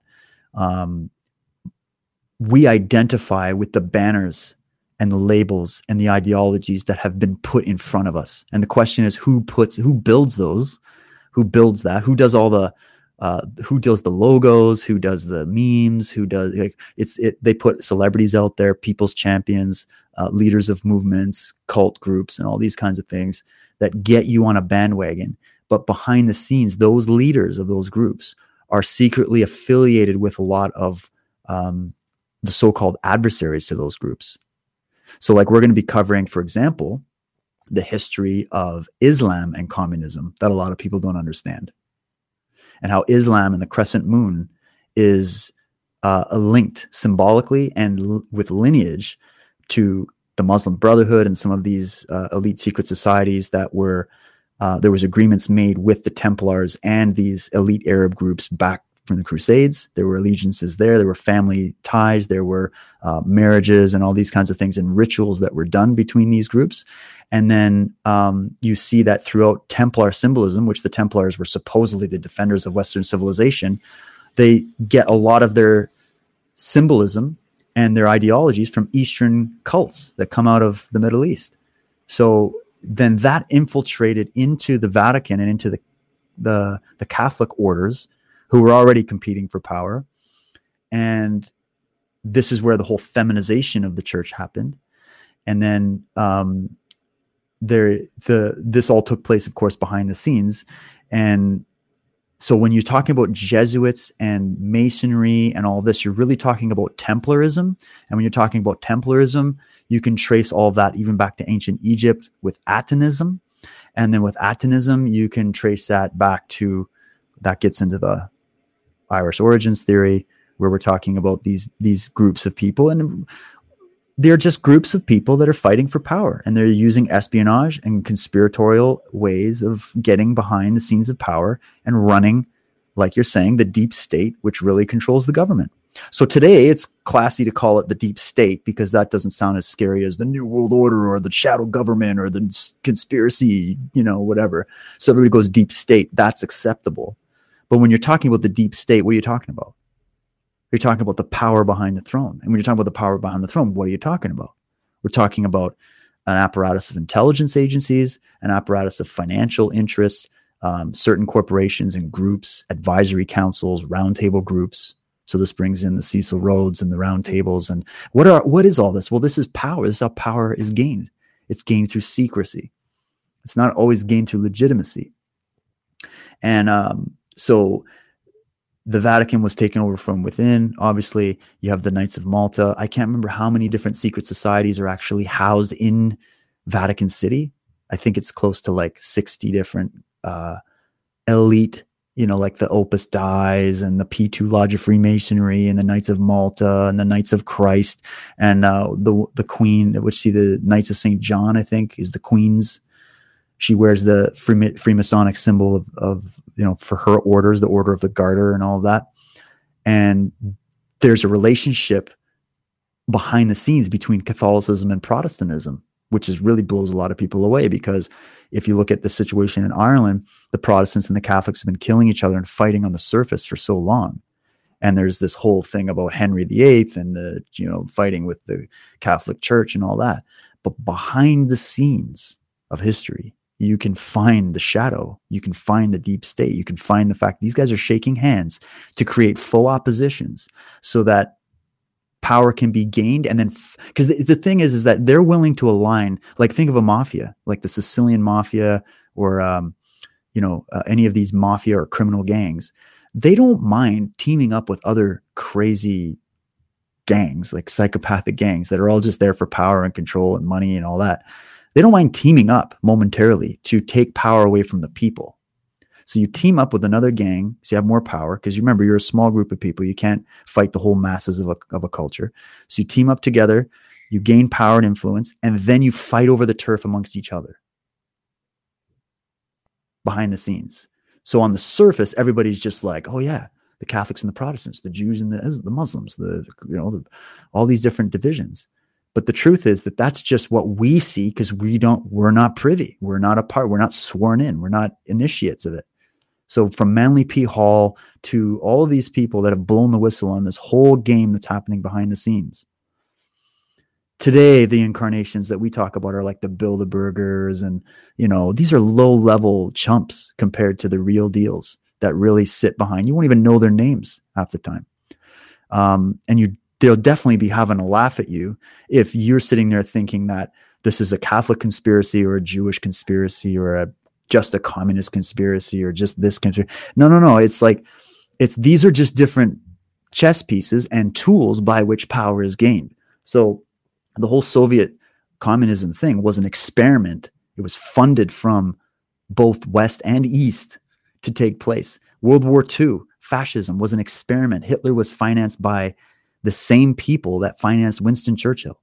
we identify with the banners and the labels and the ideologies that have been put in front of us. And the question is, who builds those? Who builds that? Who does all the who does the logos? Who does the memes? Who does they put celebrities out there, people's champions, leaders of movements, cult groups, and all these kinds of things that get you on a bandwagon. But behind the scenes, those leaders of those groups are secretly affiliated with a lot of the so-called adversaries to those groups. So like we're going to be covering, for example, the history of Islam and communism that a lot of people don't understand, and how Islam and the crescent moon is linked symbolically and with lineage to the Muslim Brotherhood and some of these elite secret societies that were there was agreements made with the Templars and these elite Arab groups back from the Crusades. There were allegiances there were family ties, there were marriages and all these kinds of things and rituals that were done between these groups. And then you see that throughout Templar symbolism, which the Templars were supposedly the defenders of Western civilization, they get a lot of their symbolism and their ideologies from Eastern cults that come out of the Middle East. So then that infiltrated into the Vatican and into the Catholic orders, who were already competing for power. And this is where the whole feminization of the church happened. And then this all took place, of course, behind the scenes. And so when you're talking about Jesuits and Masonry and all this, you're really talking about Templarism. And when you're talking about Templarism, you can trace all of that even back to ancient Egypt with Atonism. And then with Atonism, you can trace that back to, that gets into the Irish origins theory, where we're talking about these groups of people, and they're just groups of people that are fighting for power, and they're using espionage and conspiratorial ways of getting behind the scenes of power and running, like you're saying, the deep state, which really controls the government. So today it's classy to call it the deep state because that doesn't sound as scary as the New World Order or the shadow government or the conspiracy, whatever. So everybody goes deep state. That's acceptable. But when you're talking about the deep state, what are you talking about? You're talking about the power behind the throne. And when you're talking about the power behind the throne, what are you talking about? We're talking about an apparatus of intelligence agencies, an apparatus of financial interests, certain corporations and groups, advisory councils, roundtable groups. So this brings in the Cecil Rhodes and the roundtables. And what is all this? Well, this is power. This is how power is gained. It's gained through secrecy. It's not always gained through legitimacy. And so the Vatican was taken over from within. Obviously, you have the Knights of Malta. I can't remember how many different secret societies are actually housed in Vatican City. I think it's close to like 60 different elite, like the Opus Dei and the P2 Lodge of Freemasonry and the Knights of Malta and the Knights of Christ and the Queen, which the Knights of St. John, I think, is the Queen's. She wears the Freemasonic symbol of for her orders, the Order of the Garter and all of that. And there's a relationship behind the scenes between Catholicism and Protestantism, which is really blows a lot of people away, because if you look at the situation in Ireland, the Protestants and the Catholics have been killing each other and fighting on the surface for so long. And there's this whole thing about Henry VIII and the, fighting with the Catholic Church and all that. But behind the scenes of history, you can find the shadow. You can find the deep state. You can find the fact these guys are shaking hands to create faux oppositions so that power can be gained. And then, because the thing is that they're willing to align, like think of a mafia, like the Sicilian mafia or, any of these mafia or criminal gangs. They don't mind teaming up with other crazy gangs, like psychopathic gangs that are all just there for power and control and money and all that. They don't mind teaming up momentarily to take power away from the people. So you team up with another gang, so you have more power, because you remember, you're a small group of people. You can't fight the whole masses of a culture. So you team up together, you gain power and influence, and then you fight over the turf amongst each other behind the scenes. So on the surface, everybody's just like, oh yeah, the Catholics and the Protestants, the Jews and the Muslims, all these different divisions. But the truth is that that's just what we see, because we're not privy. We're not a part. We're not sworn in. We're not initiates of it. So from Manly P. Hall to all of these people that have blown the whistle on this whole game that's happening behind the scenes. Today, the incarnations that we talk about are like the Bilderbergers, and, these are low level chumps compared to the real deals that really sit behind. You won't even know their names half the time. And they'll definitely be having a laugh at you if you're sitting there thinking that this is a Catholic conspiracy or a Jewish conspiracy or just a communist conspiracy or just this conspiracy. No. These are just different chess pieces and tools by which power is gained. So the whole Soviet communism thing was an experiment. It was funded from both West and East to take place. World War II, fascism was an experiment. Hitler was financed by the same people that financed Winston Churchill.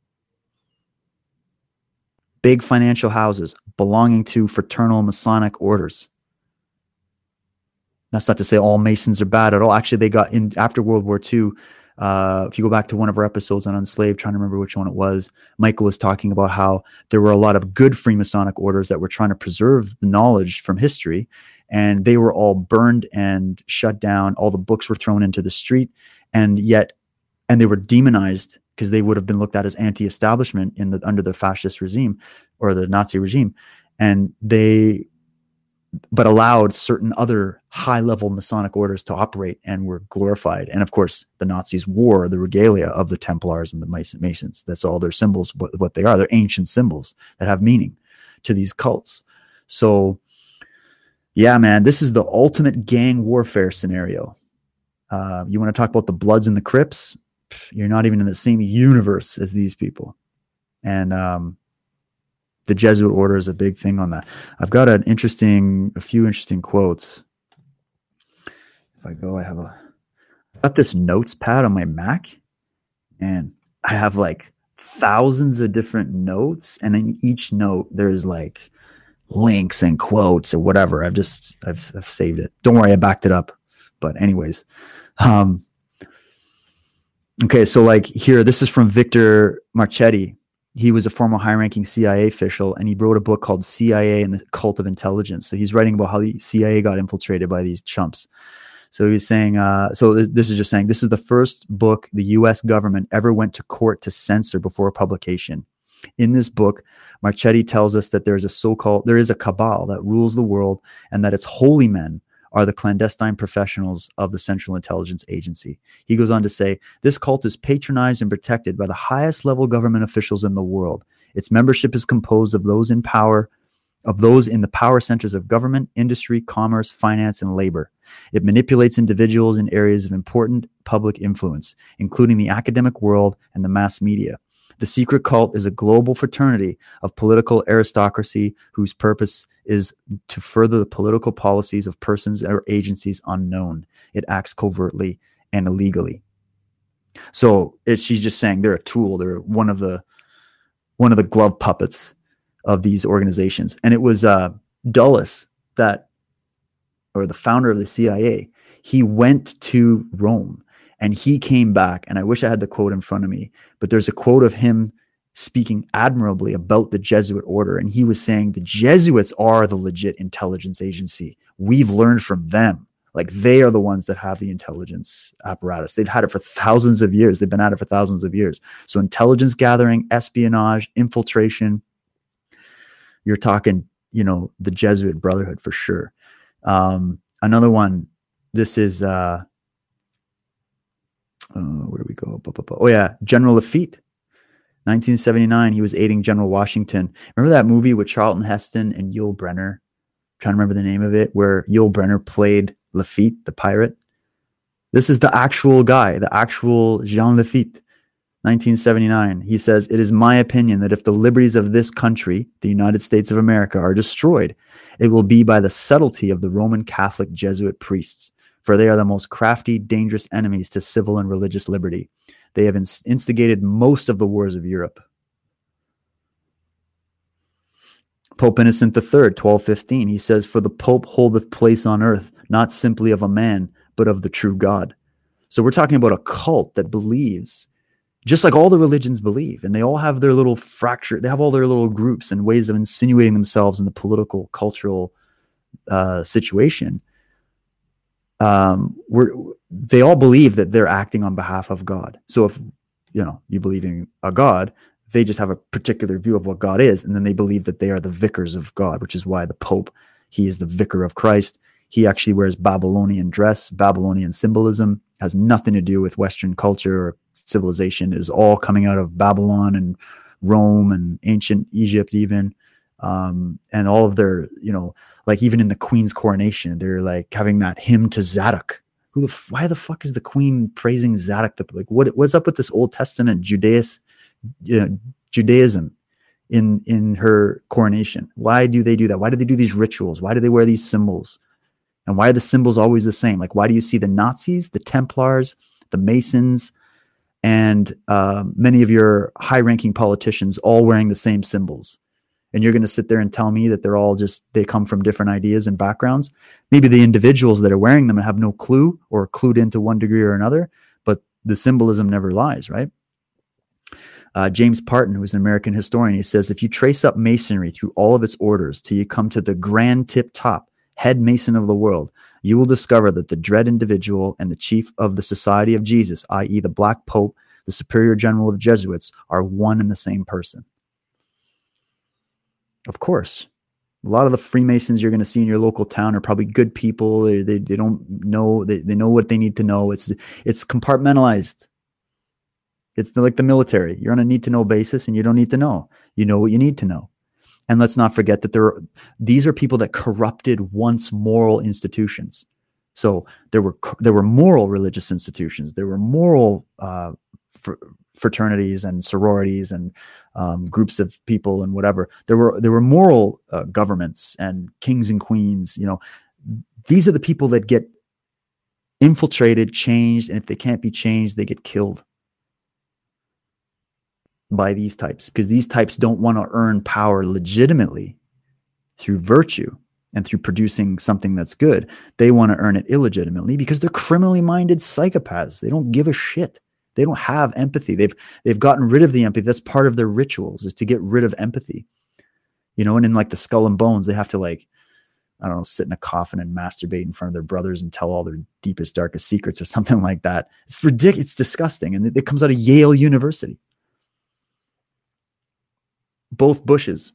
Big financial houses belonging to fraternal Masonic orders. That's not to say all Masons are bad at all. Actually, they got in after World War II. If you go back to one of our episodes on Unslaved, trying to remember which one it was, Michael was talking about how there were a lot of good Freemasonic orders that were trying to preserve the knowledge from history, and they were all burned and shut down. All the books were thrown into the street, and they were demonized because they would have been looked at as anti-establishment under the fascist regime or the Nazi regime, but allowed certain other high-level Masonic orders to operate and were glorified. And of course, the Nazis wore the regalia of the Templars and the Masons. That's all their symbols, what they are. They're ancient symbols that have meaning to these cults. So, yeah, man, this is the ultimate gang warfare scenario. You want to talk about the Bloods and the Crips? You're not even in the same universe as these people. And the Jesuit order is a big thing on that. I've got a few interesting quotes. If I go, I've got this notes pad on my Mac, and I have like thousands of different notes, and in each note there's like links and quotes or whatever. I've saved it. Don't worry, I backed it up. But anyways, okay, so like here, this is from Victor Marchetti. He was a former high-ranking CIA official, and he wrote a book called CIA and the Cult of Intelligence. So he's writing about how the CIA got infiltrated by these chumps. So he's saying, this is just saying, this is the first book the U.S. government ever went to court to censor before publication. In this book, Marchetti tells us that there is a cabal that rules the world, and that its holy men are the clandestine professionals of the Central Intelligence Agency. He goes on to say, this cult is patronized and protected by the highest level government officials in the world. Its membership is composed of those in the power centers of government, industry, commerce, finance, and labor. It manipulates individuals in areas of important public influence, including the academic world and the mass media. The secret cult is a global fraternity of political aristocracy whose purpose is to further the political policies of persons or agencies unknown. It acts covertly and illegally. So she's just saying they're a tool. They're one of the glove puppets of these organizations. And it was Dulles, or the founder of the CIA. He went to Rome And he came back, and I wish I had the quote in front of me, but there's a quote of him speaking admirably about the Jesuit order. And he was saying the Jesuits are the legit intelligence agency. We've learned from them. Like, they are the ones that have the intelligence apparatus. They've had it for thousands of years. They've been at it for thousands of years. So intelligence gathering, espionage, infiltration, you're talking, the Jesuit Brotherhood for sure. Another one, this is, where do we go? Oh yeah, General Lafitte. 1979, he was aiding General Washington. Remember that movie with Charlton Heston and Yul Brynner? I'm trying to remember the name of it, where Yul Brynner played Lafitte, the pirate. This is the actual guy, the actual Jean Lafitte, 1979. He says, "It is my opinion that if the liberties of this country, the United States of America, are destroyed, it will be by the subtlety of the Roman Catholic Jesuit priests, for they are the most crafty, dangerous enemies to civil and religious liberty. They have instigated most of the wars of Europe." Pope Innocent III, 1215, he says, "For the Pope holdeth place on earth, not simply of a man, but of the true God." So we're talking about a cult that believes, just like all the religions believe, and they all have their little fracture. They have all their little groups and ways of insinuating themselves in the political, cultural situation. They all believe that they're acting on behalf of God. So if you believe in a God, they just have a particular view of what God is, and then they believe that they are the vicars of God, which is why the Pope, he is the vicar of Christ. He actually wears Babylonian dress. Babylonian symbolism has nothing to do with Western culture or civilization. It is all coming out of Babylon and Rome and ancient Egypt even. And all of their, like even in the Queen's coronation, they're like having that hymn to Zadok. Why the fuck is the Queen praising Zadok? Like, what's up with this Old Testament Judaism in her coronation? Why do they do that? Why do they do these rituals? Why do they wear these symbols? And why are the symbols always the same? Like, why do you see the Nazis, the Templars, the Masons, and many of your high-ranking politicians all wearing the same symbols? And you're going to sit there and tell me that they come from different ideas and backgrounds. Maybe the individuals that are wearing them have no clue or clued into one degree or another, but the symbolism never lies, right? James Parton, who's an American historian, he says, "If you trace up Masonry through all of its orders till you come to the grand tip top, head Mason of the world, you will discover that the dread individual and the chief of the Society of Jesus, i.e. the Black Pope, the Superior General of Jesuits, are one and the same person." Of course, a lot of the Freemasons you're going to see in your local town are probably good people. They don't know, they know what they need to know. It's compartmentalized. It's like the military. You're on a need to know basis, and you don't need to know. You know what you need to know. And let's not forget that these are people that corrupted once moral institutions. So there were moral religious institutions. There were moral fraternities and sororities and groups of people and whatever. There were moral governments and kings and queens. These are the people that get infiltrated, changed, and if they can't be changed, they get killed by these types, because these types don't want to earn power legitimately through virtue and through producing something that's good. They want to earn it illegitimately because they're criminally minded psychopaths. They don't give a shit. They don't have empathy. They've gotten rid of the empathy. That's part of their rituals, is to get rid of empathy. And in like the Skull and Bones, they have to sit in a coffin and masturbate in front of their brothers and tell all their deepest, darkest secrets or something like that. It's ridiculous. It's disgusting. And it comes out of Yale University. Both Bushes,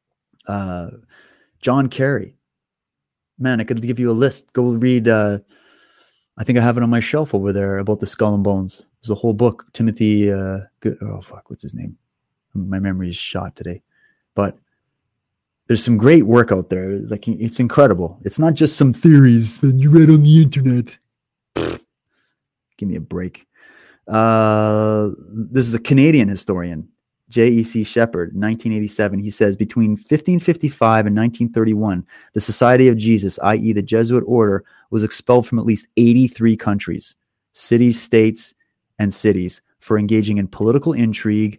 John Kerry. Man, I could give you a list. Go read. I think I have it on my shelf over there about the Skull and Bones. There's a whole book. Timothy. What's his name? My memory is shot today. But there's some great work out there. Like, it's incredible. It's not just some theories that you read on the internet. Give me a break. This is a Canadian historian, J.E.C. Shepherd, 1987. He says, between 1555 and 1931, the Society of Jesus, i.e. the Jesuit order, was expelled from at least 83 countries, cities, states, and cities for engaging in political intrigue,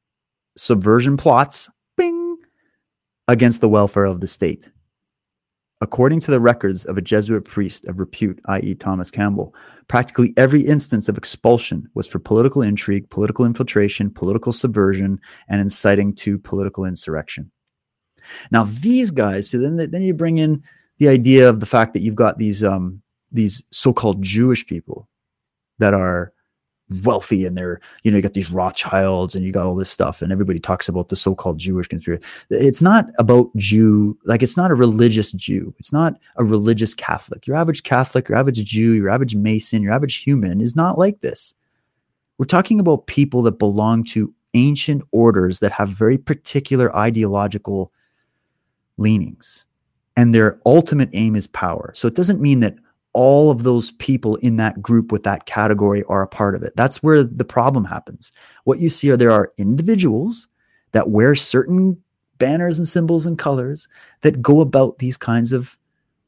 subversion plots, against the welfare of the state. According to the records of a Jesuit priest of repute, i.e. Thomas Campbell, practically every instance of expulsion was for political intrigue, political infiltration, political subversion, and inciting to political insurrection. Now, these guys, so then you bring in the idea of the fact that you've got these so-called Jewish people that are wealthy, and they're, you got these Rothschilds, and you got all this stuff, and everybody talks about the so-called Jewish conspiracy. It's not about it's not a religious Jew. It's not a religious Catholic. Your average Catholic, your average Jew, your average Mason, your average human is not like this. We're talking about people that belong to ancient orders that have very particular ideological leanings, and their ultimate aim is power. So it doesn't mean that all of those people in that group with that category are a part of it. That's where the problem happens. What you see there are individuals that wear certain banners and symbols and colors that go about these kinds of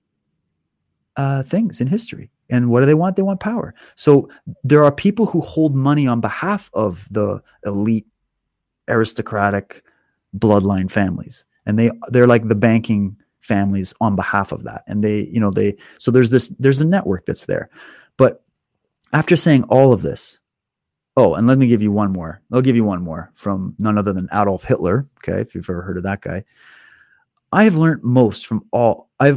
things in history. And what do they want? They want power. So there are people who hold money on behalf of the elite aristocratic bloodline families. And they're like the banking families on behalf of that. And so there's a network that's there. But after saying all of this, and let me give you one more. I'll give you one more from none other than Adolf Hitler. Okay. If you've ever heard of that guy. I have learned most of all from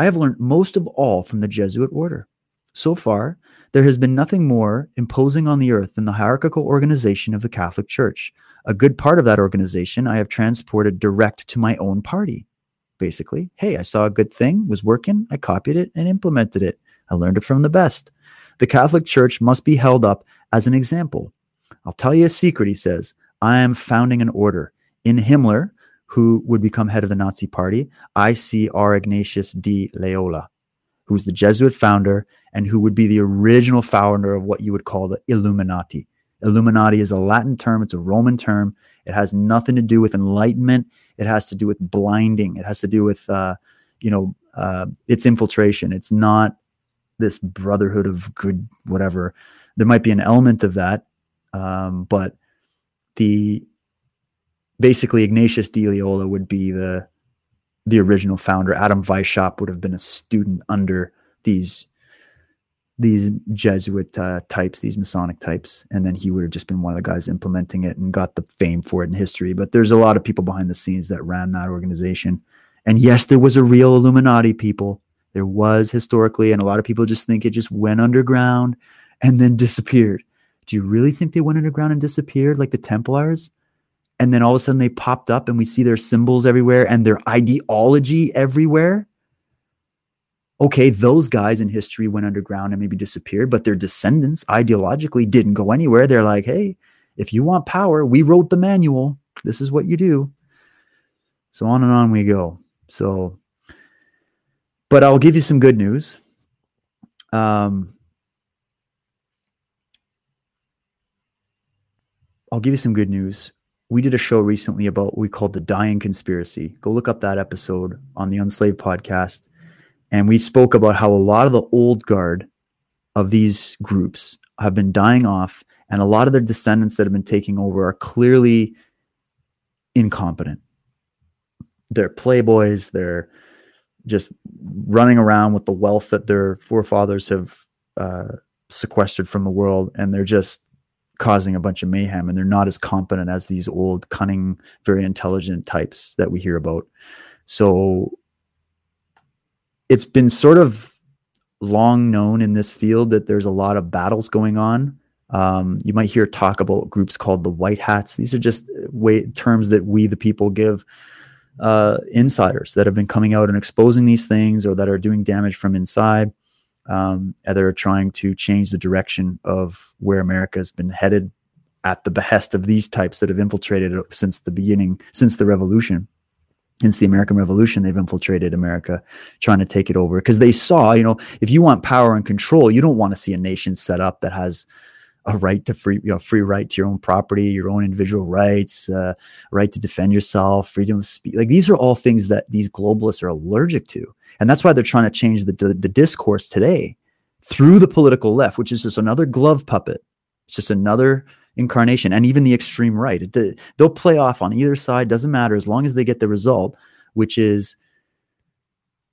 the Jesuit order. So far, there has been nothing more imposing on the earth than the hierarchical organization of the Catholic Church. A good part of that organization I have transported direct to my own party. Basically, hey, I saw a good thing, was working, I copied it and implemented it. I learned it from the best. The Catholic Church must be held up as an example. I'll tell you a secret, he says. I am founding an order. In Himmler, who would become head of the Nazi party, I see R. Ignatius de Loyola, who's the Jesuit founder and who would be the original founder of what you would call the Illuminati. Illuminati is a Latin term. It's a Roman term. It has nothing to do with enlightenment. It has to do with blinding. It has to do with, its infiltration. It's not this brotherhood of good, whatever. There might be an element of that. But basically Ignatius de Loyola would be the original founder. Adam Weishaupt would have been a student under these Jesuit types, these Masonic types, and then he would have just been one of the guys implementing it and got the fame for it in history. But there's a lot of people behind the scenes that ran that organization. And yes, there was a real Illuminati, people. There was historically, and a lot of people just think it just went underground and then disappeared. Do you really think they went underground and disappeared like the Templars? And then all of a sudden they popped up and we see their symbols everywhere and their ideology everywhere? Okay, those guys in history went underground and maybe disappeared, but their descendants ideologically didn't go anywhere. They're like, hey, if you want power, we wrote the manual. This is what you do. So on and on we go. But I'll give you some good news. I'll give you some good news. We did a show recently about what we called the Dying Conspiracy. Go look up that episode on the Unslaved podcast. And we spoke about how a lot of the old guard of these groups have been dying off, and a lot of their descendants that have been taking over are clearly incompetent. They're playboys. They're just running around with the wealth that their forefathers have sequestered from the world, and they're just causing a bunch of mayhem, and they're not as competent as these old, cunning, very intelligent types that we hear about. So it's been sort of long known in this field that there's a lot of battles going on. You might hear talk about groups called the White Hats. These are just terms that we, the people, give insiders that have been coming out and exposing these things, or that are doing damage from inside. That are trying to change the direction of where America has been headed at the behest of these types that have infiltrated it since the beginning, since the revolution. Since the American Revolution, they've infiltrated America, trying to take it over. Because they saw, if you want power and control, you don't want to see a nation set up that has a right to free right to your own property, your own individual rights, right to defend yourself, freedom of speech. Like, these are all things that these globalists are allergic to. And that's why they're trying to change the discourse today through the political left, which is just another glove puppet. It's just another incarnation. And even the extreme right, they'll play off on either side. Doesn't matter, as long as they get the result, which is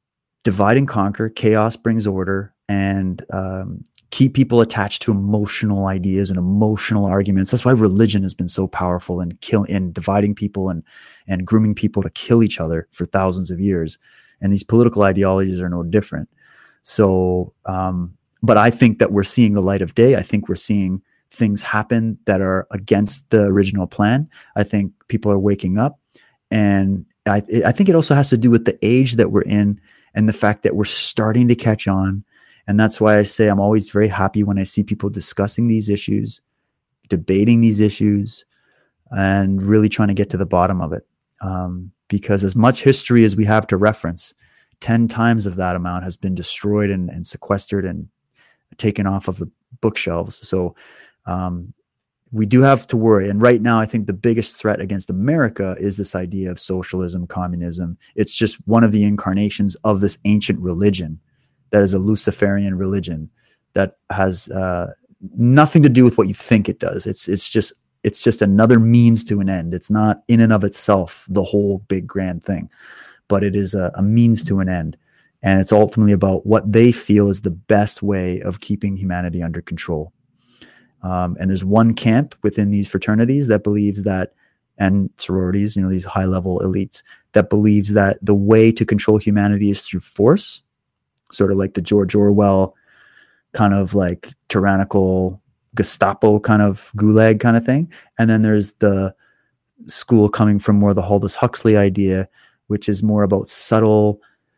divide and conquer, chaos brings order, and keep people attached to emotional ideas and emotional arguments. That's why religion has been so powerful in dividing people and grooming people to kill each other for thousands of years. And these political ideologies are no different. So, but I think that we're seeing the light of day. I think we're seeing things happen that are against the original plan. I think people are waking up, and I think it also has to do with the age that we're in and the fact that we're starting to catch on. And that's why I say I'm always very happy when I see people discussing these issues, debating these issues, and really trying to get to the bottom of it. Because as much history as we have to reference, 10 times of that amount has been destroyed and sequestered and taken off of the bookshelves. So we do have to worry. And right now, I think the biggest threat against America is this idea of socialism, communism. It's just one of the incarnations of this ancient religion that is a Luciferian religion that has nothing to do with what you think it does. It's just another means to an end. It's not in and of itself the whole big grand thing, but it is a means to an end. And it's ultimately about what they feel is the best way of keeping humanity under control. And there's one camp within these fraternities that believes that, and sororities, these high level elites, that believes that the way to control humanity is through force, sort of like the George Orwell kind of like tyrannical Gestapo kind of gulag kind of thing. And then there's the school coming from more the Aldous Huxley idea, which is more about subtle,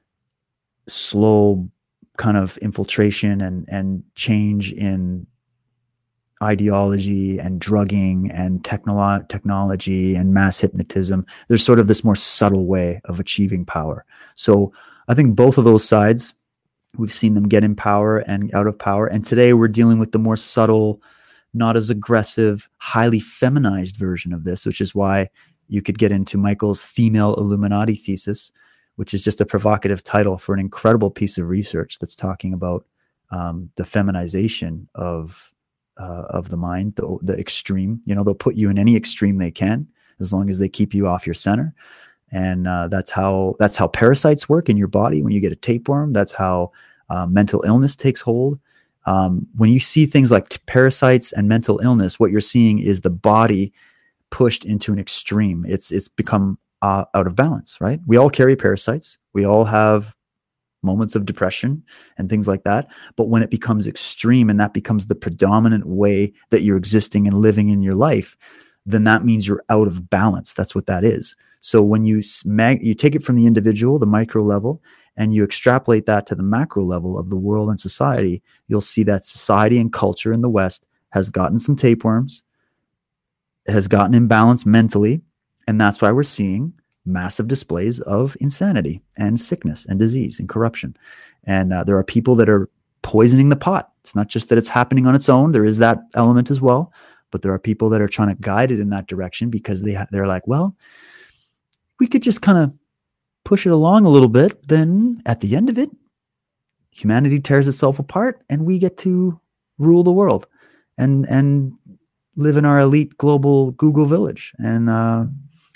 slow kind of infiltration and change in ideology and drugging and technology and mass hypnotism. There's sort of this more subtle way of achieving power. So I think both of those sides, we've seen them get in power and out of power. And today we're dealing with the more subtle, not as aggressive, highly feminized version of this, which is why you could get into Michael's female Illuminati thesis, which is just a provocative title for an incredible piece of research that's talking about the feminization of the mind, the extreme. They'll put you in any extreme they can, as long as they keep you off your center. And that's how parasites work in your body. When you get a tapeworm, that's how mental illness takes hold. When you see things like parasites and mental illness, what you're seeing is the body pushed into an extreme. It's become out of balance, right? We all carry parasites. We all have moments of depression and things like that. But when it becomes extreme and that becomes the predominant way that you're existing and living in your life, then that means you're out of balance. That's what that is. So when you take it from the individual, the micro level, and you extrapolate that to the macro level of the world and society, you'll see that society and culture in the West has gotten some tapeworms, has gotten imbalanced mentally, and that's why we're seeing massive displays of insanity and sickness and disease and corruption. And there are people that are poisoning the pot. It's not just that it's happening on its own. There is that element as well. But there are people that are trying to guide it in that direction because they're like, well, we could just kind of push it along a little bit. Then at the end of it, humanity tears itself apart and we get to rule the world and live in our elite global Google village. And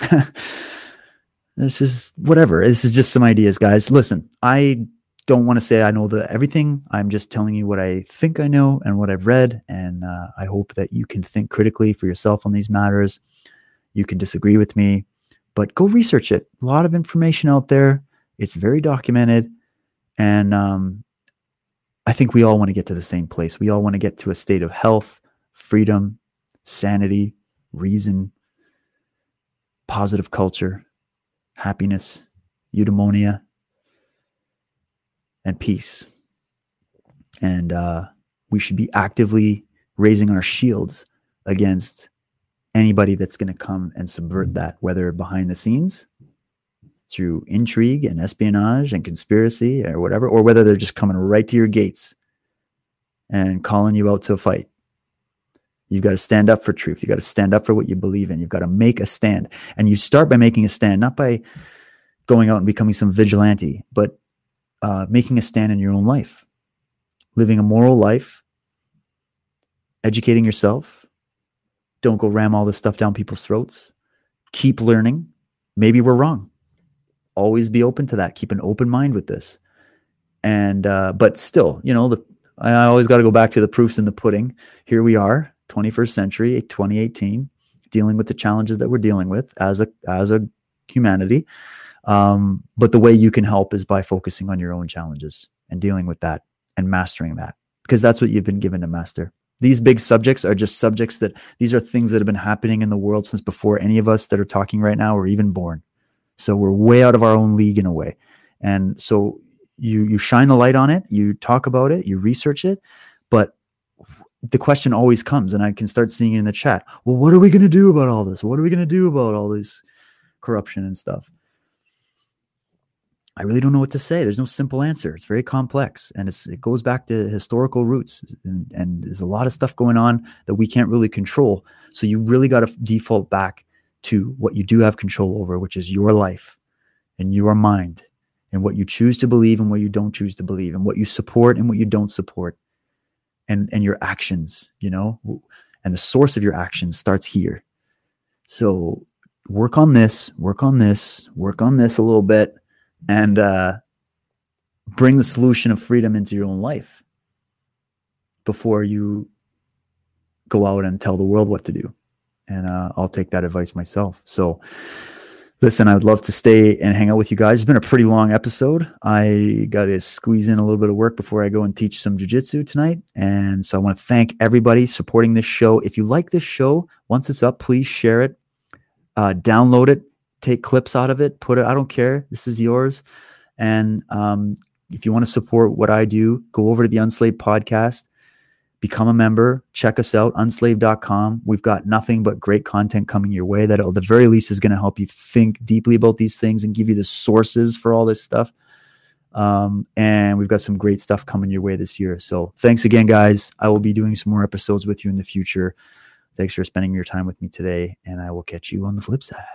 this is whatever. This is just some ideas, guys. Listen, I don't want to say I know everything. I'm just telling you what I think I know and what I've read. And I hope that you can think critically for yourself on these matters. You can disagree with me, but go research it. A lot of information out there. It's very documented. And I think we all want to get to the same place. We all want to get to a state of health, freedom, sanity, reason, positive culture, happiness, eudaimonia, and peace. And we should be actively raising our shields against anybody that's going to come and subvert that, whether behind the scenes through intrigue and espionage and conspiracy or whatever, or whether they're just coming right to your gates and calling you out to a fight. You've got to stand up for truth. You've got to stand up for what you believe in. You've got to make a stand. And you start by making a stand, not by going out and becoming some vigilante, but making a stand in your own life, living a moral life, educating yourself. Don't go ram all this stuff down people's throats. Keep learning. Maybe we're wrong. Always be open to that. Keep an open mind with this. And but still, I always got to go back to the proofs in the pudding. Here we are, 21st century, 2018, dealing with the challenges that we're dealing with as a humanity. But the way you can help is by focusing on your own challenges and dealing with that and mastering that, because that's what you've been given to master. These big subjects are just subjects these are things that have been happening in the world since before any of us that are talking right now were even born. So we're way out of our own league in a way. And so you shine the light on it, you talk about it, you research it, but the question always comes, and I can start seeing it in the chat. Well, what are we going to do about all this? What are we going to do about all this corruption and stuff? I really don't know what to say. There's no simple answer. It's very complex, and it goes back to historical roots, and there's a lot of stuff going on that we can't really control. So you really got to default back to what you do have control over, which is your life and your mind, and what you choose to believe and what you don't choose to believe, and what you support and what you don't support, and your actions, and the source of your actions starts here. So work on this a little bit, and bring the solution of freedom into your own life before you go out and tell the world what to do. And I'll take that advice myself. So listen, I would love to stay and hang out with you guys. It's been a pretty long episode. I got to squeeze in a little bit of work before I go and teach some jiu-jitsu tonight. And so I want to thank everybody supporting this show. If you like this show, once it's up, please share it, download it, take clips out of it, put it, I don't care. This is yours. And if you want to support what I do, go over to the Unslaved podcast, become a member, check us out, unslave.com. We've got nothing but great content coming your way that at the very least is going to help you think deeply about these things and give you the sources for all this stuff. And we've got some great stuff coming your way this year. So thanks again, guys. I will be doing some more episodes with you in the future. Thanks for spending your time with me today, and I will catch you on the flip side.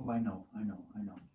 Oh, I know.